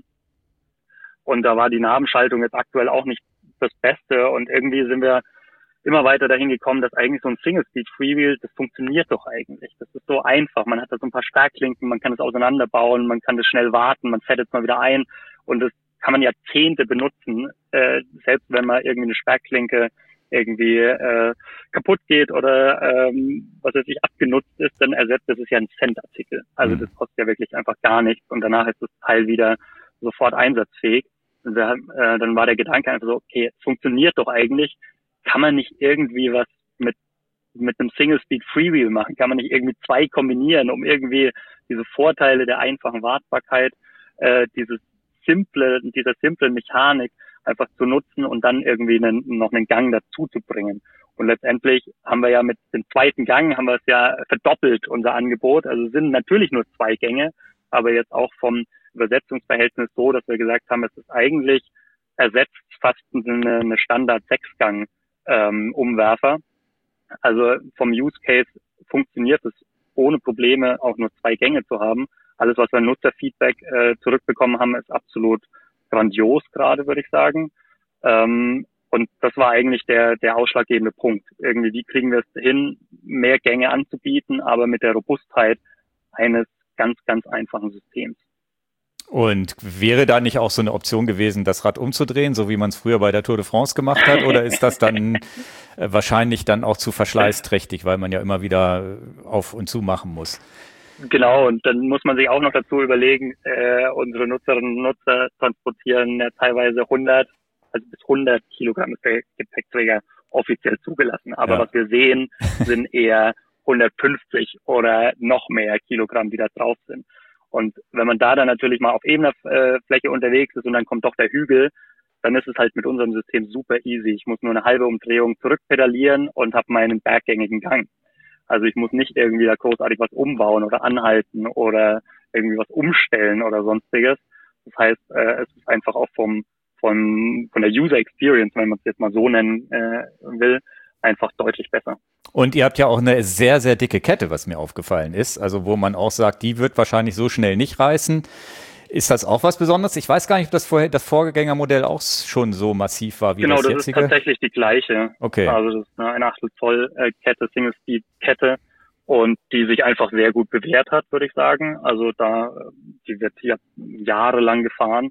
Und da war die Nabenschaltung jetzt aktuell auch nicht das Beste und irgendwie sind wir immer weiter dahin gekommen, dass eigentlich so ein Single-Speed-Freewheel, das funktioniert doch eigentlich. Das ist so einfach. Man hat da so ein paar Sperrklinken, man kann es auseinanderbauen, man kann das schnell warten, man fettet es mal wieder ein und das kann man Jahrzehnte benutzen, selbst wenn man irgendwie eine Sperrklinke irgendwie kaputt geht oder was weiß ich, abgenutzt ist, dann ersetzt das ist ja ein Cent-Artikel. Also das kostet ja wirklich einfach gar nichts und danach ist das Teil wieder sofort einsatzfähig. Und dann war der Gedanke einfach so, okay, es funktioniert doch eigentlich, kann man nicht irgendwie was mit mit einem Single-Speed Freewheel machen? Kann man nicht irgendwie zwei kombinieren, um irgendwie diese Vorteile der einfachen Wartbarkeit, dieser simplen Mechanik einfach zu nutzen und dann irgendwie noch einen Gang dazu zu bringen? Und letztendlich haben wir ja mit dem zweiten Gang haben wir es ja verdoppelt, unser Angebot. Also sind natürlich nur 2 Gänge, aber jetzt auch vom Übersetzungsverhältnis so, dass wir gesagt haben, es ist eigentlich ersetzt fast eine Standard 6-Gang Umwerfer. Also vom Use Case funktioniert es ohne Probleme, auch nur 2 Gänge zu haben. Alles, was wir an Nutzerfeedback zurückbekommen haben, ist absolut grandios gerade, würde ich sagen. Und das war eigentlich der ausschlaggebende Punkt. Irgendwie, wie kriegen wir es hin, mehr Gänge anzubieten, aber mit der Robustheit eines ganz, ganz einfachen Systems. Und wäre da nicht auch so eine Option gewesen, das Rad umzudrehen, so wie man es früher bei der Tour de France gemacht hat? Oder ist das dann wahrscheinlich dann auch zu verschleißträchtig, weil man ja immer wieder auf und zu machen muss? Genau, und dann muss man sich auch noch dazu überlegen, unsere Nutzerinnen und Nutzer transportieren ja teilweise 100 Kilogramm ist der Gepäckträger offiziell zugelassen. Aber was wir sehen, sind eher 150 oder noch mehr Kilogramm, die da drauf sind. Und wenn man da dann natürlich mal auf ebener Fläche unterwegs ist und dann kommt doch der Hügel, dann ist es halt mit unserem System super easy. Ich muss nur eine halbe Umdrehung zurückpedalieren und habe meinen berggängigen Gang. Also ich muss nicht irgendwie da großartig was umbauen oder anhalten oder irgendwie was umstellen oder sonstiges. Das heißt, es ist einfach auch von der User Experience, wenn man es jetzt mal so nennen will, einfach deutlich besser. Und ihr habt ja auch eine sehr, sehr dicke Kette, was mir aufgefallen ist. Also wo man auch sagt, die wird wahrscheinlich so schnell nicht reißen. Ist das auch was Besonderes? Ich weiß gar nicht, ob das Vorgängermodell auch schon so massiv war wie das jetzige. Genau, das ist tatsächlich die gleiche. Okay. Also das ist eine 1/8 Zoll Kette, Single-Speed-Kette und die sich einfach sehr gut bewährt hat, würde ich sagen. Also die wird hier jahrelang gefahren.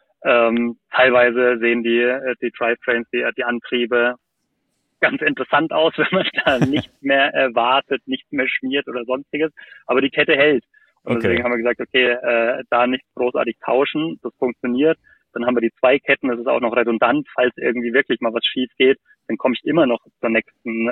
Teilweise sehen die Drivetrains, die Antriebe ganz interessant aus, wenn man da nichts mehr wartet, nichts mehr schmiert oder sonstiges. Aber die Kette hält. Und deswegen haben wir gesagt, okay, da nicht großartig tauschen, das funktioniert. Dann haben wir die 2 Ketten, das ist auch noch redundant, falls irgendwie wirklich mal was schief geht, dann komme ich immer noch zum nächsten,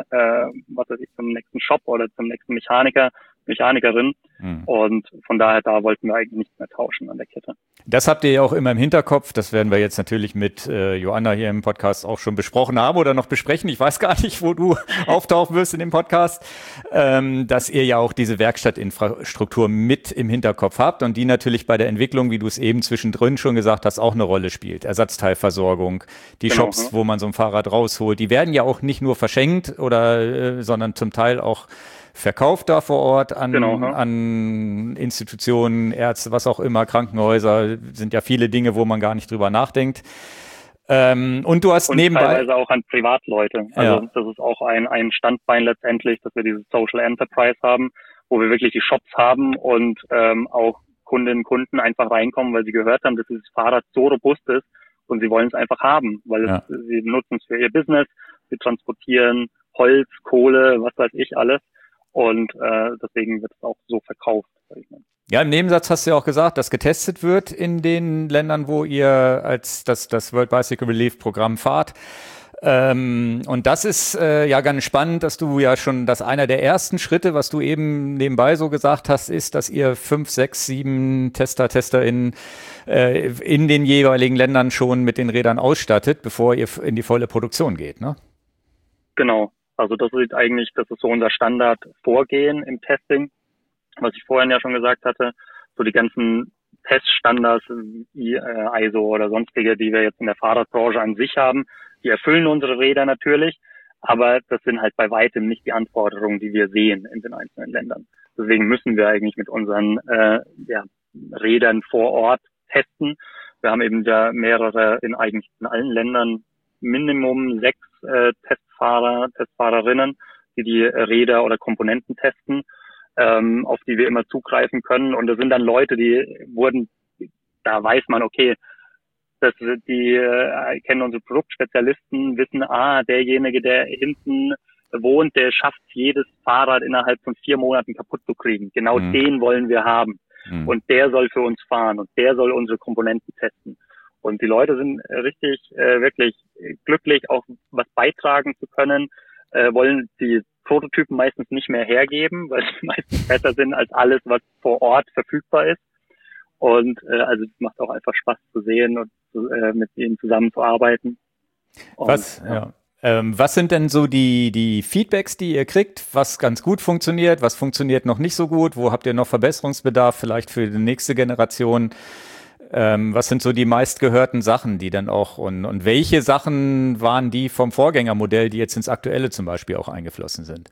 zum nächsten Shop oder zum nächsten Mechanikerin. Und von daher, da wollten wir eigentlich nichts mehr tauschen an der Kette. Das habt ihr ja auch immer im Hinterkopf. Das werden wir jetzt natürlich mit Joanna hier im Podcast auch schon besprochen haben oder noch besprechen. Ich weiß gar nicht, wo du auftauchen wirst in dem Podcast, dass ihr ja auch diese Werkstattinfrastruktur mit im Hinterkopf habt und die natürlich bei der Entwicklung, wie du es eben zwischendrin schon gesagt hast, auch eine Rolle spielt. Ersatzteilversorgung, die Shops, wo man so ein Fahrrad rausholt, die werden ja auch nicht nur verschenkt oder, sondern zum Teil auch verkauft da vor Ort an Institutionen, Ärzte, was auch immer, Krankenhäuser, sind ja viele Dinge, wo man gar nicht drüber nachdenkt. Und du hast nebenbei teilweise auch an Privatleute. Also das ist auch ein Standbein letztendlich, dass wir dieses Social Enterprise haben, wo wir wirklich die Shops haben und auch Kundinnen und Kunden einfach reinkommen, weil sie gehört haben, dass dieses Fahrrad so robust ist und sie wollen es einfach haben, weil sie nutzen es für ihr Business, sie transportieren Holz, Kohle, was weiß ich alles. Und deswegen wird es auch so verkauft, sag ich mal. Ja, im Nebensatz hast du ja auch gesagt, dass getestet wird in den Ländern, wo ihr als das World Bicycle Relief Programm fahrt. Und das ist ja ganz spannend, dass du ja schon, dass einer der ersten Schritte, was du eben nebenbei so gesagt hast, ist, dass ihr 5, 6, 7 TesterInnen in den jeweiligen Ländern schon mit den Rädern ausstattet, bevor ihr in die volle Produktion geht, ne? Genau. Also das ist so unser Standardvorgehen im Testing, was ich vorhin ja schon gesagt hatte. So die ganzen Teststandards, ISO oder sonstige, die wir jetzt in der Fahrradbranche an sich haben, die erfüllen unsere Räder natürlich, aber das sind halt bei weitem nicht die Anforderungen, die wir sehen in den einzelnen Ländern. Deswegen müssen wir eigentlich mit unseren Rädern vor Ort testen. Wir haben eben da mehrere in allen Ländern Minimum 6 Testfahrerinnen, die Räder oder Komponenten testen, auf die wir immer zugreifen können. Und das sind dann Leute, da weiß man, okay, die kennen unsere Produktspezialisten, wissen, derjenige, der hinten wohnt, der schafft jedes Fahrrad innerhalb von 4 Monaten kaputt zu kriegen. Genau den wollen wir haben. Und der soll für uns fahren und der soll unsere Komponenten testen. Und die Leute sind richtig, wirklich glücklich, auch was beitragen zu können, wollen die Prototypen meistens nicht mehr hergeben, weil sie meistens besser sind als alles, was vor Ort verfügbar ist. Und also es macht auch einfach Spaß zu sehen und mit ihnen zusammenzuarbeiten. Und, was sind denn so die Feedbacks, die ihr kriegt, was ganz gut funktioniert, was funktioniert noch nicht so gut, wo habt ihr noch Verbesserungsbedarf vielleicht für die nächste Generation? Was sind so die meistgehörten Sachen, die dann auch und welche Sachen waren die vom Vorgängermodell, die jetzt ins aktuelle zum Beispiel auch eingeflossen sind?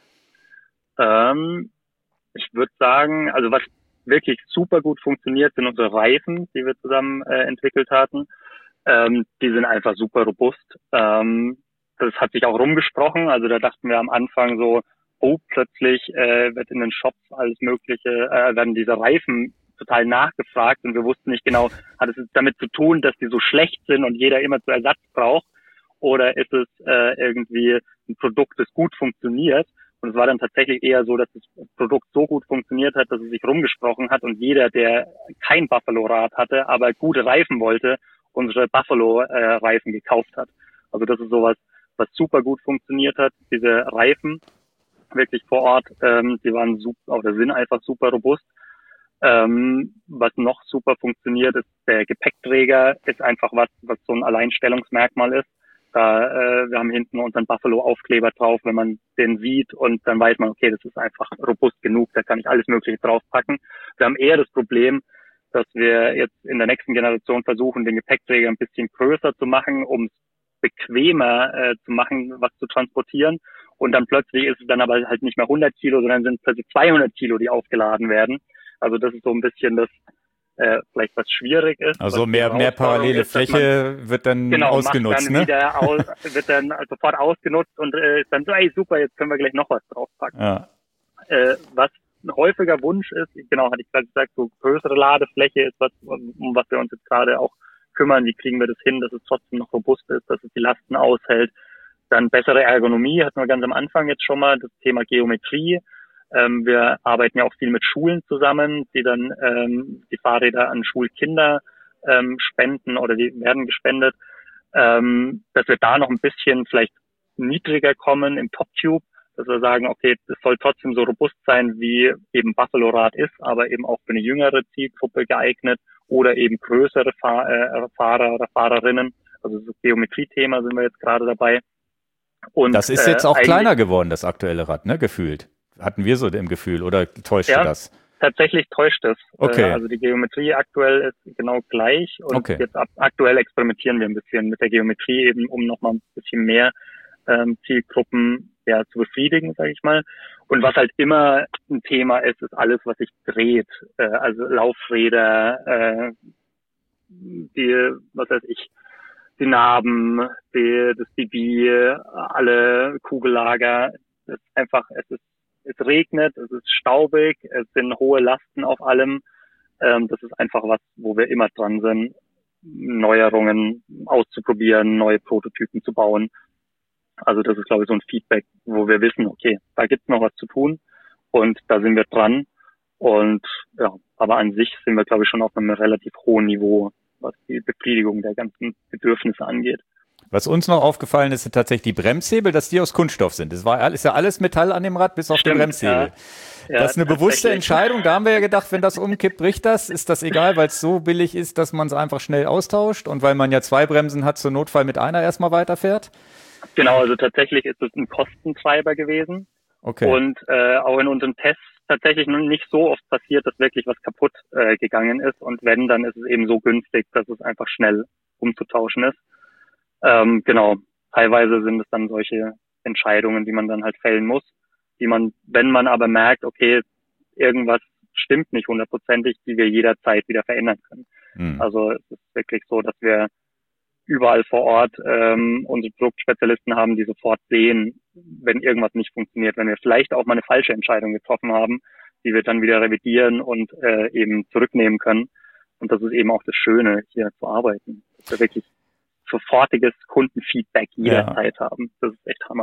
Ich würde sagen, also was wirklich super gut funktioniert, sind unsere Reifen, die wir zusammen entwickelt hatten. Die sind einfach super robust. Das hat sich auch rumgesprochen. Also da dachten wir am Anfang so, oh, plötzlich wird in den Shops alles Mögliche, werden diese Reifen total nachgefragt und wir wussten nicht genau, hat es damit zu tun, dass die so schlecht sind und jeder immer zu Ersatz braucht, oder ist es irgendwie ein Produkt, das gut funktioniert? Und es war dann tatsächlich eher so, dass das Produkt so gut funktioniert hat, dass es sich rumgesprochen hat und jeder, der kein Buffalo-Rad hatte, aber gute Reifen wollte, unsere Buffalo-Reifen gekauft hat. Also das ist sowas, was super gut funktioniert hat. Diese Reifen wirklich vor Ort, die waren super, oder sind einfach super robust. Was noch super funktioniert, ist der Gepäckträger, ist einfach was so ein Alleinstellungsmerkmal ist. Wir haben hinten unseren Buffalo-Aufkleber drauf, wenn man den sieht, und dann weiß man, okay, das ist einfach robust genug, da kann ich alles Mögliche draufpacken. Wir haben eher das Problem, dass wir jetzt in der nächsten Generation versuchen, den Gepäckträger ein bisschen größer zu machen, um es bequemer zu machen, was zu transportieren. Und dann plötzlich ist es dann aber halt nicht mehr 100 Kilo, sondern sind es plötzlich 200 Kilo, die aufgeladen werden. Also das ist so ein bisschen das, vielleicht was schwierig ist. Also mehr parallele Fläche wird dann ausgenutzt, ne? Wird dann sofort ausgenutzt und ist dann so, ey super, jetzt können wir gleich noch was draufpacken. Ja. Was ein häufiger Wunsch ist, genau, hatte ich gerade gesagt, so größere Ladefläche ist was, um was wir uns jetzt gerade auch kümmern. Wie kriegen wir das hin, dass es trotzdem noch robust ist, dass es die Lasten aushält. Dann bessere Ergonomie hatten wir ganz am Anfang jetzt schon mal, das Thema Geometrie. Wir arbeiten ja auch viel mit Schulen zusammen, die dann die Fahrräder an Schulkinder spenden oder die werden gespendet, dass wir da noch ein bisschen vielleicht niedriger kommen im Top-Tube, dass wir sagen, okay, das soll trotzdem so robust sein, wie eben Buffalo-Rad ist, aber eben auch für eine jüngere Zielgruppe geeignet oder eben größere Fahrer oder Fahrerinnen. Also das Geometrie-Thema sind wir jetzt gerade dabei. Und das ist jetzt auch kleiner geworden, das aktuelle Rad, ne, gefühlt. Hatten wir so im Gefühl, oder täuschte das? Tatsächlich täuscht es. Okay. Also die Geometrie aktuell ist genau gleich und jetzt aktuell experimentieren wir ein bisschen mit der Geometrie eben, um nochmal ein bisschen mehr Zielgruppen zu befriedigen, sage ich mal. Und was halt immer ein Thema ist, ist alles, was sich dreht. Also Laufräder, die Narben, das DB, alle Kugellager. Das ist einfach, es regnet, es ist staubig, es sind hohe Lasten auf allem. Das ist einfach was, wo wir immer dran sind, Neuerungen auszuprobieren, neue Prototypen zu bauen. Also das ist, glaube ich, so ein Feedback, wo wir wissen, okay, da gibt's noch was zu tun und da sind wir dran. Und ja, aber an sich sind wir, glaube ich, schon auf einem relativ hohen Niveau, was die Befriedigung der ganzen Bedürfnisse angeht. Was uns noch aufgefallen ist, sind tatsächlich die Bremshebel, dass die aus Kunststoff sind. Ist ja alles Metall an dem Rad, bis auf den Bremshebel. Ja, das ist eine bewusste Entscheidung. Da haben wir ja gedacht, wenn das umkippt, bricht das. Ist das egal, weil es so billig ist, dass man es einfach schnell austauscht und weil man ja 2 Bremsen hat, zur Notfall mit einer erstmal weiterfährt? Genau, also tatsächlich ist es ein Kostentreiber gewesen. Okay. Und auch in unseren Tests tatsächlich noch nicht so oft passiert, dass wirklich was kaputt gegangen ist. Und wenn, dann ist es eben so günstig, dass es einfach schnell umzutauschen ist. Genau, teilweise sind es dann solche Entscheidungen, die man dann halt fällen muss, die man, wenn man aber merkt, okay, irgendwas stimmt nicht 100%ig, die wir jederzeit wieder verändern können. Also es ist wirklich so, dass wir überall vor Ort unsere Produktspezialisten haben, die sofort sehen, wenn irgendwas nicht funktioniert, wenn wir vielleicht auch mal eine falsche Entscheidung getroffen haben, die wir dann wieder revidieren und eben zurücknehmen können. Und das ist eben auch das Schöne, hier zu arbeiten, dass wir wirklich sofortiges Kundenfeedback jederzeit haben. Das ist echt Hammer.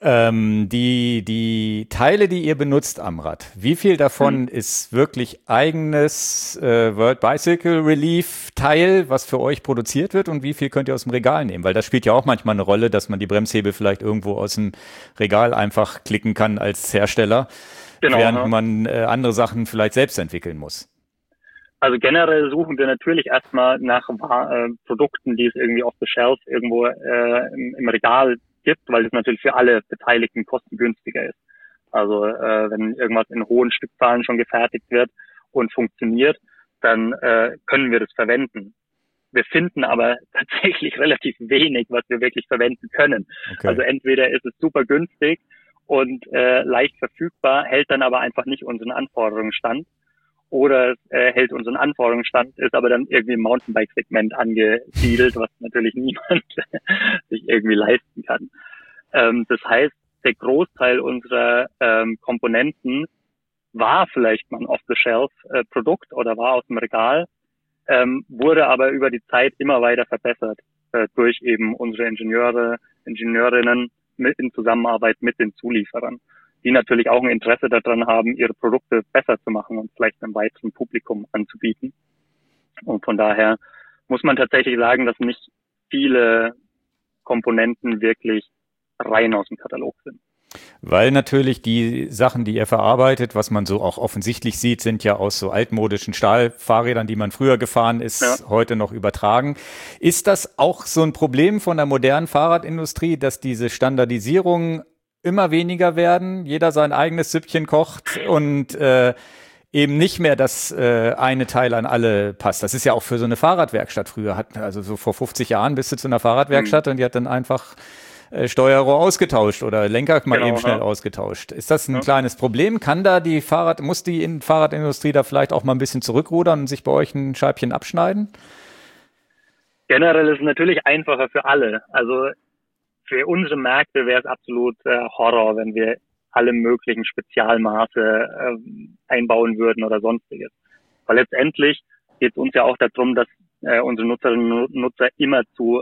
Die Teile, die ihr benutzt am Rad, wie viel davon ist wirklich eigenes World Bicycle Relief Teil, was für euch produziert wird, und wie viel könnt ihr aus dem Regal nehmen? Weil das spielt ja auch manchmal eine Rolle, dass man die Bremshebel vielleicht irgendwo aus dem Regal einfach klicken kann als Hersteller, während man andere Sachen vielleicht selbst entwickeln muss. Also generell suchen wir natürlich erstmal nach Produkten, die es irgendwie off the shelf irgendwo im Regal gibt, weil es natürlich für alle Beteiligten kostengünstiger ist. Also wenn irgendwas in hohen Stückzahlen schon gefertigt wird und funktioniert, dann können wir das verwenden. Wir finden aber tatsächlich relativ wenig, was wir wirklich verwenden können. Okay. Also entweder ist es super günstig und leicht verfügbar, hält dann aber einfach nicht unseren Anforderungen stand, oder es hält unseren Anforderungen stand, ist aber dann irgendwie im Mountainbike-Segment angesiedelt, was natürlich niemand sich irgendwie leisten kann. Das heißt, der Großteil unserer Komponenten war vielleicht mal ein Off-the-Shelf-Produkt oder war aus dem Regal, wurde aber über die Zeit immer weiter verbessert durch eben unsere Ingenieurinnen in Zusammenarbeit mit den Zulieferern, die natürlich auch ein Interesse daran haben, ihre Produkte besser zu machen und vielleicht einem weiteren Publikum anzubieten. Und von daher muss man tatsächlich sagen, dass nicht viele Komponenten wirklich rein aus dem Katalog sind. Weil natürlich die Sachen, die ihr verarbeitet, was man so auch offensichtlich sieht, sind ja aus so altmodischen Stahlfahrrädern, die man früher gefahren ist, heute noch übertragen. Ist das auch so ein Problem von der modernen Fahrradindustrie, dass diese Standardisierung immer weniger werden, jeder sein eigenes Süppchen kocht und eben nicht mehr das eine Teil an alle passt? Das ist ja auch für so eine Fahrradwerkstatt früher, also so vor 50 Jahren bist du zu einer Fahrradwerkstatt und die hat dann einfach Steuerrohr ausgetauscht oder Lenker mal eben schnell ausgetauscht. Ist das ein kleines Problem? Muss die Fahrradindustrie da vielleicht auch mal ein bisschen zurückrudern und sich bei euch ein Scheibchen abschneiden? Generell ist es natürlich einfacher für alle. Also für unsere Märkte wäre es absolut Horror, wenn wir alle möglichen Spezialmaße einbauen würden oder sonstiges. Weil letztendlich geht es uns ja auch darum, dass unsere Nutzerinnen und Nutzer immer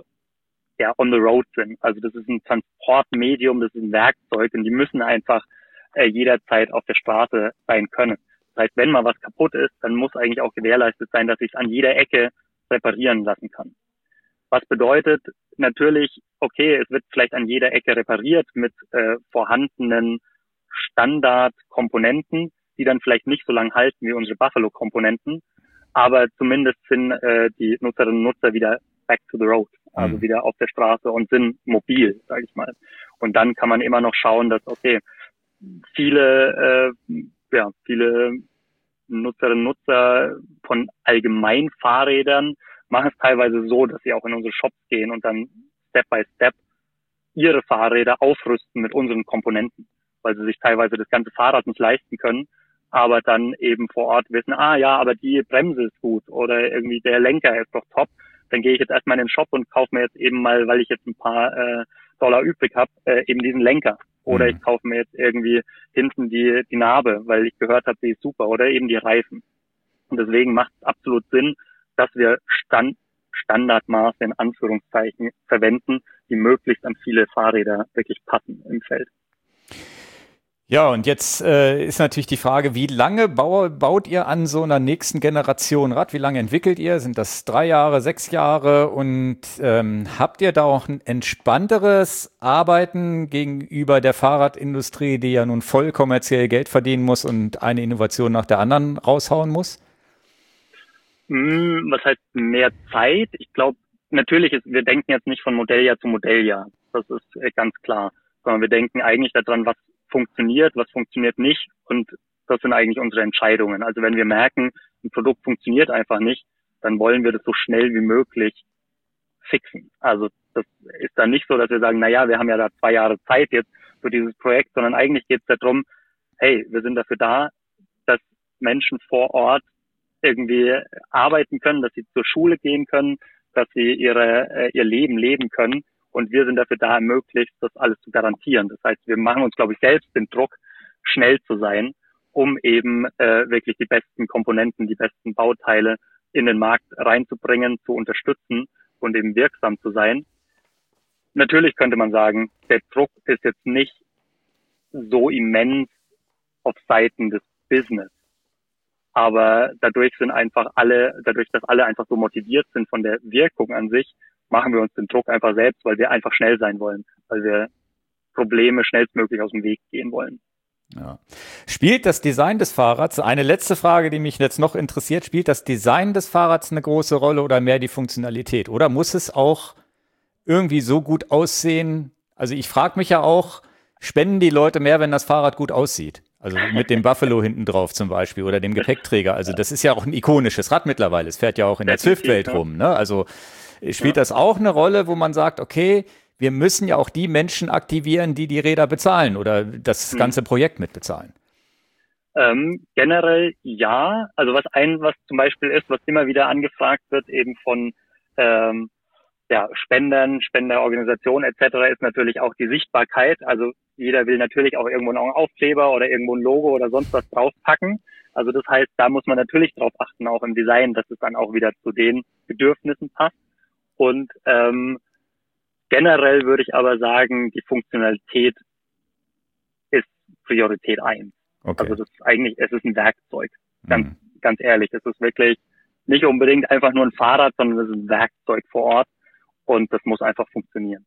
on the road sind. Also das ist ein Transportmedium, das ist ein Werkzeug und die müssen einfach jederzeit auf der Straße sein können. Das heißt, wenn mal was kaputt ist, dann muss eigentlich auch gewährleistet sein, dass ich es an jeder Ecke reparieren lassen kann. Was bedeutet natürlich, okay, es wird vielleicht an jeder Ecke repariert mit vorhandenen Standardkomponenten, die dann vielleicht nicht so lange halten wie unsere Buffalo-Komponenten, aber zumindest sind die Nutzerinnen und Nutzer wieder back to the road, also wieder auf der Straße und sind mobil, sage ich mal. Und dann kann man immer noch schauen, dass, okay, viele Nutzerinnen und Nutzer von allgemein Fahrrädern machen es teilweise so, dass sie auch in unsere Shops gehen und dann Step by Step ihre Fahrräder aufrüsten mit unseren Komponenten, weil sie sich teilweise das ganze Fahrrad nicht leisten können, aber dann eben vor Ort wissen, aber die Bremse ist gut oder irgendwie der Lenker ist doch top. Dann gehe ich jetzt erstmal in den Shop und kaufe mir jetzt eben mal, weil ich jetzt ein paar Dollar übrig habe, eben diesen Lenker. Oder ich kaufe mir jetzt irgendwie hinten die Narbe, weil ich gehört habe, die ist super. Oder eben die Reifen. Und deswegen macht es absolut Sinn, dass wir Standardmaße in Anführungszeichen verwenden, die möglichst an viele Fahrräder wirklich passen im Feld. Ja, und jetzt ist natürlich die Frage, wie lange baut ihr an so einer nächsten Generation Rad? Wie lange entwickelt ihr? Sind das 3 Jahre, 6 Jahre? Und habt ihr da auch ein entspannteres Arbeiten gegenüber der Fahrradindustrie, die ja nun voll kommerziell Geld verdienen muss und eine Innovation nach der anderen raushauen muss? Was heißt mehr Zeit? Ich glaube, natürlich wir denken jetzt nicht von Modelljahr zu Modelljahr. Das ist ganz klar. Sondern wir denken eigentlich daran, was funktioniert nicht, und das sind eigentlich unsere Entscheidungen. Also wenn wir merken, ein Produkt funktioniert einfach nicht, dann wollen wir das so schnell wie möglich fixen. Also das ist dann nicht so, dass wir sagen, wir haben ja da 2 Jahre Zeit jetzt für dieses Projekt, sondern eigentlich geht es darum, hey, wir sind dafür da, dass Menschen vor Ort irgendwie arbeiten können, dass sie zur Schule gehen können, dass sie ihr Leben leben können. Und wir sind dafür da, möglichst das alles zu garantieren. Das heißt, wir machen uns, glaube ich, selbst den Druck, schnell zu sein, um eben wirklich die besten Komponenten, die besten Bauteile in den Markt reinzubringen, zu unterstützen und eben wirksam zu sein. Natürlich könnte man sagen, der Druck ist jetzt nicht so immens auf Seiten des Business. Aber dadurch, dass alle einfach so motiviert sind von der Wirkung an sich, machen wir uns den Druck einfach selbst, weil wir einfach schnell sein wollen, weil wir Probleme schnellstmöglich aus dem Weg gehen wollen. Ja. Spielt das Design des Fahrrads, eine letzte Frage, die mich jetzt noch interessiert, spielt das Design des Fahrrads eine große Rolle oder mehr die Funktionalität? Oder muss es auch irgendwie so gut aussehen? Also ich frage mich ja auch, spenden die Leute mehr, wenn das Fahrrad gut aussieht? Also mit dem Buffalo hinten drauf zum Beispiel oder dem Gepäckträger. Also das ist ja auch ein ikonisches Rad mittlerweile. Es fährt ja auch in der Zwift-Welt rum. Ne? Also spielt das auch eine Rolle, wo man sagt, okay, wir müssen ja auch die Menschen aktivieren, die die Räder bezahlen oder das ganze Projekt mitbezahlen? Generell ja. Also was zum Beispiel ist, was immer wieder angefragt wird, eben von Spendern, Spenderorganisationen etc., ist natürlich auch die Sichtbarkeit. Also jeder will natürlich auch irgendwo noch einen Aufkleber oder irgendwo ein Logo oder sonst was draufpacken. Also das heißt, da muss man natürlich drauf achten, auch im Design, dass es dann auch wieder zu den Bedürfnissen passt. Und generell würde ich aber sagen, die Funktionalität ist Priorität 1. Okay. Also das ist es ist ein Werkzeug. Ganz ehrlich, es ist wirklich nicht unbedingt einfach nur ein Fahrrad, sondern es ist ein Werkzeug vor Ort und das muss einfach funktionieren.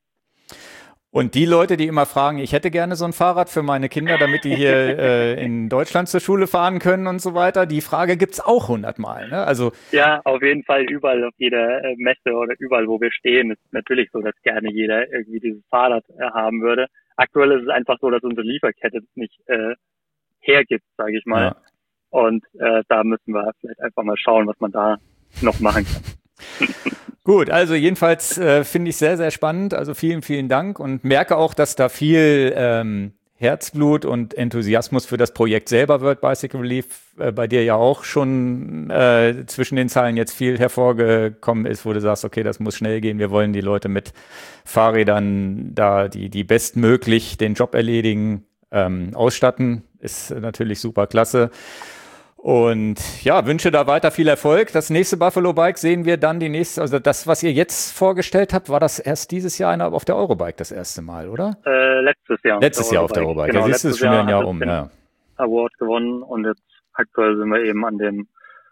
Und die Leute, die immer fragen, ich hätte gerne so ein Fahrrad für meine Kinder, damit die hier in Deutschland zur Schule fahren können und so weiter, die Frage gibt's auch 100-mal. Ne? Also ja, auf jeden Fall überall auf jeder Messe oder überall, wo wir stehen, ist natürlich so, dass gerne jeder irgendwie dieses Fahrrad haben würde. Aktuell ist es einfach so, dass unsere Lieferkette das nicht hergibt, sage ich mal. Ja. Und da müssen wir vielleicht einfach mal schauen, was man da noch machen kann. Gut, also jedenfalls finde ich sehr, sehr spannend. Also vielen, vielen Dank und merke auch, dass da viel Herzblut und Enthusiasmus für das Projekt selber World Bicycle Relief bei dir ja auch schon zwischen den Zeilen jetzt viel hervorgekommen ist, wo du sagst, okay, das muss schnell gehen. Wir wollen die Leute mit Fahrrädern da, die bestmöglich den Job erledigen, ausstatten. Ist natürlich super klasse. Und ja, wünsche da weiter viel Erfolg. Das nächste Buffalo Bike sehen wir dann also das, was ihr jetzt vorgestellt habt, war das erst dieses Jahr auf der Eurobike das erste Mal, oder? Letztes Jahr. Letztes Jahr auf der Eurobike. Genau, da siehst du es schon ein Jahr um. Ja. Award gewonnen und jetzt aktuell sind wir eben an dem,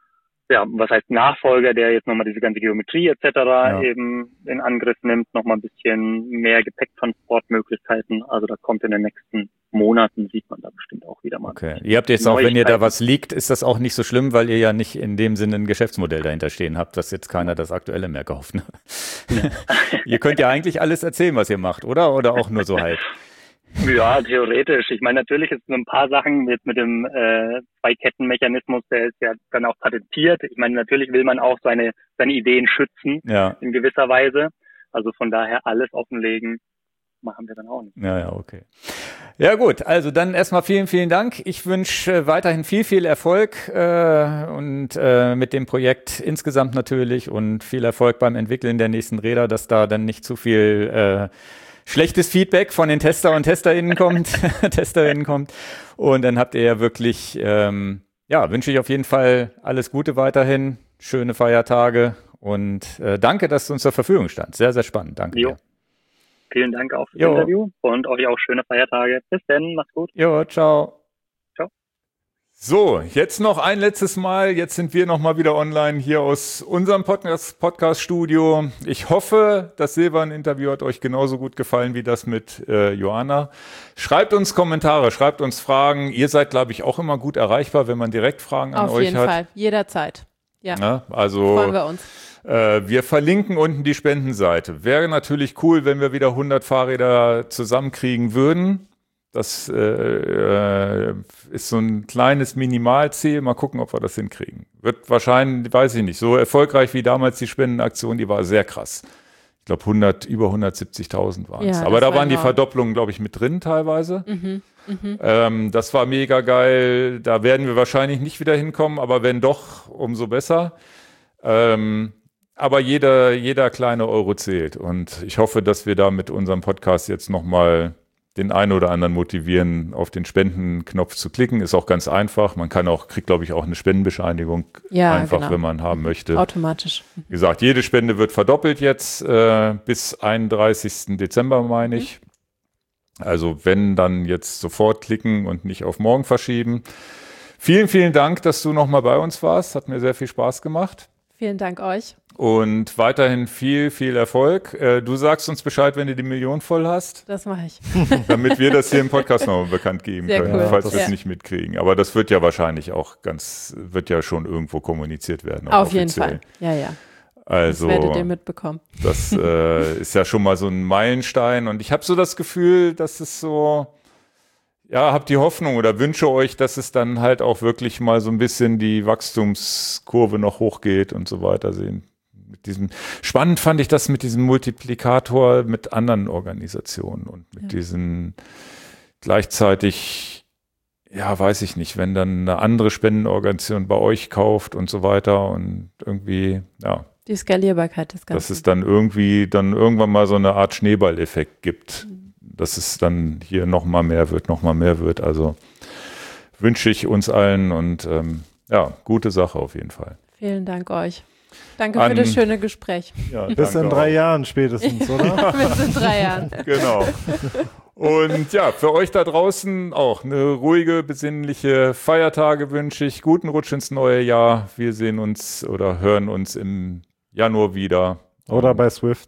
was heißt Nachfolger, der jetzt nochmal diese ganze Geometrie etc. eben in Angriff nimmt, nochmal ein bisschen mehr Gepäcktransportmöglichkeiten. Also da kommt in den nächsten Monaten, sieht man da bestimmt auch wieder mal. Okay. Ihr habt jetzt auch, wenn ihr da was liegt, ist das auch nicht so schlimm, weil ihr ja nicht in dem Sinne ein Geschäftsmodell dahinter stehen habt, dass jetzt keiner das Aktuelle mehr kauft. Ne? Ja. Ihr könnt ja eigentlich alles erzählen, was ihr macht, oder? Oder auch nur so halb? Ja, theoretisch. Ich meine, natürlich ist so ein paar Sachen jetzt mit dem Zwei-Ketten-Mechanismus, der ist ja dann auch patentiert. Ich meine, natürlich will man auch seine Ideen schützen in gewisser Weise. Also von daher alles offenlegen machen wir dann auch nicht. Ja, okay. Ja gut, also dann erstmal vielen, vielen Dank. Ich wünsche weiterhin viel, viel Erfolg und mit dem Projekt insgesamt natürlich und viel Erfolg beim Entwickeln der nächsten Räder, dass da dann nicht zu viel schlechtes Feedback von den Tester und Testerinnen kommt. Und dann habt ihr ja wirklich, wünsche ich auf jeden Fall alles Gute weiterhin, schöne Feiertage und danke, dass du uns zur Verfügung stand. Sehr, sehr spannend. Danke dir. Vielen Dank auch für das Interview und euch auch schöne Feiertage. Bis dann, macht's gut. Jo, ciao. Ciao. So, jetzt noch ein letztes Mal. Jetzt sind wir nochmal wieder online hier aus unserem Podcast-Studio. Ich hoffe, das Silvan-Interview hat euch genauso gut gefallen wie das mit Joanna. Schreibt uns Kommentare, schreibt uns Fragen. Ihr seid, glaube ich, auch immer gut erreichbar, wenn man direkt Fragen an euch hat. Auf jeden Fall, jederzeit. Ja, also freuen wir uns. Wir verlinken unten die Spendenseite. Wäre natürlich cool, wenn wir wieder 100 Fahrräder zusammenkriegen würden. Das ist so ein kleines Minimalziel. Mal gucken, ob wir das hinkriegen. Wird wahrscheinlich, weiß ich nicht, so erfolgreich wie damals die Spendenaktion, die war sehr krass. Ich glaube, über 170.000 waren es. Aber da waren die Verdopplungen, glaube ich, mit drin teilweise. Das war mega geil. Da werden wir wahrscheinlich nicht wieder hinkommen, aber wenn doch, umso besser. Aber jeder kleine Euro zählt. Und ich hoffe, dass wir da mit unserem Podcast jetzt nochmal den einen oder anderen motivieren, auf den Spendenknopf zu klicken. Ist auch ganz einfach. Man kriegt, glaube ich, auch eine Spendenbescheinigung. Ja, einfach, genau. Wenn man haben möchte. Automatisch. Wie gesagt, jede Spende wird verdoppelt jetzt bis 31. Dezember, meine ich. Also wenn, dann jetzt sofort klicken und nicht auf morgen verschieben. Vielen, vielen Dank, dass du nochmal bei uns warst. Hat mir sehr viel Spaß gemacht. Vielen Dank euch. Und weiterhin viel, viel Erfolg. Du sagst uns Bescheid, wenn du die Million voll hast. Das mache ich. Damit wir das hier im Podcast nochmal bekannt geben Sehr können, cool. falls wir es nicht mitkriegen. Aber das wird ja wahrscheinlich auch wird ja schon irgendwo kommuniziert werden. Auf jeden Fall. Ja. Also, das werdet ihr mitbekommen. Das ist ja schon mal so ein Meilenstein. Und ich habe so das Gefühl, dass es so, ja, habt die Hoffnung oder wünsche euch, dass es dann halt auch wirklich mal so ein bisschen die Wachstumskurve noch hochgeht und so weiter sehen. Spannend fand ich das mit diesem Multiplikator mit anderen Organisationen und mit diesen gleichzeitig, ja, weiß ich nicht, wenn dann eine andere Spendenorganisation bei euch kauft und so weiter und irgendwie, ja. Die Skalierbarkeit des Ganzen. Dass es dann irgendwie dann irgendwann mal so eine Art Schneeballeffekt gibt, dass es dann hier noch mal mehr wird. Also wünsche ich uns allen und gute Sache auf jeden Fall. Vielen Dank euch. Danke für das schöne Gespräch. Ja, bis in 3 Jahren spätestens, oder? Bis in 3 Jahren. Genau. Und ja, für euch da draußen auch eine ruhige, besinnliche Feiertage wünsche ich. Guten Rutsch ins neue Jahr. Wir sehen uns oder hören uns im Januar wieder. Oder bei Zwift,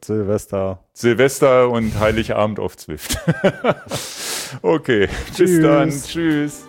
Silvester und Heiligabend auf Zwift. Okay, bis dann. Tschüss.